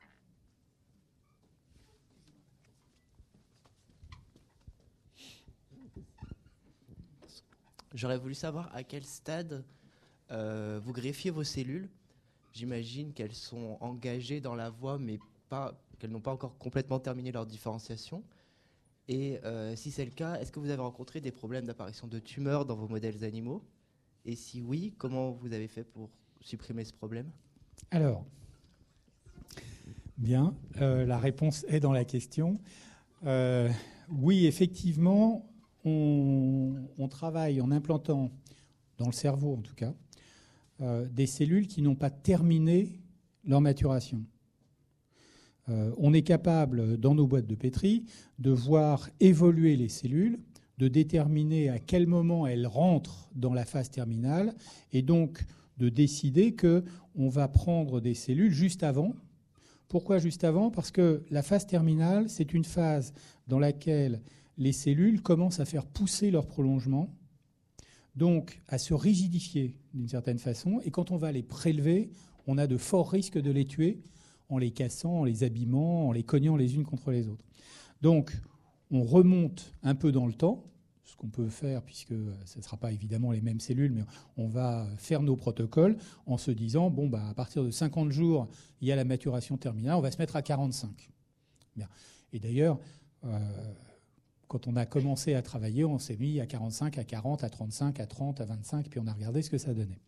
S7: J'aurais voulu savoir à quel stade vous greffiez vos cellules. J'imagine qu'elles sont engagées dans la voie, mais qu'elles n'ont pas encore complètement terminé leur différenciation. Et si c'est le cas, est-ce que vous avez rencontré des problèmes d'apparition de tumeurs dans vos modèles animaux? Et si oui, comment vous avez fait pour supprimer ce problème?
S1: Alors, bien, la réponse est dans la question. Oui, effectivement, on travaille en implantant, dans le cerveau en tout cas, des cellules qui n'ont pas terminé leur maturation. On est capable, dans nos boîtes de pétri, de voir évoluer les cellules, de déterminer à quel moment elles rentrent dans la phase terminale, et donc de décider qu'on va prendre des cellules juste avant. Pourquoi juste avant? Parce que la phase terminale, c'est une phase dans laquelle les cellules commencent à faire pousser leur prolongement, donc à se rigidifier d'une certaine façon, et quand on va les prélever, on a de forts risques de les tuer en les cassant, en les abîmant, en les cognant les unes contre les autres. Donc, on remonte un peu dans le temps, ce qu'on peut faire, puisque ce ne sera pas évidemment les mêmes cellules, mais on va faire nos protocoles en se disant, bon, à partir de 50 jours, il y a la maturation terminale, on va se mettre à 45. Bien. Et d'ailleurs, quand on a commencé à travailler, on s'est mis à 45, à 40, à 35, à 30, à 25, puis on a regardé ce que ça donnait.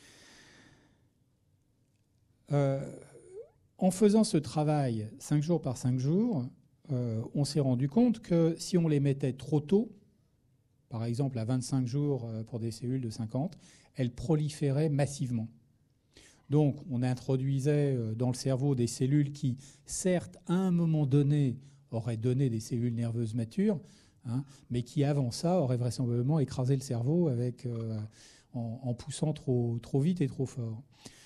S1: En faisant ce travail 5 jours par 5 jours, on s'est rendu compte que si on les mettait trop tôt, par exemple à 25 jours pour des cellules de 50, elles proliféraient massivement. Donc on introduisait dans le cerveau des cellules qui, certes, à un moment donné, auraient donné des cellules nerveuses matures, mais qui, avant ça, auraient vraisemblablement écrasé le cerveau en poussant trop vite et trop fort.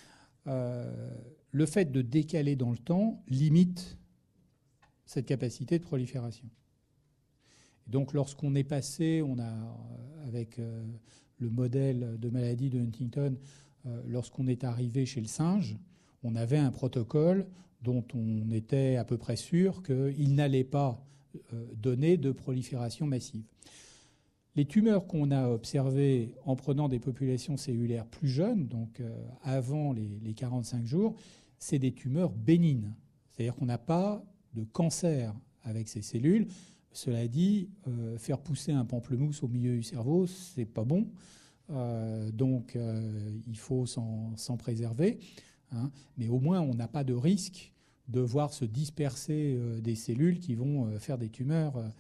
S1: Le fait de décaler dans le temps limite cette capacité de prolifération. Et donc, lorsqu'on est passé, avec le modèle de maladie de Huntington, lorsqu'on est arrivé chez le singe, on avait un protocole dont on était à peu près sûr qu'il n'allait pas donner de prolifération massive. Les tumeurs qu'on a observées en prenant des populations cellulaires plus jeunes, donc avant les 45 jours, c'est des tumeurs bénignes. C'est-à-dire qu'on n'a pas de cancer avec ces cellules. Cela dit, faire pousser un pamplemousse au milieu du cerveau, c'est pas bon. Donc il faut s'en préserver. Mais au moins, on n'a pas de risque de voir se disperser des cellules qui vont faire des tumeurs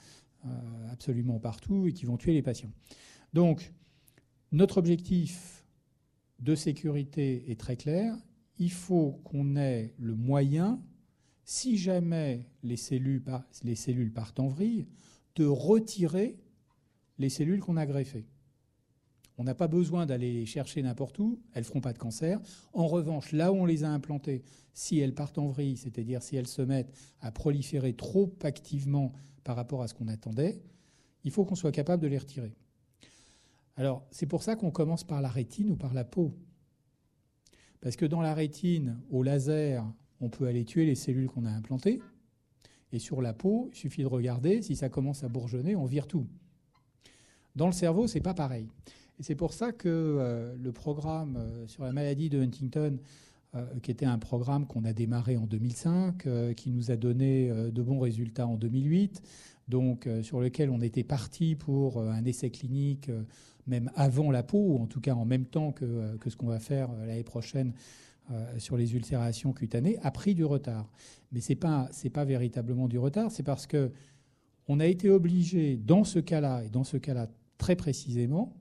S1: absolument partout et qui vont tuer les patients. Donc, notre objectif de sécurité est très clair. Il faut qu'on ait le moyen, si jamais les cellules partent en vrille, de retirer les cellules qu'on a greffées. On n'a pas besoin d'aller les chercher n'importe où, elles ne feront pas de cancer. En revanche, là où on les a implantées, si elles partent en vrille, c'est-à-dire si elles se mettent à proliférer trop activement par rapport à ce qu'on attendait, il faut qu'on soit capable de les retirer. Alors, c'est pour ça qu'on commence par la rétine ou par la peau. Parce que dans la rétine, au laser, on peut aller tuer les cellules qu'on a implantées. Et sur la peau, il suffit de regarder, si ça commence à bourgeonner, on vire tout. Dans le cerveau, c'est pas pareil. Et c'est pour ça que le programme sur la maladie de Huntington, qui était un programme qu'on a démarré en 2005, qui nous a donné de bons résultats en 2008, donc sur lequel on était parti pour un essai clinique même avant la peau, ou en tout cas en même temps que ce qu'on va faire l'année prochaine sur les ulcérations cutanées, a pris du retard. Mais c'est pas véritablement du retard, c'est parce que on a été obligé, dans ce cas-là, et dans ce cas-là très précisément,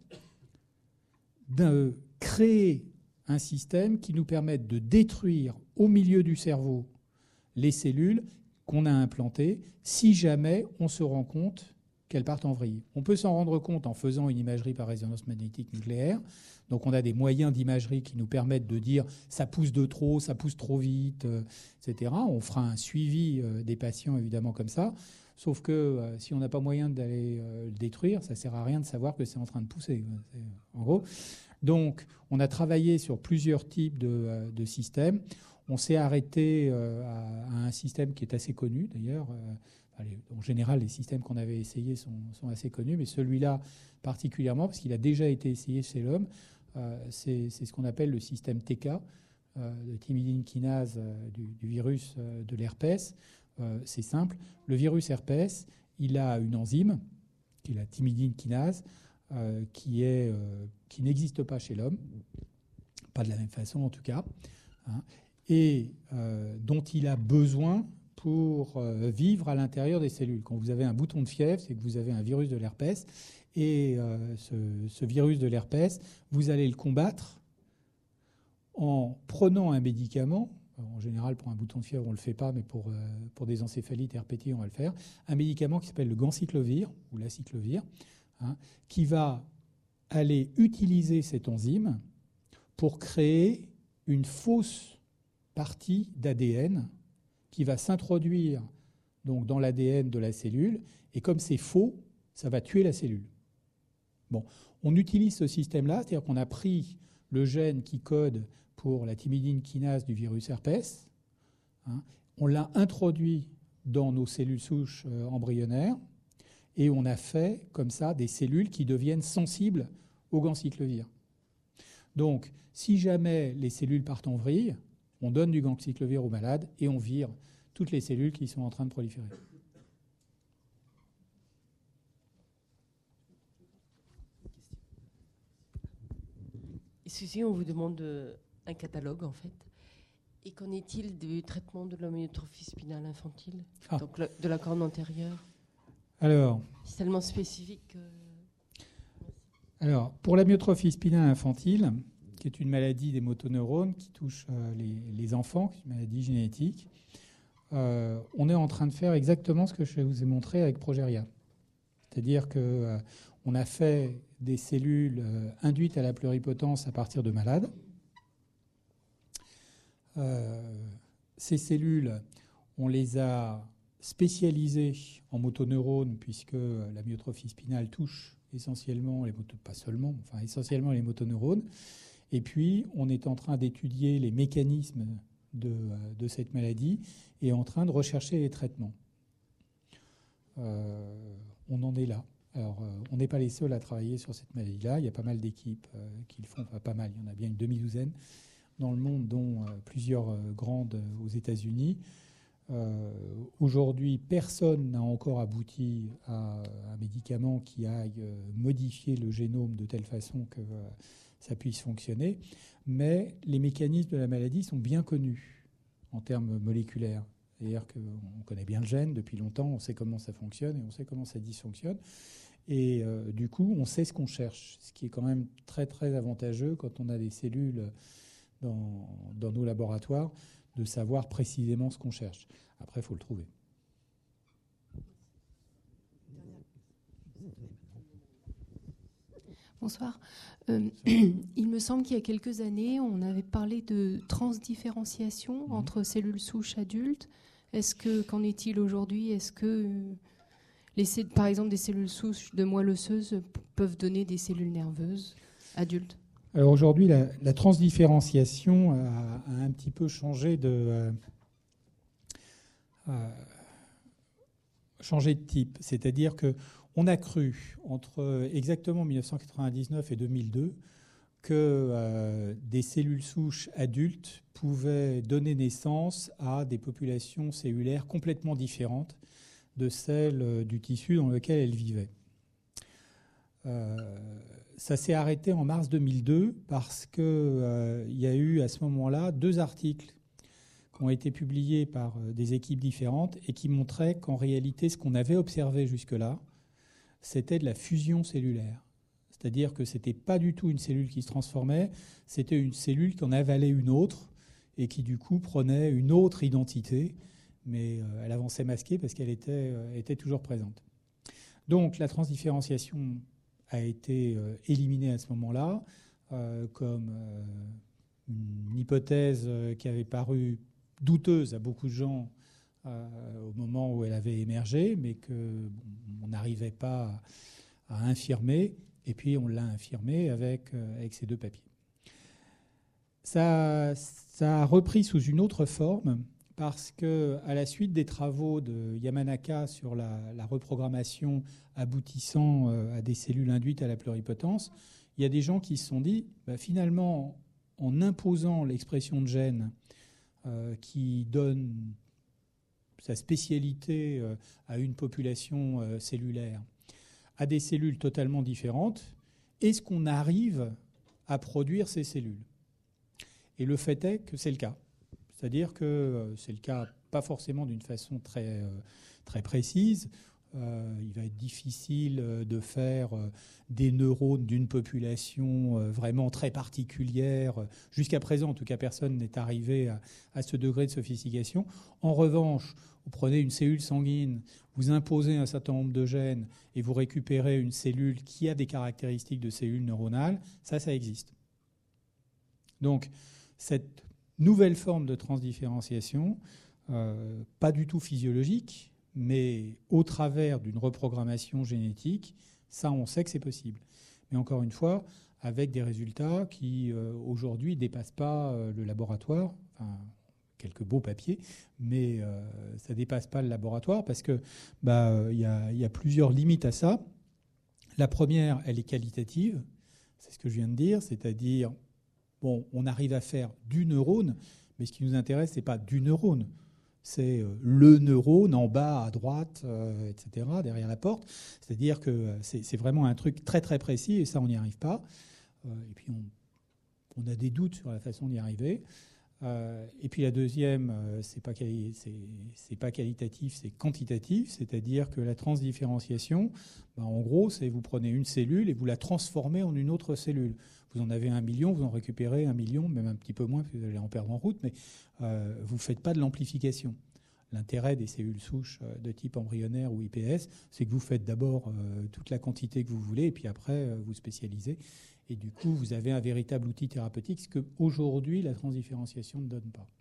S1: de créer un système qui nous permette de détruire au milieu du cerveau les cellules qu'on a implantées si jamais on se rend compte qu'elles partent en vrille. On peut s'en rendre compte en faisant une imagerie par résonance magnétique nucléaire. Donc on a des moyens d'imagerie qui nous permettent de dire ça pousse de trop, ça pousse trop vite, etc. On fera un suivi des patients évidemment comme ça. Sauf que si on n'a pas moyen d'aller le détruire, ça ne sert à rien de savoir que c'est en train de pousser. En gros. Donc, on a travaillé sur plusieurs types de systèmes. On s'est arrêté à un système qui est assez connu, d'ailleurs. En général, les systèmes qu'on avait essayés sont assez connus, mais celui-là particulièrement, parce qu'il a déjà été essayé chez l'homme, c'est ce qu'on appelle le système TK, de thymidine kinase du virus de l'herpès. C'est simple. Le virus herpès, il a une enzyme, qui est la thymidine kinase, qui n'existe pas chez l'homme, pas de la même façon en tout cas, hein, et dont il a besoin pour vivre à l'intérieur des cellules. Quand vous avez un bouton de fièvre, c'est que vous avez un virus de l'herpès, et ce virus de l'herpès, vous allez le combattre en prenant un médicament. En général, pour un bouton de fièvre, on ne le fait pas, mais pour des encéphalites répétées, on va le faire. Un médicament qui s'appelle le ganciclovir, ou l'aciclovir, hein, qui va aller utiliser cette enzyme pour créer une fausse partie d'ADN qui va s'introduire donc dans l'ADN de la cellule. Et comme c'est faux, ça va tuer la cellule. Bon, on utilise ce système-là, c'est-à-dire qu'on a pris le gène qui code pour la thymidine kinase du virus herpès, hein, on l'a introduit dans nos cellules souches embryonnaires et on a fait comme ça des cellules qui deviennent sensibles au ganciclovir. Donc, si jamais les cellules partent en vrille, on donne du ganciclovir aux malades et on vire toutes les cellules qui sont en train de proliférer.
S8: Excusez, on vous demande un catalogue en fait. Et qu'en est-il du traitement de l'amyotrophie spinale infantile, donc de la corne antérieure?
S1: Alors,
S8: c'est tellement spécifique.
S1: Alors, pour l'amyotrophie spinale infantile, qui est une maladie des motoneurones qui touche les enfants, qui est une maladie génétique, on est en train de faire exactement ce que je vous ai montré avec Progeria. C'est-à-dire qu'on a fait des cellules induites à la pluripotence à partir de malades. Ces cellules, on les a spécialisées en motoneurones puisque la myotrophie spinale touche essentiellement, pas seulement, enfin essentiellement les motoneurones. Et puis, on est en train d'étudier les mécanismes de cette maladie et en train de rechercher les traitements. On en est là. Alors, on n'est pas les seuls à travailler sur cette maladie-là. Il y a pas mal d'équipes qui le font. Enfin, pas mal. Il y en a bien une demi-douzaine dans le monde, dont plusieurs grandes aux États-Unis. Aujourd'hui, personne n'a encore abouti à un médicament qui aille modifier le génome de telle façon que ça puisse fonctionner. Mais les mécanismes de la maladie sont bien connus en termes moléculaires. C'est-à-dire qu'on connaît bien le gène depuis longtemps, on sait comment ça fonctionne et on sait comment ça dysfonctionne. Et du coup, on sait ce qu'on cherche, ce qui est quand même très, très avantageux quand on a des cellules dans nos laboratoires, de savoir précisément ce qu'on cherche. Après, il faut le trouver.
S9: Bonsoir. Il me semble qu'il y a quelques années, on avait parlé de transdifférenciation entre cellules souches adultes. Qu'en est-il aujourd'hui? Est-ce que, par exemple, des cellules souches de moelle osseuse peuvent donner des cellules nerveuses adultes?
S1: Alors aujourd'hui, la transdifférenciation a un petit peu changé de type. C'est-à-dire qu'on a cru, entre exactement 1999 et 2002, que des cellules souches adultes pouvaient donner naissance à des populations cellulaires complètement différentes de celles du tissu dans lequel elles vivaient. Ça s'est arrêté en mars 2002 parce qu'il y a eu à ce moment-là 2 articles qui ont été publiés par des équipes différentes et qui montraient qu'en réalité, ce qu'on avait observé jusque-là, c'était de la fusion cellulaire. C'est-à-dire que ce n'était pas du tout une cellule qui se transformait, c'était une cellule qui en avalait une autre et qui du coup prenait une autre identité, mais elle avançait masquée parce qu'elle était toujours présente. Donc la transdifférenciation a été éliminée à ce moment-là comme une hypothèse qui avait paru douteuse à beaucoup de gens au moment où elle avait émergé, mais qu'on n'arrivait pas à infirmer. Et puis on l'a infirmé avec ces 2 papiers. Ça a repris sous une autre forme parce qu'à la suite des travaux de Yamanaka sur la reprogrammation aboutissant à des cellules induites à la pluripotence, il y a des gens qui se sont dit, finalement, en imposant l'expression de gènes qui donne sa spécialité à une population cellulaire, à des cellules totalement différentes, est-ce qu'on arrive à produire ces cellules? Et le fait est que c'est le cas. C'est-à-dire que c'est le cas, pas forcément d'une façon très, très précise. Il va être difficile de faire des neurones d'une population vraiment très particulière. Jusqu'à présent, en tout cas, personne n'est arrivé à ce degré de sophistication. En revanche, vous prenez une cellule sanguine, vous imposez un certain nombre de gènes et vous récupérez une cellule qui a des caractéristiques de cellule neuronale, ça existe. Donc, cette nouvelle forme de transdifférenciation, pas du tout physiologique, mais au travers d'une reprogrammation génétique, ça, on sait que c'est possible. Mais encore une fois, avec des résultats qui, aujourd'hui, ne dépassent pas le laboratoire, enfin, quelques beaux papiers, mais ça ne dépasse pas le laboratoire parce que y a plusieurs limites à ça. La première, elle est qualitative, c'est ce que je viens de dire, c'est-à-dire, on arrive à faire du neurone, mais ce qui nous intéresse, ce n'est pas du neurone. C'est le neurone en bas à droite, etc., derrière la porte. C'est-à-dire que c'est vraiment un truc très très précis et ça, on n'y arrive pas. Et puis, on a des doutes sur la façon d'y arriver. Et puis la deuxième, c'est pas qualitatif, c'est quantitatif. C'est-à-dire que la transdifférenciation, en gros, c'est vous prenez une cellule et vous la transformez en une autre cellule. Vous en avez 1 million, vous en récupérez 1 million, même un petit peu moins, parce que vous allez en perdre en route, mais vous ne faites pas de l'amplification. L'intérêt des cellules souches de type embryonnaire ou IPS, c'est que vous faites d'abord toute la quantité que vous voulez, et puis après, vous spécialisez. Et du coup, vous avez un véritable outil thérapeutique, ce qu'aujourd'hui, la transdifférenciation ne donne pas.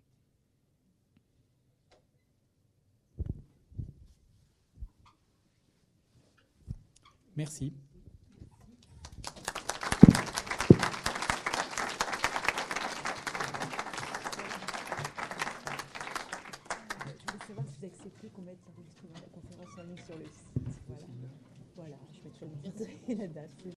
S1: Merci.
S10: Vous acceptez qu'on mette l'enregistrement de la conférence en ligne sur le site. Voilà, je mettrai la date.